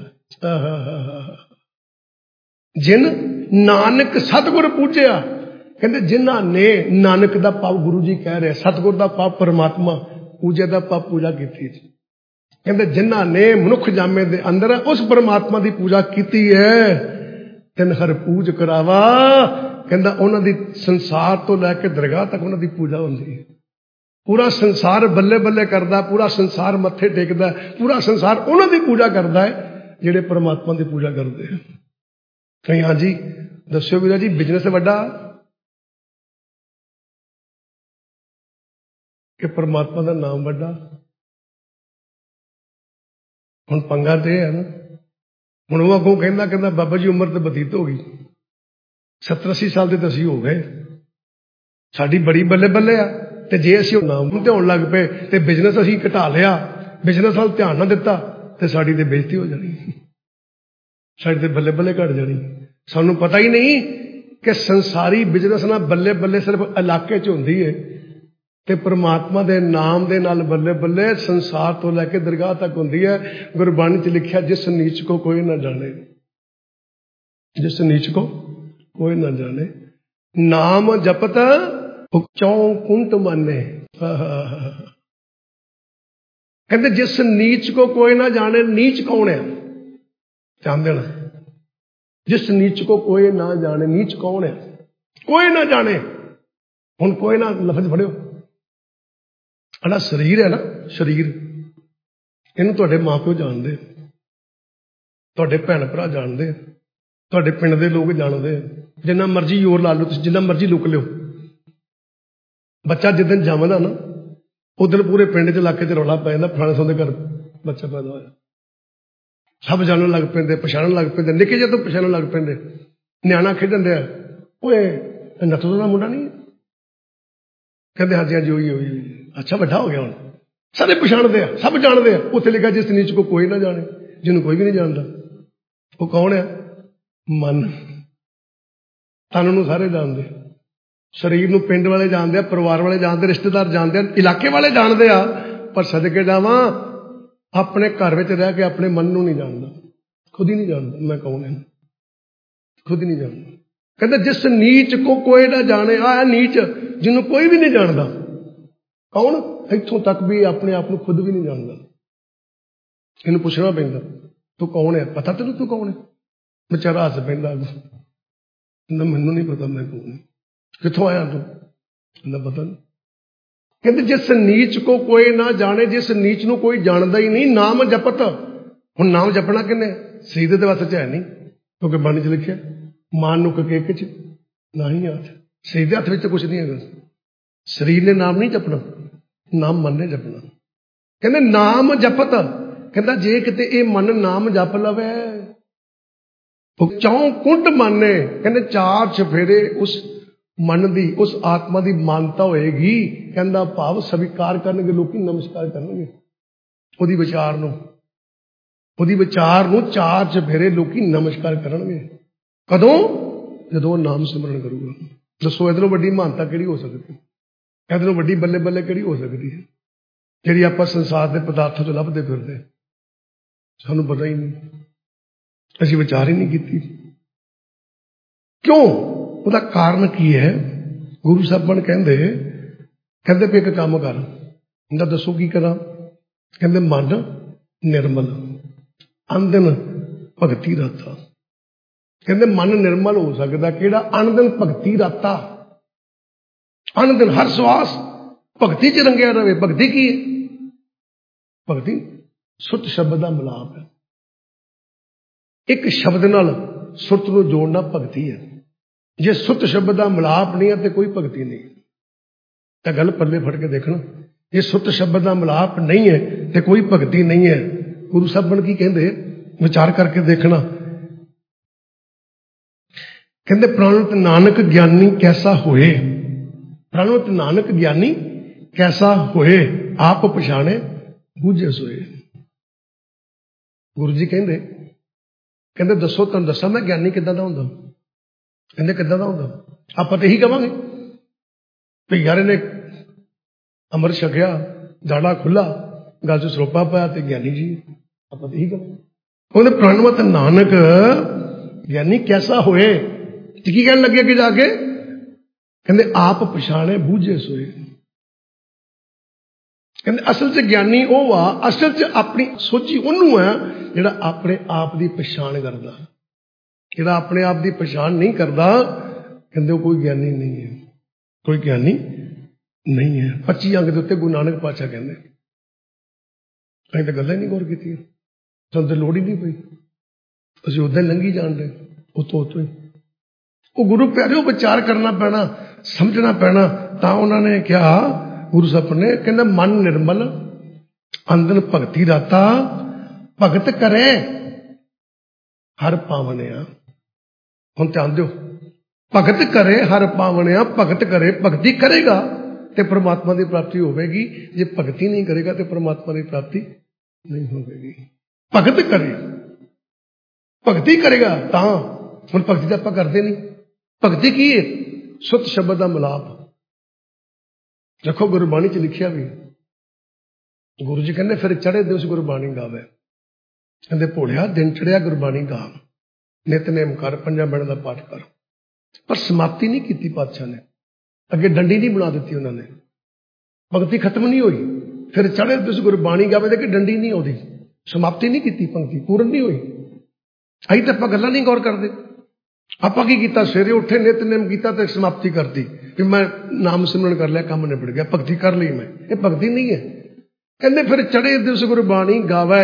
ਜਿਨ ਨਾਨਕ ਸਤਿਗੁਰ ਪੂਜਿਆ। ਕਹਿੰਦੇ ਜਿਨ੍ਹਾਂ ਨੇ ਨਾਨਕ ਦਾ ਭਾਵ ਗੁਰੂ ਜੀ ਕਹਿ ਰਹੇ, ਸਤਿਗੁਰ ਦਾ ਭਾਵ ਪਰਮਾਤਮਾ, ਪੂਜਾ ਦਾ ਭਾਵ ਪੂਜਾ ਕੀਤੀ। ਕਹਿੰਦੇ ਜਿਨ੍ਹਾਂ ਨੇ ਮਨੁੱਖ ਜਾਮੇ ਦੇ ਅੰਦਰ ਉਸ ਪਰਮਾਤਮਾ ਦੀ ਪੂਜਾ ਕੀਤੀ ਹੈ, ਤਿਨ ਹਰ ਪੂਜ ਕਰਾਵਾ। ਕਹਿੰਦਾ ਉਹਨਾਂ ਦੀ ਸੰਸਾਰ ਤੋਂ ਲੈ ਕੇ ਦਰਗਾਹ ਤੱਕ ਉਹਨਾਂ ਦੀ ਪੂਜਾ ਹੁੰਦੀ ਹੈ। ਪੂਰਾ ਸੰਸਾਰ ਬੱਲੇ ਬੱਲੇ ਕਰਦਾ, ਪੂਰਾ ਸੰਸਾਰ ਮੱਥੇ ਟੇਕਦਾ, ਪੂਰਾ ਸੰਸਾਰ ਉਹਨਾਂ ਦੀ ਪੂਜਾ ਕਰਦਾ ਹੈ ਜਿਹੜੇ ਪਰਮਾਤਮਾ ਦੀ ਪੂਜਾ ਕਰਦੇ ਆ। ਕਹੀਂ ਹਾਂਜੀ ਦੱਸਿਓ ਵੀਰਾ ਜੀ, ਬਿਜ਼ਨਸ ਵੱਡਾ ਕਿ ਪਰਮਾਤਮਾ ਦਾ ਨਾਮ ਵੱਡਾ? ਹੁਣ ਪੰਗਾ ਤੇ ਹੈ ਨਾ। ਹੁਣ ਉਹ ਅੱਗੋਂ ਕਹਿੰਦਾ ਬਾਬਾ ਜੀ ਉਮਰ ਤੇ ਬਤੀਤ ਹੋ ਗਈ, 70-80 ਸਾਲ ਦੇ ਤਾਂ ਅਸੀਂ ਹੋ ਗਏ, ਸਾਡੀ ਬੜੀ ਬੱਲੇ ਬੱਲੇ ਆ। ਤੇ ਜੇ ਅਸੀਂ ਨਾਮ ਨੂੰ ਧਿਆਉਣ ਲੱਗ ਪਏ ਤੇ ਬਿਜ਼ਨਸ ਅਸੀਂ ਘਟਾ ਲਿਆ, ਬਿਜ਼ਨਸ ਵੱਲ ਧਿਆਨ ਨਾ ਦਿੱਤਾ, ਤੇ ਸਾਡੀ ਤੇ ਬੇਇੱਜ਼ਤੀ ਹੋ ਜਾਣੀ, ਸਾਡੀ ਤੇ ਬੱਲੇ ਬੱਲੇ ਘਟ ਜਾਣੀ। ਸਾਨੂੰ ਪਤਾ ਹੀ ਨਹੀਂ ਕਿ ਸੰਸਾਰੀ ਬਿਜ਼ਨਸ ਨਾਲ ਬੱਲੇ ਬੱਲੇ ਸਿਰਫ ਇਲਾਕੇ 'ਚ ਹੁੰਦੀ ਹੈ, ਤੇ ਪਰਮਾਤਮਾ ਦੇ ਨਾਮ ਦੇ ਨਾਲ ਬੱਲੇ ਬੱਲੇ ਸੰਸਾਰ ਤੋਂ ਲੈ ਕੇ ਦਰਗਾਹ ਤੱਕ ਹੁੰਦੀ ਹੈ। ਗੁਰਬਾਣੀ 'ਚ ਲਿਖਿਆ, ਜਿਸ ਨੀਚ ਕੋ ਕੋਈ ਨਾ ਜਾਣੇ, ਜਿਸ ਨੀਚ ਕੋ ਕੋਈ ਨਾ ਜਾਣੇ, ਨਾਮ ਜਪਤ ਚੌਂ ਕੁੰਟ ਮਾਨੇ। ਕਹਿੰਦੇ ਜਿਸ ਨੀਚ ਕੋ ਕੋਈ ਨਾ ਜਾਣੇ। ਨੀਚ ਕੌਣ ਹੈ? ਧਿਆਨ ਦੇਣਾ, ਜਿਸ ਨੀਚ ਕੋ ਕੋਈ ਨਾ ਜਾਣੇ। ਨੀਚ ਕੌਣ ਹੈ? ਕੋਈ ਨਾ ਜਾਣੇ। ਹੁਣ ਕੋਈ ਨਾ ਲਫ਼ਜ਼ ਫੜਿਓ, ਜਿਹੜਾ ਸਰੀਰ ਹੈ ਨਾ, ਸਰੀਰ, ਇਹਨੂੰ ਤੁਹਾਡੇ ਮਾਂ ਪਿਓ ਜਾਣਦੇ, ਤੁਹਾਡੇ ਭੈਣ ਭਰਾ ਜਾਣਦੇ, ਤੁਹਾਡੇ ਪਿੰਡ ਦੇ ਲੋਕ ਜਾਣਦੇ। ਜਿੰਨਾ ਮਰਜ਼ੀ ਜ਼ੋਰ ਲਾ ਲਓ ਤੁਸੀਂ, ਜਿੰਨਾ ਮਰਜ਼ੀ ਲੁਕ ਲਿਓ, ਬੱਚਾ ਜਿੱਦਣ ਜੰਮਦਾ ਨਾ, ਉਦੋਂ ਪੂਰੇ ਪਿੰਡ 'ਚ ਇਲਾਕੇ 'ਚ ਰੌਲਾ ਪੈ ਜਾਂਦਾ, ਫਲਾਣੇ ਸੌ ਦੇ ਘਰ ਬੱਚਾ ਪੈਦਾ ਹੋਇਆ। ਸਭ ਜਾਣਨ ਲੱਗ ਪੈਂਦੇ, ਪਛਾਣਨ ਲੱਗ ਪੈਂਦੇ, ਨਿੱਕੇ ਜਿਹੇ ਤੋਂ ਪਛਾਣਨ ਲੱਗ ਪੈਂਦੇ। ਨਿਆਣਾ ਖੇਡਣ ਡਿਆ, ਓਏ ਨੱਥੂ ਦਾ ਮੁੰਡਾ ਨਹੀਂ? ਕਹਿੰਦੇ ਹਾਂਜੀ ਹਾਂਜੀ ਉਹੀ। ਅੱਛਾ ਵੱਡਾ ਹੋ ਗਿਆ ਹੁਣ, ਸਾਰੇ ਪਛਾਣਦੇ ਆ, ਸਭ ਜਾਣਦੇ ਆ। ਉੱਥੇ ਲਿਖਿਆ ਜਿਸ ਨੀਚ ਕੋ ਕੋਈ ਨਾ ਜਾਣੇ, ਜਿਹਨੂੰ ਕੋਈ ਵੀ ਨਹੀਂ ਜਾਣਦਾ। ਉਹ ਕੌਣ ਹੈ? ਮਨ। ਤਨ ਨੂੰ ਸਾਰੇ ਜਾਣਦੇ, ਸਰੀਰ ਨੂੰ ਪਿੰਡ ਵਾਲੇ ਜਾਣਦੇ ਆ, ਪਰਿਵਾਰ ਵਾਲੇ ਜਾਣਦੇ, ਰਿਸ਼ਤੇਦਾਰ ਜਾਣਦੇ ਆ, ਇਲਾਕੇ ਵਾਲੇ ਜਾਣਦੇ ਆ। ਪਰ ਸਦਕੇ ਜਾਵਾਂ, ਆਪਣੇ ਘਰ ਵਿੱਚ ਰਹਿ ਕੇ ਆਪਣੇ ਮਨ ਨੂੰ ਨਹੀਂ ਜਾਣਦਾ, ਖੁਦ ਹੀ ਨਹੀਂ ਜਾਣਦਾ ਮੈਂ ਕੌਣ ਹਾਂ, ਖੁਦ ਹੀ ਨਹੀਂ ਜਾਣਦਾ। ਕਹਿੰਦੇ ਜਿਸ ਨੀਚ ਕੋ ਕੋਈ ਨਾ ਜਾਣੇ। ਆ ਨੀਚ, ਜਿਹਨੂੰ ਕੋਈ ਵੀ ਨਹੀਂ ਜਾਣਦਾ। ਕੌਣ? ਇੱਥੋਂ ਤੱਕ ਵੀ ਆਪਣੇ ਆਪ ਨੂੰ ਖੁਦ ਵੀ ਨਹੀਂ ਜਾਣਦਾ। ਇਹਨੂੰ ਪੁੱਛਣਾ ਪੈਂਦਾ, ਤੂੰ ਕੌਣ ਹੈ? ਪਤਾ ਤੈਨੂੰ ਤੂੰ ਕੌਣ ਹੈ? ਵਿਚਾਰਾ ਹੱਸ ਪੈਂਦਾ, ਕਹਿੰਦਾ ਮੈਨੂੰ ਨਹੀਂ ਪਤਾ ਮੈਂ ਕੌਣ ਹਾਂ। ਕਿੱਥੋਂ ਆਇਆ ਤੂੰ? ਕਹਿੰਦਾ ਪਤਾ ਨਹੀਂ। ਕਹਿੰਦੇ ਜਿਸ ਨੀਚ ਕੋ ਕੋਈ ਨਾ ਜਾਣੇ, ਜਿਸ ਨੀਚ ਨੂੰ ਕੋਈ ਜਾਣਦਾ ਹੀ ਨਹੀਂ। ਨਾਮ ਜਪਤ। ਹੁਣ ਨਾਮ ਜਪਣਾ ਕਿੰਨੇ? ਸਰੀਰ ਦੇ ਵਾਸਤੇ 'ਚ ਹੈ ਨਹੀਂ, ਕਿਉਂਕਿ ਬਾਣੀ 'ਚ ਲਿਖਿਆ, ਮਾਨ ਨੂੰ ਕੇਕ 'ਚ ਨਾ ਹੀ ਹੱਥ। ਸਰੀਰ ਦੇ ਹੱਥ ਵਿੱਚ ਕੁਛ ਨਹੀਂ ਹੈਗਾ। ਸਰੀਰ ਨੇ ਨਾਮ ਨਹੀਂ ਜਪਣਾ, ਨਾਮ ਮਨ ਨੇ ਜਪਣਾ। ਕਹਿੰਦੇ ਨਾਮ ਜਪਤ, ਕਹਿੰਦਾ ਜੇ ਕਿਤੇ ਇਹ ਮਨ ਨਾਮ ਜਪ ਲਵੇ, ਉਹ ਚੌਂ ਕੁੰਡ ਮਾਨੇ, ਕਹਿੰਦੇ 4 ਚਫੇਰੇ ਉਸ ਮਨ ਦੀ, ਉਸ ਆਤਮਾ ਦੀ ਮਾਨਤਾ ਹੋਏਗੀ। ਕਹਿੰਦਾ ਭਾਵ ਸਵੀਕਾਰ ਕਰਨਗੇ ਲੋਕੀ, ਨਮਸਕਾਰ ਕਰਨਗੇ ਉਹਦੀ ਵਿਚਾਰ ਨੂੰ, ਉਹਦੀ ਵਿਚਾਰ ਨੂੰ 4 ਚਫੇਰੇ ਲੋਕੀ ਨਮਸਕਾਰ ਕਰਨਗੇ। ਕਦੋਂ? ਜਦੋਂ ਉਹ ਨਾਮ ਸਿਮਰਨ ਕਰੂਗਾ। ਦੱਸੋ ਇਹਦੇ ਨਾਲੋਂ ਵੱਡੀ ਮਹਾਨਤਾ ਕਿਹੜੀ ਹੋ ਸਕਦੀ? ਇਹਦੇ ਨਾਲੋਂ ਵੱਡੀ ਬੱਲੇ ਬੱਲੇ ਕਿਹੜੀ ਹੋ ਸਕਦੀ ਹੈ ਜਿਹੜੀ ਆਪਾਂ ਸੰਸਾਰ ਦੇ ਪਦਾਰਥਾਂ ਤੋਂ ਲੱਭਦੇ ਫਿਰਦੇ? ਸਾਨੂੰ ਪਤਾ ਹੀ ਨਹੀਂ, ਅਸੀਂ ਵਿਚਾਰ ਹੀ ਨਹੀਂ ਕੀਤੀ। ਕਿਉਂ? ਉਹਦਾ ਕਾਰਨ ਕੀ ਹੈ? ਗੁਰੂ ਸਾਹਿਬਾਨ ਕਹਿੰਦੇ ਵੀ ਇੱਕ ਕੰਮ ਕਰ। ਕਹਿੰਦਾ ਦੱਸੋ ਕੀ ਕਰਾਂ? ਕਹਿੰਦੇ ਮਨ ਨਿਰਮਲ, ਅੰਦਨ ਭਗਤੀ ਰਾਤਾ। ਕਹਿੰਦੇ ਮਨ ਨਿਰਮਲ ਹੋ ਸਕਦਾ ਕਿਹੜਾ? ਅਨੰਦਨ ਭਗਤੀ ਰਾਤਾ। ਅਨੰਦਨ ਹਰ ਸਵਾਸ ਭਗਤੀ ਚ ਰੰਗਿਆ ਰਵੇ। ਭਗਤੀ ਕੀ ਹੈ? ਭਗਤੀ ਸੁੱਤ ਸ਼ਬਦ ਦਾ ਮਿਲਾਪ ਹੈ। ਇੱਕ ਸ਼ਬਦ ਨਾਲ ਸੁੱਤ ਨੂੰ ਜੋੜਨਾ ਭਗਤੀ ਹੈ। ਜੇ ਸੁੱਤ ਸ਼ਬਦ ਦਾ ਮਿਲਾਪ ਨਹੀਂ ਹੈ ਤੇ ਕੋਈ ਭਗਤੀ ਨਹੀਂ। ਤਾਂ ਗੱਲ ਪੱਲੇ ਫੜ ਕੇ ਦੇਖਣਾ, ਜੇ ਸੁੱਤ ਸ਼ਬਦ ਦਾ ਮਿਲਾਪ ਨਹੀਂ ਹੈ ਤੇ ਕੋਈ ਭਗਤੀ ਨਹੀਂ ਹੈ। ਗੁਰੂ ਸਾਹਿਬਾਨ ਕੀ ਕਹਿੰਦੇ? ਵਿਚਾਰ ਕਰਕੇ ਦੇਖਣਾ। ਕਹਿੰਦੇ ਪ੍ਰਣਵਤ ਨਾਨਕ ਗਿਆਨੀ ਕੈਸਾ ਹੋਏ, ਪ੍ਰਣਵਤ ਨਾਨਕ ਗਿਆਨੀ ਕੈਸਾ ਹੋਏ, ਆਪ ਪਛਾਣੇ ਬੂਝੇ ਸੋਏ। ਗੁਰੂ ਜੀ ਕਹਿੰਦੇ ਦੱਸੋ ਤੁਹਾਨੂੰ ਦੱਸਾਂ ਮੈਂ ਗਿਆਨੀ ਕਿੱਦਾਂ ਦਾ ਹੁੰਦਾ? ਕਹਿੰਦੇ ਕਿੱਦਾਂ ਦਾ ਹੁੰਦਾ? ਆਪਾਂ ਤਾਂ ਇਹੀ ਕਵਾਂਗੇ ਵੀ ਯਾਰ ਇਹਨੇ ਅੰਮ੍ਰਿਤ ਛਕਿਆ, ਦਾੜਾ ਖੁੱਲਾ, ਗਲ 'ਚ ਸਰੋਪਾ ਪਾਇਆ ਤੇ ਗਿਆਨੀ ਜੀ। ਆਪਾਂ ਤਾਂ ਇਹੀ ਕਵਾਂਗੇ। ਉਹਨੇ ਪ੍ਰਣਵਤ ਨਾਨਕ ਗਿਆਨੀ ਕੈਸਾ ਹੋਏ, ਤੇ ਕੀ ਕਹਿਣ ਲੱਗੇ ਅੱਗੇ ਜਾ ਕੇ? ਕਹਿੰਦੇ ਆਪ ਪਛਾਣੇ ਬੂਝੇ ਸੋਏ। ਕਹਿੰਦੇ ਅਸਲ 'ਚ ਗਿਆਨੀ ਉਹ ਆ, ਅਸਲ 'ਚ ਆਪਣੀ ਸੋਝੀ ਉਹਨੂੰ ਹੈ ਜਿਹੜਾ ਆਪਣੇ ਆਪ ਦੀ ਪਛਾਣ ਕਰਦਾ। ਜਿਹੜਾ ਆਪਣੇ ਆਪ ਦੀ ਪਛਾਣ ਨਹੀਂ ਕਰਦਾ, ਕਹਿੰਦੇ ਉਹ ਕੋਈ ਗਿਆਨੀ ਨਹੀਂ ਹੈ, ਕੋਈ ਗਿਆਨੀ ਨਹੀਂ ਹੈ। 25 ਅੰਗ ਦੇ ਉੱਤੇ ਗੁਰੂ ਨਾਨਕ ਪਾਤਸ਼ਾਹ ਕਹਿੰਦੇ, ਅਸੀਂ ਤਾਂ ਗੱਲਾਂ ਹੀ ਨਹੀਂ ਗੌਰ ਕੀਤੀਆਂ, ਸਾਨੂੰ ਤਾਂ ਲੋੜ ਹੀ ਨਹੀਂ ਪਈ, ਅਸੀਂ ਉੱਦਾਂ ਹੀ ਲੰਘੀ ਜਾਣਦੇ ਉੱਤੋਂ ਹੀ। ਉਹ ਗੁਰੂ ਪਿਆਰਿਓ ਵਿਚਾਰ ਕਰਨਾ ਪੈਣਾ, ਸਮਝਣਾ ਪੈਣਾ। ਤਾਂ ਉਹਨਾਂ ਨੇ ਕਿਹਾ, ਗੁਰੂ ਸਾਹਿਬ ਨੇ ਕਹਿੰਦਾ ਮਨ ਨਿਰਮਲ ਅੰਦਨ ਭਗਤੀ ਰਾਤਾ, ਭਗਤ ਕਰੇ ਹਰ ਪਾਵਨਿਆ। ਹੁਣ ਧਿਆਨ ਦਿਓ, ਭਗਤ ਕਰੇ ਹਰ ਪਾਵਨਿਆ। ਭਗਤ ਕਰੇ, ਭਗਤੀ ਕਰੇਗਾ ਤੇ ਪ੍ਰਮਾਤਮਾ ਦੀ ਪ੍ਰਾਪਤੀ ਹੋਵੇਗੀ। ਜੇ ਭਗਤੀ ਨਹੀਂ ਕਰੇਗਾ ਤੇ ਪ੍ਰਮਾਤਮਾ ਦੀ ਪ੍ਰਾਪਤੀ ਨਹੀਂ ਹੋਵੇਗੀ। ਭਗਤ ਕਰੇ, ਭਗਤੀ ਕਰੇਗਾ ਤਾਂ। ਹੁਣ ਭਗਤੀ ਤਾਂ ਆਪਾਂ ਕਰਦੇ ਨਹੀਂ। ਭਗਤੀ ਕੀ ਹੈ? ਸੁੱਤ ਸ਼ਬਦ ਦਾ ਮਿਲਾਪ। ਦੇਖੋ ਗੁਰਬਾਣੀ 'ਚ ਲਿਖਿਆ ਵੀ, ਗੁਰੂ ਜੀ ਕਹਿੰਦੇ ਫਿਰ ਚੜ੍ਹੇ ਦਿਵਸ ਗੁਰਬਾਣੀ ਗਾਵੇ। ਕਹਿੰਦੇ ਭੋਲਿਆ ਦਿਨ ਚੜ੍ਹਿਆ ਗੁਰਬਾਣੀ ਗਾ, ਨਿਤਨੇਮ ਕਰ, 5 ਬਾਣੀਆਂ ਦਾ ਪਾਠ ਕਰ। ਪਰ ਸਮਾਪਤੀ ਨਹੀਂ ਕੀਤੀ ਪਾਤਸ਼ਾਹ ਨੇ, ਅੱਗੇ ਡੰਡੀ ਨਹੀਂ ਬਣਾ ਦਿੱਤੀ ਉਹਨਾਂ ਨੇ। ਭਗਤੀ ਖਤਮ ਨਹੀਂ ਹੋਈ। ਫਿਰ ਚੜ੍ਹੇ ਦਿਵਸ ਗੁਰਬਾਣੀ ਗਾਵੇ ਕਿ ਡੰਡੀ ਨਹੀਂ ਆਉਂਦੀ, ਸਮਾਪਤੀ ਨਹੀਂ ਕੀਤੀ, ਪੰਕਤੀ ਪੂਰਨ ਨਹੀਂ ਹੋਈ। ਅਸੀਂ ਤਾਂ ਆਪਾਂ ਗੱਲਾਂ ਨਹੀਂ ਗੌਰ ਕਰਦੇ। ਆਪਾਂ ਕੀ ਕੀਤਾ? ਸਵੇਰੇ ਉੱਠੇ, ਨਿਤਨੇਮ ਕੀਤਾ ਤੇ ਸਮਾਪਤੀ ਕਰਤੀ ਕਿ ਮੈਂ ਨਾਮ ਸਿਮਰਨ ਕਰ ਲਿਆ, ਕੰਮ ਨਿਬੜ ਗਿਆ, ਭਗਤੀ ਕਰ ਲਈ ਮੈਂ। ਇਹ ਭਗਤੀ ਨਹੀਂ ਹੈ। ਕਹਿੰਦੇ ਫਿਰ ਚੜ੍ਹੇ ਦਿਵਸ ਗੁਰਬਾਣੀ ਗਾਵੇ,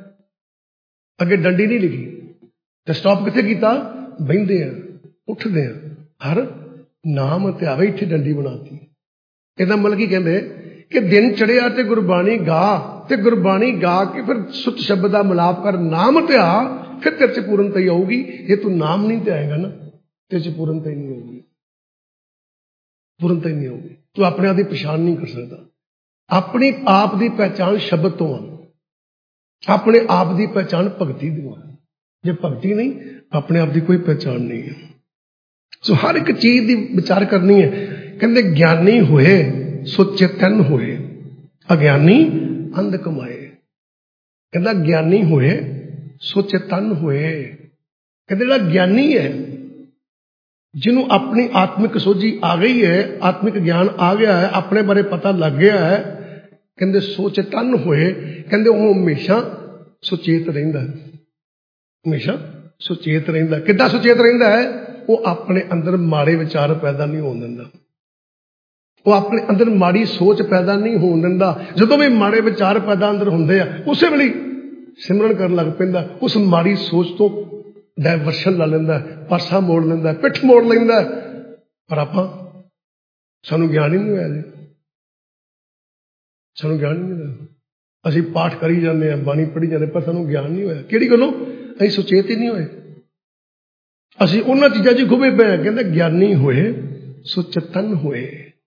ਅੱਗੇ ਡੰਡੀ ਨਹੀਂ ਲਿਖੀ ਤੇ ਸਟਾਪ ਕਿੱਥੇ ਕੀਤਾ? ਬਹਿੰਦੇ ਆ, ਉੱਠਦੇ ਆ, ਹਰ ਨਾਮ ਧਿਆਵੇ, ਇੱਥੇ ਡੰਡੀ ਬਣਾਤੀ। ਇਹਦਾ ਮਤਲਬ ਕੀ? ਕਹਿੰਦੇ ਕਿ ਦਿਨ ਚੜਿਆ ਤੇ ਗੁਰਬਾਣੀ ਗਾ, ਤੇ ਗੁਰਬਾਣੀ ਗਾ ਕੇ ਫਿਰ ਸੁੱਤ ਸ਼ਬਦ ਦਾ ਮਿਲਾਪ ਕਰ, ਨਾਮ ਧਿਆ, ਫਿਰ ਤੇਰੇ 'ਚ ਪੂਰਨਤਾ ਹੀ ਆਊਗੀ। ਜੇ ਤੂੰ ਨਾਮ ਨਹੀਂ ਧਿਆਏਗਾ ਨਾ, ਤੇਰੇ 'ਚ ਪੂਰਨਤਾ ਹੀ ਨਹੀਂ ਹੋਊਗੀ, ਪੂਰਨਤਾ ਹੀ ਨਹੀਂ ਹੋਊਗੀ। ਤੂੰ ਆਪਣੇ ਆਪ ਦੀ ਪਛਾਣ ਨਹੀਂ ਕਰ ਸਕਦਾ। ਆਪਣੀ ਆਪ ਦੀ ਪਹਿਚਾਣ ਸ਼ਬਦ ਤੋਂ ਆ, ਆਪਣੇ ਆਪ ਦੀ ਪਹਿਚਾਣ ਭਗਤੀ ਦੀ ਆ। ਜੇ ਭਗਤੀ ਨਹੀਂ, ਆਪਣੇ ਆਪ ਦੀ ਕੋਈ ਪਹਿਚਾਣ ਨਹੀਂ ਹੈ। ਸੋ ਹਰ ਇੱਕ ਚੀਜ਼ ਦੀ ਵਿਚਾਰ ਕਰਨੀ ਹੈ। ਕਹਿੰਦੇ ਗਿਆਨੀ ਹੋਏ ਸੋ ਚੇਤਨ ਹੋਏ, ਅਗਿਆਨੀ ਅੰਧ ਕਮਾਏ। ਕਹਿੰਦਾ ਗਿਆਨੀ ਹੋਏ ਸੋ ਚੇਤਨ ਹੋਏ। ਕਹਿੰਦੇ ਜਿਹੜਾ ਗਿਆਨੀ ਹੈ, ਜਿਹਨੂੰ ਆਪਣੀ ਆਤਮਿਕ ਸੋਝੀ ਆ ਗਈ ਹੈ, ਆਤਮਿਕ ਗਿਆਨ ਆ ਗਿਆ ਹੈ, ਆਪਣੇ ਬਾਰੇ ਪਤਾ ਲੱਗ ਗਿਆ ਹੈ, ਕਹਿੰਦੇ ਸੋ ਚੇਤਨ ਹੋਏ। ਕਹਿੰਦੇ ਉਹ ਹਮੇਸ਼ਾ ਸੁਚੇਤ ਰਹਿੰਦਾ, ਹਮੇਸ਼ਾ ਸੁਚੇਤ ਰਹਿੰਦਾ। ਕਿੱਦਾਂ ਸੁਚੇਤ ਰਹਿੰਦਾ ਹੈ? ਉਹ ਆਪਣੇ ਅੰਦਰ ਮਾੜੇ ਵਿਚਾਰ ਪੈਦਾ ਨਹੀਂ ਹੋਣ ਦਿੰਦਾ, ਉਹ ਆਪਣੇ ਅੰਦਰ ਮਾੜੀ ਸੋਚ ਪੈਦਾ ਨਹੀਂ ਹੋਣ ਦਿੰਦਾ। ਜਦੋਂ ਵੀ ਮਾੜੇ ਵਿਚਾਰ ਪੈਦਾ ਅੰਦਰ ਹੁੰਦੇ ਆ, ਉਸੇ ਵੇਲੇ ਸਿਮਰਨ ਕਰਨ ਲੱਗ ਪੈਂਦਾ। ਉਸ ਮਾੜੀ ਸੋਚ ਤੋਂ ਡਾਇਵਰਸ਼ਨ ਲਾ ਲੈਂਦਾ, ਪਾਸਾ ਮੋੜ ਲੈਂਦਾ, ਪਿੱਠ ਮੋੜ ਲੈਂਦਾ। ਪਰ ਸਾਨੂੰ ਗਿਆਨ ਹੀ ਨਹੀਂ ਹੋਇਆ ਜੀ, ਸਾਨੂੰ ਗਿਆਨ ਹੀ ਨਹੀਂ ਹੋਇਆ। ਅਸੀਂ ਪਾਠ ਕਰੀ ਜਾਂਦੇ ਹਾਂ, ਬਾਣੀ ਪੜ੍ਹੀ ਜਾਂਦੇ, ਪਰ ਸਾਨੂੰ ਗਿਆਨ ਨਹੀਂ ਹੋਇਆ। ਕਿਹੜੀ ਗੱਲੋਂ? ਅਸੀਂ ਸੁਚੇਤ ਹੀ ਨਹੀਂ ਹੋਏ। ਅਸੀਂ ਉਹਨਾਂ ਚੀਜ਼ਾਂ 'ਚ ਖੁੱਭੇ ਪਏ ਹਾਂ। ਕਹਿੰਦੇ ਗਿਆਨੀ ਹੋਏ ਸੋ ਚਤਨ ਹੋਏ,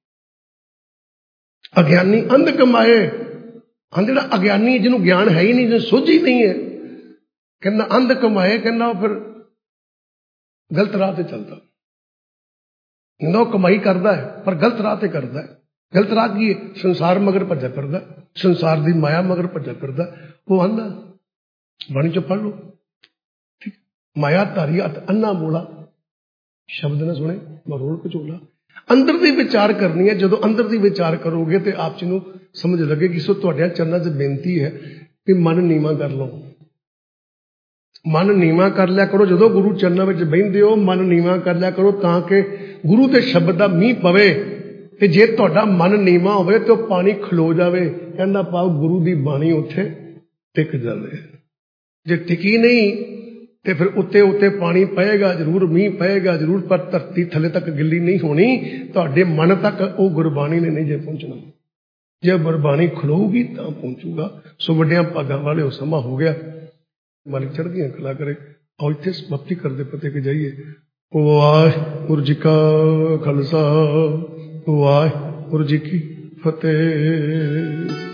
ਅਗਿਆਨੀ ਅੰਧ ਕਮਾਏ। ਜਿਹੜਾ ਅਗਿਆਨੀ, ਜਿਹਨੂੰ ਗਿਆਨ ਹੈ ਹੀ ਨਹੀਂ, ਜਿਹਨੂੰ ਸੁੱਝ ਹੀ ਨਹੀਂ ਹੈ, ਕਹਿੰਦਾ ਅੰਧ ਕਮਾਏ। ਕਹਿੰਦਾ ਉਹ ਫਿਰ ਗਲਤ ਰਾਹ ਤੇ ਚੱਲਦਾ। ਕਹਿੰਦਾ ਉਹ ਕਮਾਈ ਕਰਦਾ ਹੈ ਪਰ ਗਲਤ ਰਾਹ ਤੇ ਕਰਦਾ ਹੈ। ਗਲਤ ਰਾਹ ਕੀ ਹੈ? ਸੰਸਾਰ ਮਗਰ ਭੱਜਿਆ ਫਿਰਦਾ, ਸੰਸਾਰ ਦੀ ਮਾਇਆ ਮਗਰ ਭੱਜਿਆ ਫਿਰਦਾ। ਉਹ ਆਂਦਾ, ਬਾਣੀ ਚੋਂ ਪੜ੍ਹ ਲਓ, ਠੀਕ, ਮਾਇਆ ਧਾਰੀ ਅਤ ਅੰਨਾ ਮੋਲਾ, ਸ਼ਬਦ ਨਾ ਸੁਣੇ ਮਰੋੜ ਕਚੋਲਾ। ਅੰਦਰ ਦੀ ਵਿਚਾਰ ਕਰਨੀ ਹੈ। ਜਦੋਂ ਅੰਦਰ ਦੀ ਵਿਚਾਰ ਕਰੋਗੇ ਤੇ ਆਪ ਜੀ ਨੂੰ ਸਮਝ ਲੱਗੇਗੀ। ਸੋ ਤੁਹਾਡੇ ਚਰਨਾਂ 'ਚ ਬੇਨਤੀ ਹੈ ਕਿ ਮਨ ਨੀਵਾਂ ਕਰ ਲਓ, ਮਨ ਨੀਵਾਂ ਕਰ ਲਿਆ ਕਰੋ। ਜਦੋਂ ਗੁਰੂ ਚਰਨਾਂ ਵਿੱਚ ਬਹਿੰਦੇ ਹੋ, ਮਨ ਨੀਵਾਂ ਕਰ ਲਿਆ ਕਰੋ ਤਾਂ ਕਿ ਗੁਰੂ ਦੇ ਸ਼ਬਦ ਦਾ ਮੀਂਹ ਪਵੇ। ਤੇ ਜੇ ਤੁਹਾਡਾ ਮਨ ਨੀਵਾਂ ਹੋਵੇ ਤੇ ਉਹ ਪਾਣੀ ਖਲੋ ਜਾਵੇ। ਕਹਿੰਦਾ ਭਾਵ ਗੁਰੂ ਦੀ ਬਾਣੀ ਉੱਥੇ ਟਿਕ ਜਾਵੇ। ਜੇ ਟਿਕੀ ਨਹੀਂ ਤੇ ਫਿਰ ਉੱਤੇ ਉੱਤੇ ਪਾਣੀ ਪਏਗਾ ਜ਼ਰੂਰ, ਮੀਂਹ ਪਏਗਾ ਜ਼ਰੂਰ, ਪਰ ਧਰਤੀ ਥੱਲੇ ਤੱਕ ਗਿੱਲੀ ਨਹੀਂ ਹੋਣੀ। ਤੁਹਾਡੇ ਮਨ ਤੱਕ ਉਹ ਗੁਰਬਾਣੀ ਨੇ ਨਹੀਂ ਜੇ ਪਹੁੰਚਣਾ। ਜੇ ਗੁਰਬਾਣੀ ਖਲੋਊਗੀ ਤਾਂ ਪਹੁੰਚੂਗਾ। ਸੋ ਵੱਡਿਆਂ ਭਾਗਾਂ ਵਾਲੇ ਉਹ ਸਮਾਂ ਹੋ ਗਿਆ। ਮਾਲਿਕ ਚੜ੍ਹਦੀਆਂ ਕਲਾ ਕਰੇ। ਆਓ ਇੱਥੇ ਸਮਾਪਤੀ ਕਰਦੇ ਪਤੇ ਕਿ ਜਾਈਏ। ਵਾਹਿਗੁਰੂ ਜੀ ਕਾ ਖਾਲਸਾ, ਵਾਹਿਗੁਰੂ ਜੀ ਕੀ ਫਤਿਹ।